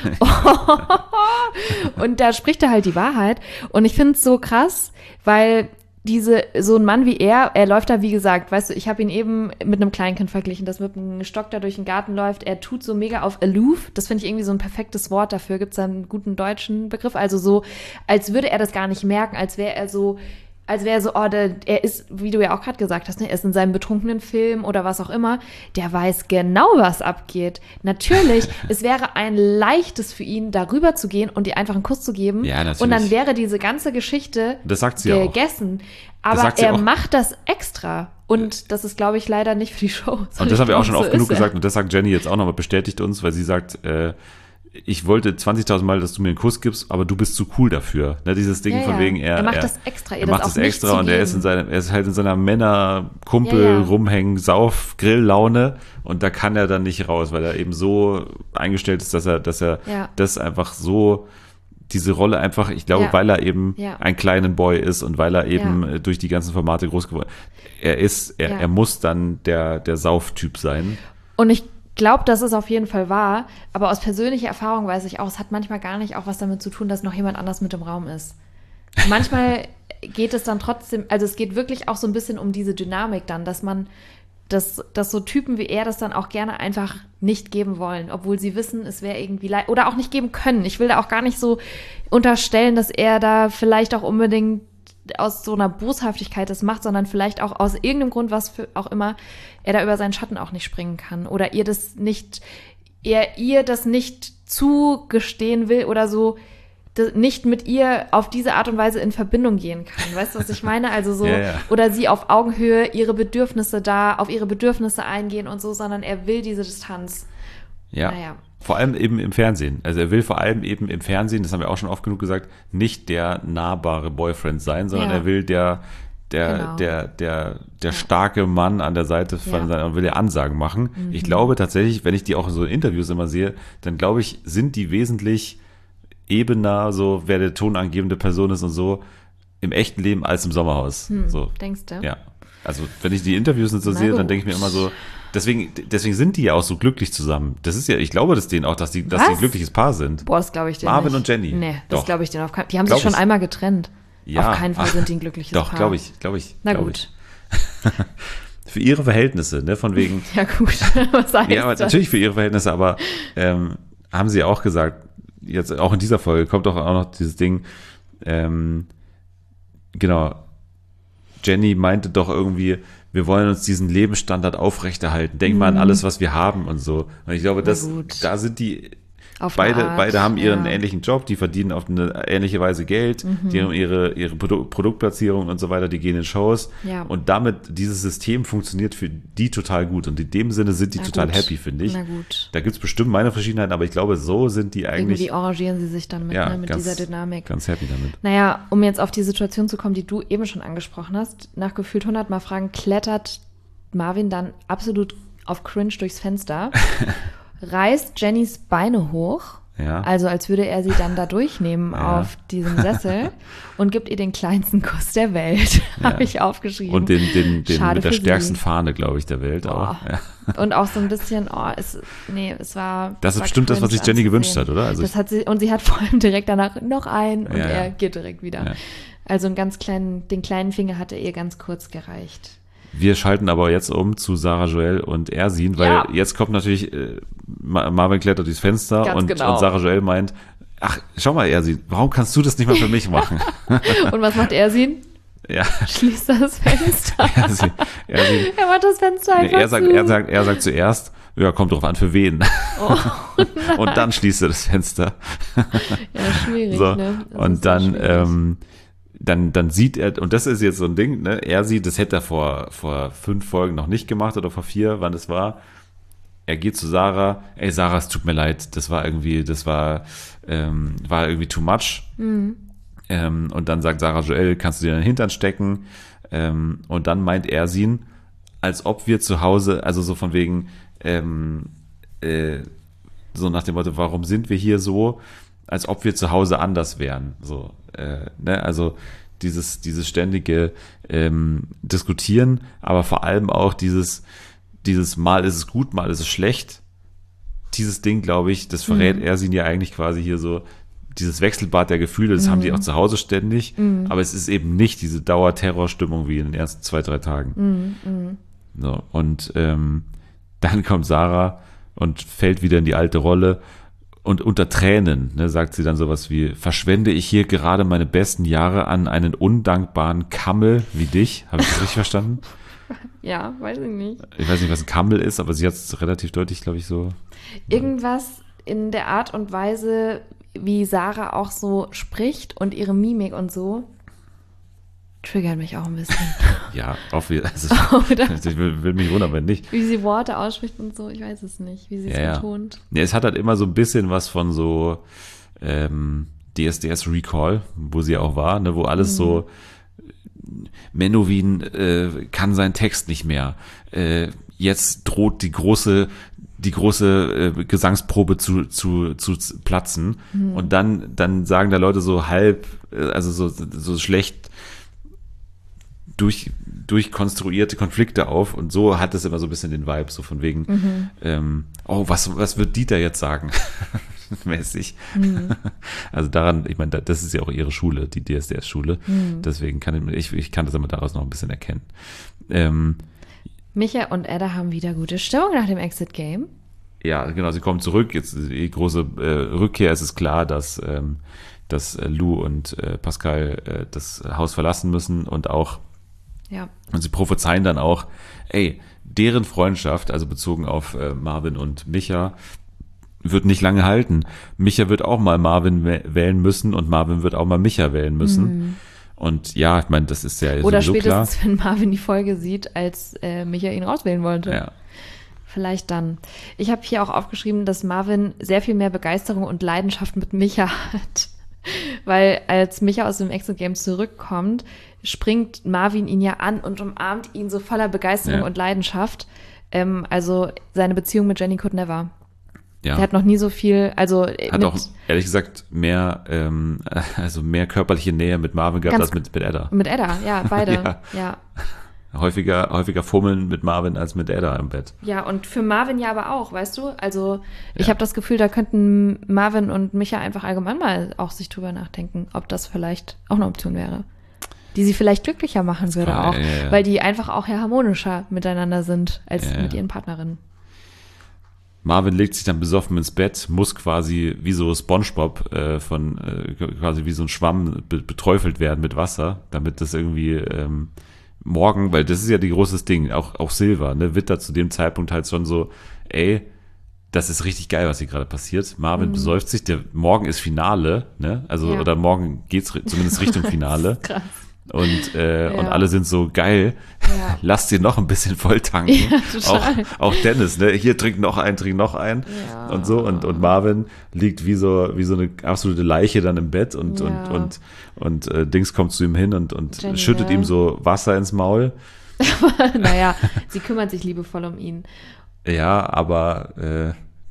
Und da spricht er halt die Wahrheit. Und ich finde es so krass, weil so ein Mann wie er läuft da, wie gesagt, weißt du, ich habe ihn eben mit einem Kleinkind verglichen, das mit einem Stock da durch den Garten läuft. Er tut so mega auf aloof. Das finde ich irgendwie so ein perfektes Wort dafür. Gibt es da einen guten deutschen Begriff? Also so, als würde er das gar nicht merken, als wäre er so, er ist, wie du ja auch gerade gesagt hast, ne, er ist in seinem betrunkenen Film oder was auch immer, der weiß genau, was abgeht. Natürlich, es wäre ein leichtes für ihn, darüber zu gehen und ihr einfach einen Kuss zu geben. Ja, natürlich. Und dann wäre diese ganze Geschichte Das sagt sie ja auch. gegessen. Das Aber sagt sie er auch. macht das extra. Und das ist, glaube ich, leider nicht für die Show. Und das haben wir auch schon So oft genug ist er. gesagt und das sagt Jenny jetzt auch nochmal, bestätigt uns, weil sie sagt, ich wollte 20.000 Mal, dass du mir einen Kuss gibst, aber du bist zu cool dafür. Ne, dieses Ding Ja, von ja. wegen, Er macht das extra, ihr er das macht auch das nicht extra zu und er ist geben. er ist halt in seiner Männer-Kumpel Ja, ja. rumhängen, Sauf, Grill-Laune und da kann er dann nicht raus, weil er eben so eingestellt ist, dass er Ja. das einfach so, diese Rolle einfach, ich glaube, Ja. weil er eben Ja. ein kleiner Boy ist und weil er eben Ja. durch die ganzen Formate groß geworden ist, Ja. er muss dann der Sauftyp sein. Und ich glaube, dass es auf jeden Fall wahr, aber aus persönlicher Erfahrung weiß ich auch, es hat manchmal gar nicht auch was damit zu tun, dass noch jemand anders mit im Raum ist. Manchmal geht es dann trotzdem, also es geht wirklich auch so ein bisschen um diese Dynamik dann, dass so Typen wie er das dann auch gerne einfach nicht geben wollen, obwohl sie wissen, es wäre irgendwie oder auch nicht geben können. Ich will da auch gar nicht so unterstellen, dass er da vielleicht auch unbedingt aus so einer Boshaftigkeit das macht, sondern vielleicht auch aus irgendeinem Grund, was für auch immer, er da über seinen Schatten auch nicht springen kann oder ihr das nicht zugestehen will oder so nicht mit ihr auf diese Art und Weise in Verbindung gehen kann. Weißt du, was ich meine? Also so, Ja, ja. oder sie auf Augenhöhe auf ihre Bedürfnisse eingehen und so, sondern er will diese Distanz. Ja, Naja. vor allem eben im Fernsehen. Also er will vor allem eben im Fernsehen, das haben wir auch schon oft genug gesagt, nicht der nahbare Boyfriend sein, sondern Ja. er will der Genau. starke Mann an der Seite von Ja. seiner, will er Ansagen machen. Ich glaube tatsächlich, wenn ich die auch in so Interviews immer sehe, dann glaube ich, sind die wesentlich ebener, so wer der tonangebende Person ist und so, im echten Leben als im Sommerhaus. So. Denkst du? Ja. Also wenn ich die Interviews und so Na sehe, dann gut. denke ich mir immer so, deswegen sind die ja auch so glücklich zusammen. Das ist ja, ich glaube das denen auch, dass die ein glückliches Paar sind. Boah, das glaube ich dir Marvin nicht. und Jenny. Nee, das Doch. glaube ich dir auf keinen. Die haben Glaub sich schon ich. einmal getrennt. Ja. Auf keinen Fall sind die ein glückliches Doch, Paar. glaube ich. Na glaub gut. Ich. Für ihre Verhältnisse, ne, von wegen, Ja gut, was heißt ja, aber das? natürlich für ihre Verhältnisse, aber haben sie auch gesagt, jetzt auch in dieser Folge kommt auch noch dieses Ding, genau, Jenny meinte doch irgendwie, wir wollen uns diesen Lebensstandard aufrechterhalten. Denk mal an alles, was wir haben und so. Und ich glaube, gut. da sind die Auf eine Art, beide haben ihren ja. ähnlichen Job, die verdienen auf eine ähnliche Weise Geld, die haben ihre Produktplatzierung und so weiter, die gehen in Shows Ja. und damit dieses System funktioniert für die total gut und in dem Sinne sind die Na total gut. happy, finde ich. Na gut. Da gibt es bestimmt meine Verschiedenheiten, aber ich glaube, so sind die eigentlich Irgendwie arrangieren sie sich dann mit, ja, mit ganz, dieser Dynamik. ganz happy damit. Naja, um jetzt auf die Situation zu kommen, die du eben schon angesprochen hast, nach gefühlt 100 Mal Fragen klettert Marvin dann absolut auf Cringe durchs Fenster, reißt Jennys Beine hoch Ja. Also als würde er sie dann da durchnehmen auf diesem Sessel und gibt ihr den kleinsten Kuss der Welt, habe ich aufgeschrieben. Und den Schade mit der für sie. stärksten Fahne, glaube ich, der Welt auch. Boah. Ja. Und auch so ein bisschen, es war. Das ist war bestimmt das, was sich cringe Jenny gewünscht anzusehen. hat, oder? Also das hat sie, und sie hat vor allem direkt danach noch einen und Ja, ja. er geht direkt wieder. Ja. Also den kleinen Finger hatte ihr ganz kurz gereicht. Wir schalten aber jetzt um zu Sarah Joel und Ersin, weil jetzt kommt natürlich Marvin klettert durchs Fenster Ganz und genau. Sarah Joel meint, ach, schau mal, Ersin, warum kannst du das nicht mal für mich machen? Und was macht Ersin? Ja, Schließt das Fenster. Ersin, Er macht das Fenster einfach er sagt zuerst, ja, kommt drauf an, für wen. Oh, Und dann schließt er das Fenster. ja, schwierig, So, ne? Das und ist so schwierig. dann sieht er, und das ist jetzt so ein Ding, ne, er sieht, das hätte er vor 5 Folgen noch nicht gemacht oder vor 4, wann das war. Er geht zu Sarah, ey Sarah, es tut mir leid, das war irgendwie too much. Und dann sagt Sarah Joel, kannst du dir in den Hintern stecken? Und dann meint Ersin, als ob wir zu Hause, also so von wegen, so nach dem Motto, warum sind wir hier so, als ob wir zu Hause anders wären. So, ne? Also dieses ständige Diskutieren, aber vor allem auch dieses mal ist es gut, mal ist es schlecht. Dieses Ding, glaube ich, das verrät Ersin ja eigentlich quasi hier so, dieses Wechselbad der Gefühle, das haben die auch zu Hause ständig, aber es ist eben nicht diese Dauerterrorstimmung wie in den ersten 2-3 Tagen. So, und dann kommt Sarah und fällt wieder in die alte Rolle und unter Tränen, ne, sagt sie dann sowas wie, verschwende ich hier gerade meine besten Jahre an einen undankbaren Kammel wie dich? Habe ich das richtig verstanden? Ja, weiß ich nicht. Ich weiß nicht, was ein Kammel ist, aber sie hat es relativ deutlich, glaube ich, so. Irgendwas in der Art und Weise, wie Sarah auch so spricht und ihre Mimik und so, triggert mich auch ein bisschen. Ja, also, Oder? ich will mich wundern, wenn nicht. Wie sie Worte ausspricht und so, ich weiß es nicht, wie sie es betont. Ja, es hat halt immer so ein bisschen was von so DSDS Recall, wo sie auch war, ne, wo alles so Menowin kann seinen Text nicht mehr. Jetzt droht die große Gesangsprobe zu platzen. Und dann sagen da Leute so halb, also so schlecht durchkonstruierte Konflikte auf. Und so hat es immer so ein bisschen den Vibe, so von wegen, was wird Dieter jetzt sagen? Mäßig. Also daran, ich meine, das ist ja auch ihre Schule, die DSDS-Schule. Deswegen kann ich kann das immer daraus noch ein bisschen erkennen. Micha und Edda haben wieder gute Stimmung nach dem Exit-Game. Ja, genau, sie kommen zurück. Jetzt die große Rückkehr. Es ist klar, dass Lou und Pascal das Haus verlassen müssen und sie prophezeien dann auch, deren Freundschaft, also bezogen auf Marvin und Micha, wird nicht lange halten. Micha wird auch mal Marvin wählen müssen und Marvin wird auch mal Micha wählen müssen. Und ja, ich meine, das ist ja Oder sowieso klar. spätestens, wenn Marvin die Folge sieht, als Micha ihn rauswählen wollte. Ja. Vielleicht dann. Ich habe hier auch aufgeschrieben, dass Marvin sehr viel mehr Begeisterung und Leidenschaft mit Micha hat. Weil als Micha aus dem Exit-Game zurückkommt, springt Marvin ihn ja an und umarmt ihn so voller Begeisterung und Leidenschaft. Also seine Beziehung mit Jenny could never. Ja. Der hat noch nie so viel, also hat auch, ehrlich gesagt, mehr körperliche Nähe mit Marvin gehabt als mit Edda. Mit Edda, ja, beide. Ja. Häufiger fummeln mit Marvin als mit Edda im Bett. Ja, und für Marvin ja aber auch, weißt du? Also ich habe das Gefühl, da könnten Marvin und Micha einfach allgemein mal auch sich drüber nachdenken, ob das vielleicht auch eine Option wäre. Die sie vielleicht glücklicher machen würde auch, weil die einfach auch harmonischer miteinander sind als mit ihren Partnerinnen. Marvin legt sich dann besoffen ins Bett, muss quasi wie so SpongeBob quasi wie so ein Schwamm beträufelt werden mit Wasser, damit das irgendwie morgen, weil das ist ja die großes Ding, auch Silver, ne, wird da zu dem Zeitpunkt halt schon so, das ist richtig geil, was hier gerade passiert. Marvin besäuft sich, morgen ist Finale, ne, also oder morgen geht's zumindest Richtung Finale. Das ist krass. Und alle sind so geil, lass dir noch ein bisschen voll tanken. Ja, total. Auch Dennis, ne? Hier trink noch ein. Ja. Und so. Und Marvin liegt wie so eine absolute Leiche dann im Bett und Dings kommt zu ihm hin und Jenny, schüttet ihm so Wasser ins Maul. Naja, sie kümmert sich liebevoll um ihn. Ja, aber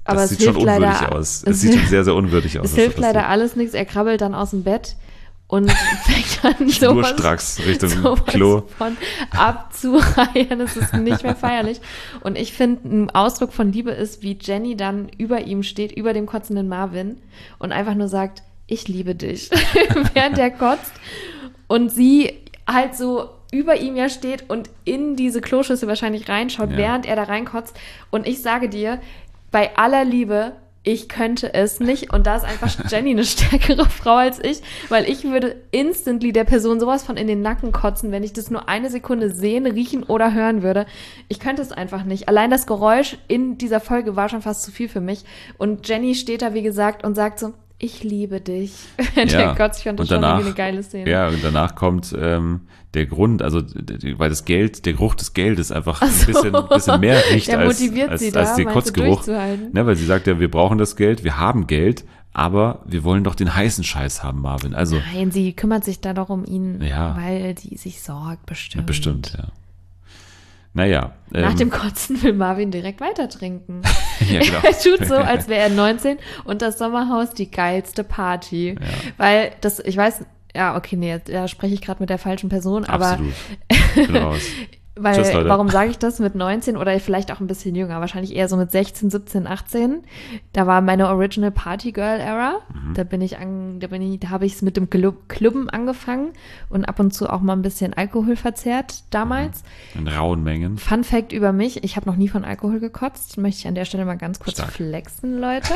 Aber das es sieht schon hilft leider, unwürdig aus. Es sieht schon sehr, sehr unwürdig aus. Es was da hilft leider passiert. alles nichts. Er krabbelt dann aus dem Bett und fängt an Schnurstracks Richtung Klo. von abzureihen. Es ist nicht mehr feierlich. Und ich finde, ein Ausdruck von Liebe ist, wie Jenny dann über ihm steht, über dem kotzenden Marvin und einfach nur sagt, ich liebe dich, während er kotzt. Und sie halt so über ihm ja steht und in diese Kloschüssel wahrscheinlich reinschaut, Ja. während er da reinkotzt. Und ich sage dir, bei aller Liebe, ich könnte es nicht. Und da ist einfach Jenny eine stärkere Frau als ich, weil ich würde instantly der Person sowas von in den Nacken kotzen, wenn ich das nur eine Sekunde sehen, riechen oder hören würde. Ich könnte es einfach nicht. Allein das Geräusch in dieser Folge war schon fast zu viel für mich. Und Jenny steht da, wie gesagt, und sagt so, ich liebe dich. Der kotzt, ich fand das und schon danach, irgendwie eine geile Szene. Ja, und danach kommt der Grund, also weil das Geld, der Geruch des Geldes einfach ein bisschen mehr riecht Der als motiviert sie da, der meinst du, Kotzgeruch. durchzuhalten? Ne, weil sie sagt ja, wir brauchen das Geld, wir haben Geld, aber wir wollen doch den heißen Scheiß haben, Marvin. Also Nein, sie kümmert sich da doch um ihn, Ja. weil die sich sorgt, bestimmt. bestimmt, ja. Naja. Nach dem Kotzen will Marvin direkt weiter trinken. ja, genau. Er tut so, als wäre er 19 und das Sommerhaus die geilste Party. Ja. Weil das, ich weiß, ja, okay, nee, da spreche ich gerade mit der falschen Person, aber Absolut. Ich bin raus. weil, Tschüss, Leute. warum sage ich das mit 19 oder vielleicht auch ein bisschen jünger, wahrscheinlich eher so mit 16, 17, 18. Da war meine Original Party Girl Era. Da habe ich es mit dem Klubben angefangen und ab und zu auch mal ein bisschen Alkohol verzehrt damals. In rauen Mengen. Fun Fact über mich, ich habe noch nie von Alkohol gekotzt. Möchte ich an der Stelle mal ganz kurz Stark. flexen, Leute.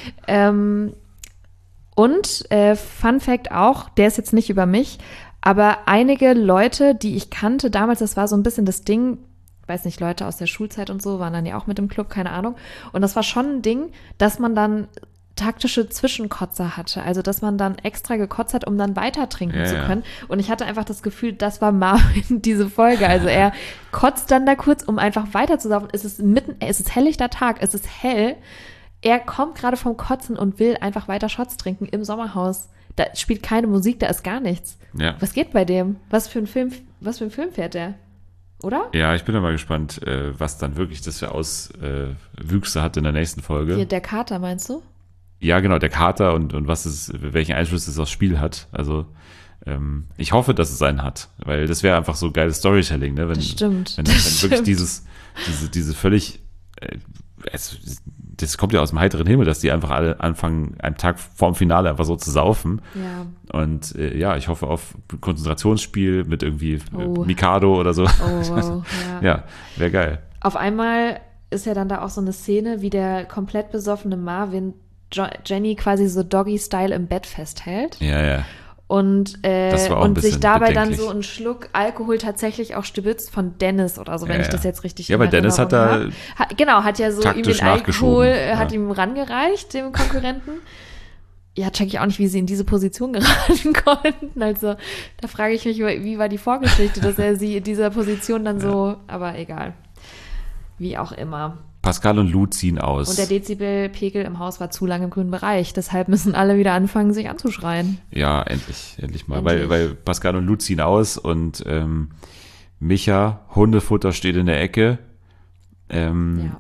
Fun Fact auch, der ist jetzt nicht über mich, aber einige Leute, die ich kannte damals, das war so ein bisschen das Ding, weiß nicht, Leute aus der Schulzeit und so, waren dann ja auch mit im Club, keine Ahnung. Und das war schon ein Ding, dass man dann taktische Zwischenkotzer hatte. Also, dass man dann extra gekotzt hat, um dann weiter trinken zu können. Und ich hatte einfach das Gefühl, das war Marvin diese Folge. Also, er kotzt dann da kurz, um einfach weiter zu saufen. Es ist helllichter Tag, es ist hell. Er kommt gerade vom Kotzen und will einfach weiter Shots trinken im Sommerhaus. Da spielt keine Musik, da ist gar nichts. Ja. Was geht bei dem? Was für ein Film fährt der? Oder? Ja, ich bin ja mal gespannt, was dann wirklich das für Auswüchse hat in der nächsten Folge. Hier, der Kater, meinst du? Ja, genau, der Kater und welchen Einfluss es aufs Spiel hat. Also ich hoffe, dass es einen hat, weil das wäre einfach so geiles Storytelling, ne? Wenn, Das stimmt. Wenn Das wirklich stimmt. diese völlig das kommt ja aus dem heiteren Himmel, dass die einfach alle anfangen, einen Tag vorm Finale einfach so zu saufen. Ja. Und ich hoffe auf Konzentrationsspiel mit irgendwie Oh. Mikado oder so. Oh, wow. Ja. Ja, wäre geil. Auf einmal ist ja dann da auch so eine Szene, wie der komplett besoffene Marvin Jenny quasi so Doggy-Style im Bett festhält. Ja, ja. Und, Das war auch ein und sich bisschen dabei dann bedenklich. so einen Schluck Alkohol tatsächlich auch stibitzt von Dennis oder so, wenn Ja, ich das ja. jetzt richtig Ja, in weil Dennis hat Erinnerung da habe. Genau, hat ja so ihm taktisch den Alkohol, nachgeschoben, ja. hat ihm rangereicht, dem Konkurrenten. Ja, check ich auch nicht, wie sie in diese Position geraten konnten. Also, da frage ich mich, wie war die Vorgeschichte, dass er sie in dieser Position dann so, aber egal. Wie auch immer. Pascal und Lou ziehen aus. Und der Dezibelpegel im Haus war zu lange im grünen Bereich. Deshalb müssen alle wieder anfangen, sich anzuschreien. Ja, endlich mal. Endlich. Weil Pascal und Lou ziehen aus und Micha, Hundefutter steht in der Ecke. Ja.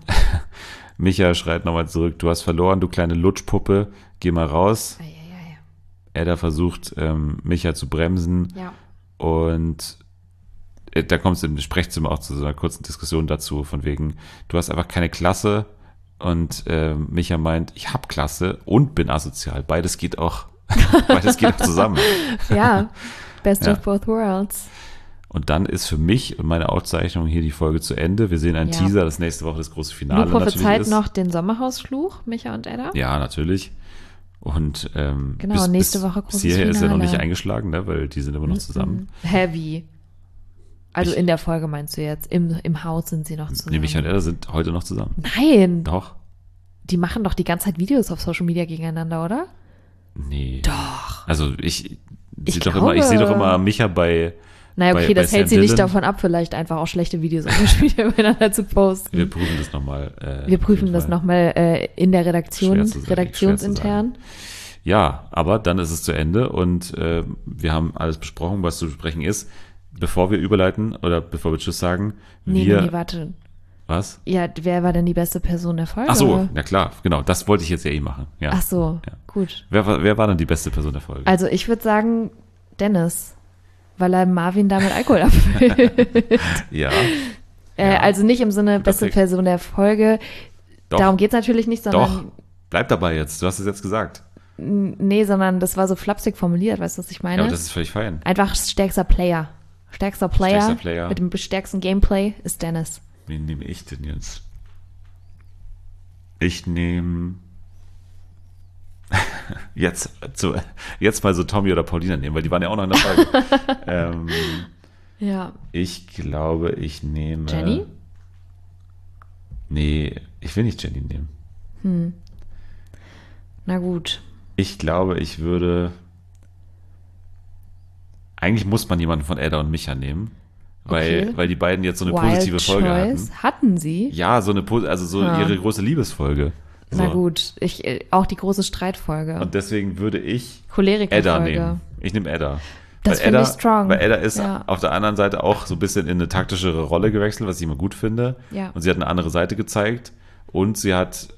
Micha schreit nochmal zurück, du hast verloren, du kleine Lutschpuppe, geh mal raus. Eieiei. Edda versucht, Micha zu bremsen Ja. und da kommt es im Sprechzimmer auch zu so einer kurzen Diskussion dazu, von wegen, du hast einfach keine Klasse und Micha meint, ich hab Klasse und bin asozial. Beides geht auch zusammen. Ja, best Ja. of both worlds. Und dann ist für mich und meine Aufzeichnung hier die Folge zu Ende. Wir sehen einen Ja. Teaser, das nächste Woche das große Finale Lu natürlich prophezeit ist. noch den Sommerhausfluch, Micha und Edda. Ja, natürlich. Und Genau, nächste Woche bis großes hierher ist er noch Finale. nicht eingeschlagen, ne, weil die sind immer noch zusammen. Heavy. Also Ich- in der Folge meinst du jetzt? Im Haus sind sie noch zusammen. Nee, Micha und Edda sind heute noch zusammen. Nein, Doch. die machen doch die ganze Zeit Videos auf Social Media gegeneinander, oder? Nee. Doch. Also ich sehe glaube- doch immer Micha bei Naja, okay, bei das hält Sam sie nicht Dillon. davon ab, vielleicht einfach auch schlechte Videos auf Social Media miteinander zu posten. Wir prüfen das nochmal. Wir prüfen das nochmal in der Redaktion, Schwer zu sagen, redaktionsintern. Ja, aber dann ist es zu Ende und wir haben alles besprochen, was zu besprechen ist. Bevor wir überleiten oder bevor wir Tschüss sagen, Nee, wir, nee, warte. Was? Ja, wer war denn die beste Person der Folge? Ach so, na klar, genau, das wollte ich jetzt ja machen. Ja. Ach so, Ja. gut. Wer war denn die beste Person der Folge? Also ich würde sagen Dennis, weil er Marvin damit Alkohol abfüllt. Ja. Ja. Also nicht im Sinne beste Perfekt. Person der Folge. Doch. Darum geht es natürlich nicht, Doch, sondern bleib dabei jetzt, du hast es jetzt gesagt. nee, sondern das war so flapsig formuliert, weißt du, was ich meine? Ja, aber das ist völlig fein. Einfach stärkster Player. Stärkster Player Player. mit dem stärksten Gameplay ist Dennis. Wen nehme ich denn jetzt? Ich nehme jetzt mal so Tommy oder Paulina nehmen, weil die waren ja auch noch in der Folge. Ja. Ich glaube, ich nehme... Jenny? Nee, ich will nicht Jenny nehmen. Na gut. Ich glaube, ich würde... Eigentlich muss man jemanden von Edda und Micha nehmen, Okay. weil die beiden jetzt so eine positive Folge hatten. Hatten sie? Ja, so eine ihre große Liebesfolge. So. Na gut, auch die große Streitfolge. Und deswegen würde ich Edda Cholerikerfolge. nehmen. Ich nehme Edda. Das Weil finde ich Edda- strong. Weil Edda ist Ja. auf der anderen Seite auch so ein bisschen in eine taktischere Rolle gewechselt, was ich immer gut finde. Ja. Und sie hat eine andere Seite gezeigt. Und sie hat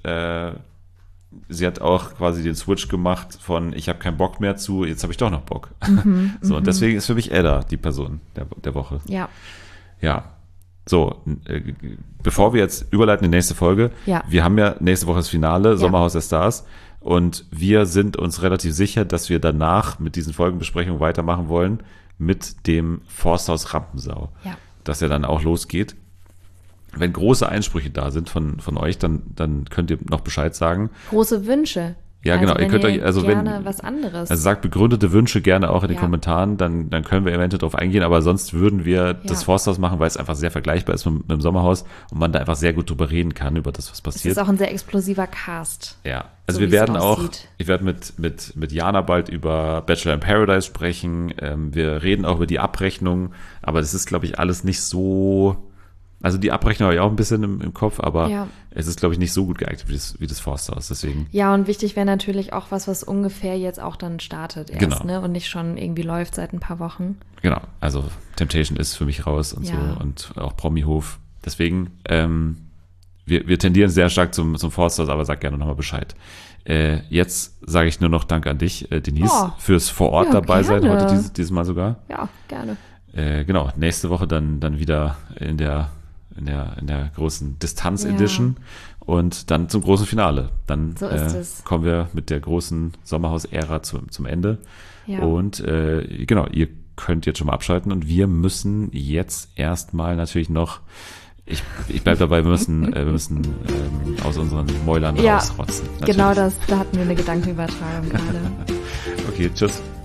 auch quasi den Switch gemacht von ich habe keinen Bock mehr zu, jetzt habe ich doch noch Bock. So, und deswegen ist für mich Edda die Person der Woche. Ja. Ja. So, bevor wir jetzt überleiten in die nächste Folge, Ja. wir haben ja nächste Woche das Finale, Sommerhaus der Stars, und wir sind uns relativ sicher, dass wir danach mit diesen Folgenbesprechungen weitermachen wollen mit dem Forsthaus Rampensau. Ja. Das ja dann auch losgeht. Wenn große Einsprüche da sind von euch, dann könnt ihr noch Bescheid sagen. Große Wünsche. Ja, genau. Also, Ihr könnt wenn euch, also gerne wenn, was anderes. also sagt begründete Wünsche gerne auch in den Ja. Kommentaren, dann können wir eventuell drauf eingehen, aber sonst würden wir das Forsthaus machen, weil es einfach sehr vergleichbar ist mit dem Sommerhaus und man da einfach sehr gut drüber reden kann, über das, was es passiert. ist auch ein sehr explosiver Cast. Ja, also so wir wie es werden auch, aussieht. ich werde mit Jana bald über Bachelor in Paradise sprechen, wir reden auch über die Abrechnung, aber das ist, glaube ich, alles nicht so, also die Abrechnung habe ich auch ein bisschen im Kopf, aber Ja. es ist, glaube ich, nicht so gut geeignet wie das Forsthaus, deswegen. Ja, und wichtig wäre natürlich auch was ungefähr jetzt auch dann startet erst, Genau. ne? Und nicht schon irgendwie läuft seit ein paar Wochen. Genau, also Temptation ist für mich raus und Ja. so und auch Promihof. Deswegen, wir tendieren sehr stark zum Forsthaus, aber sag gerne nochmal Bescheid. Jetzt sage ich nur noch Danke an dich, Denise, Oh. fürs vor Ort Ja, dabei sein, gerne. heute dieses Mal sogar. Ja, gerne. Genau, nächste Woche dann wieder in der großen Distanz-Edition und dann zum großen Finale. Dann So ist es. kommen wir mit der großen Sommerhaus-Ära zum Ende. Ja. Und genau, ihr könnt jetzt schon mal abschalten und wir müssen jetzt erstmal natürlich noch, ich bleib dabei, wir müssen aus unseren Mäulern Ja, rausrotzen. Natürlich. Genau da hatten wir eine Gedankenübertragung gerade. Okay, tschüss.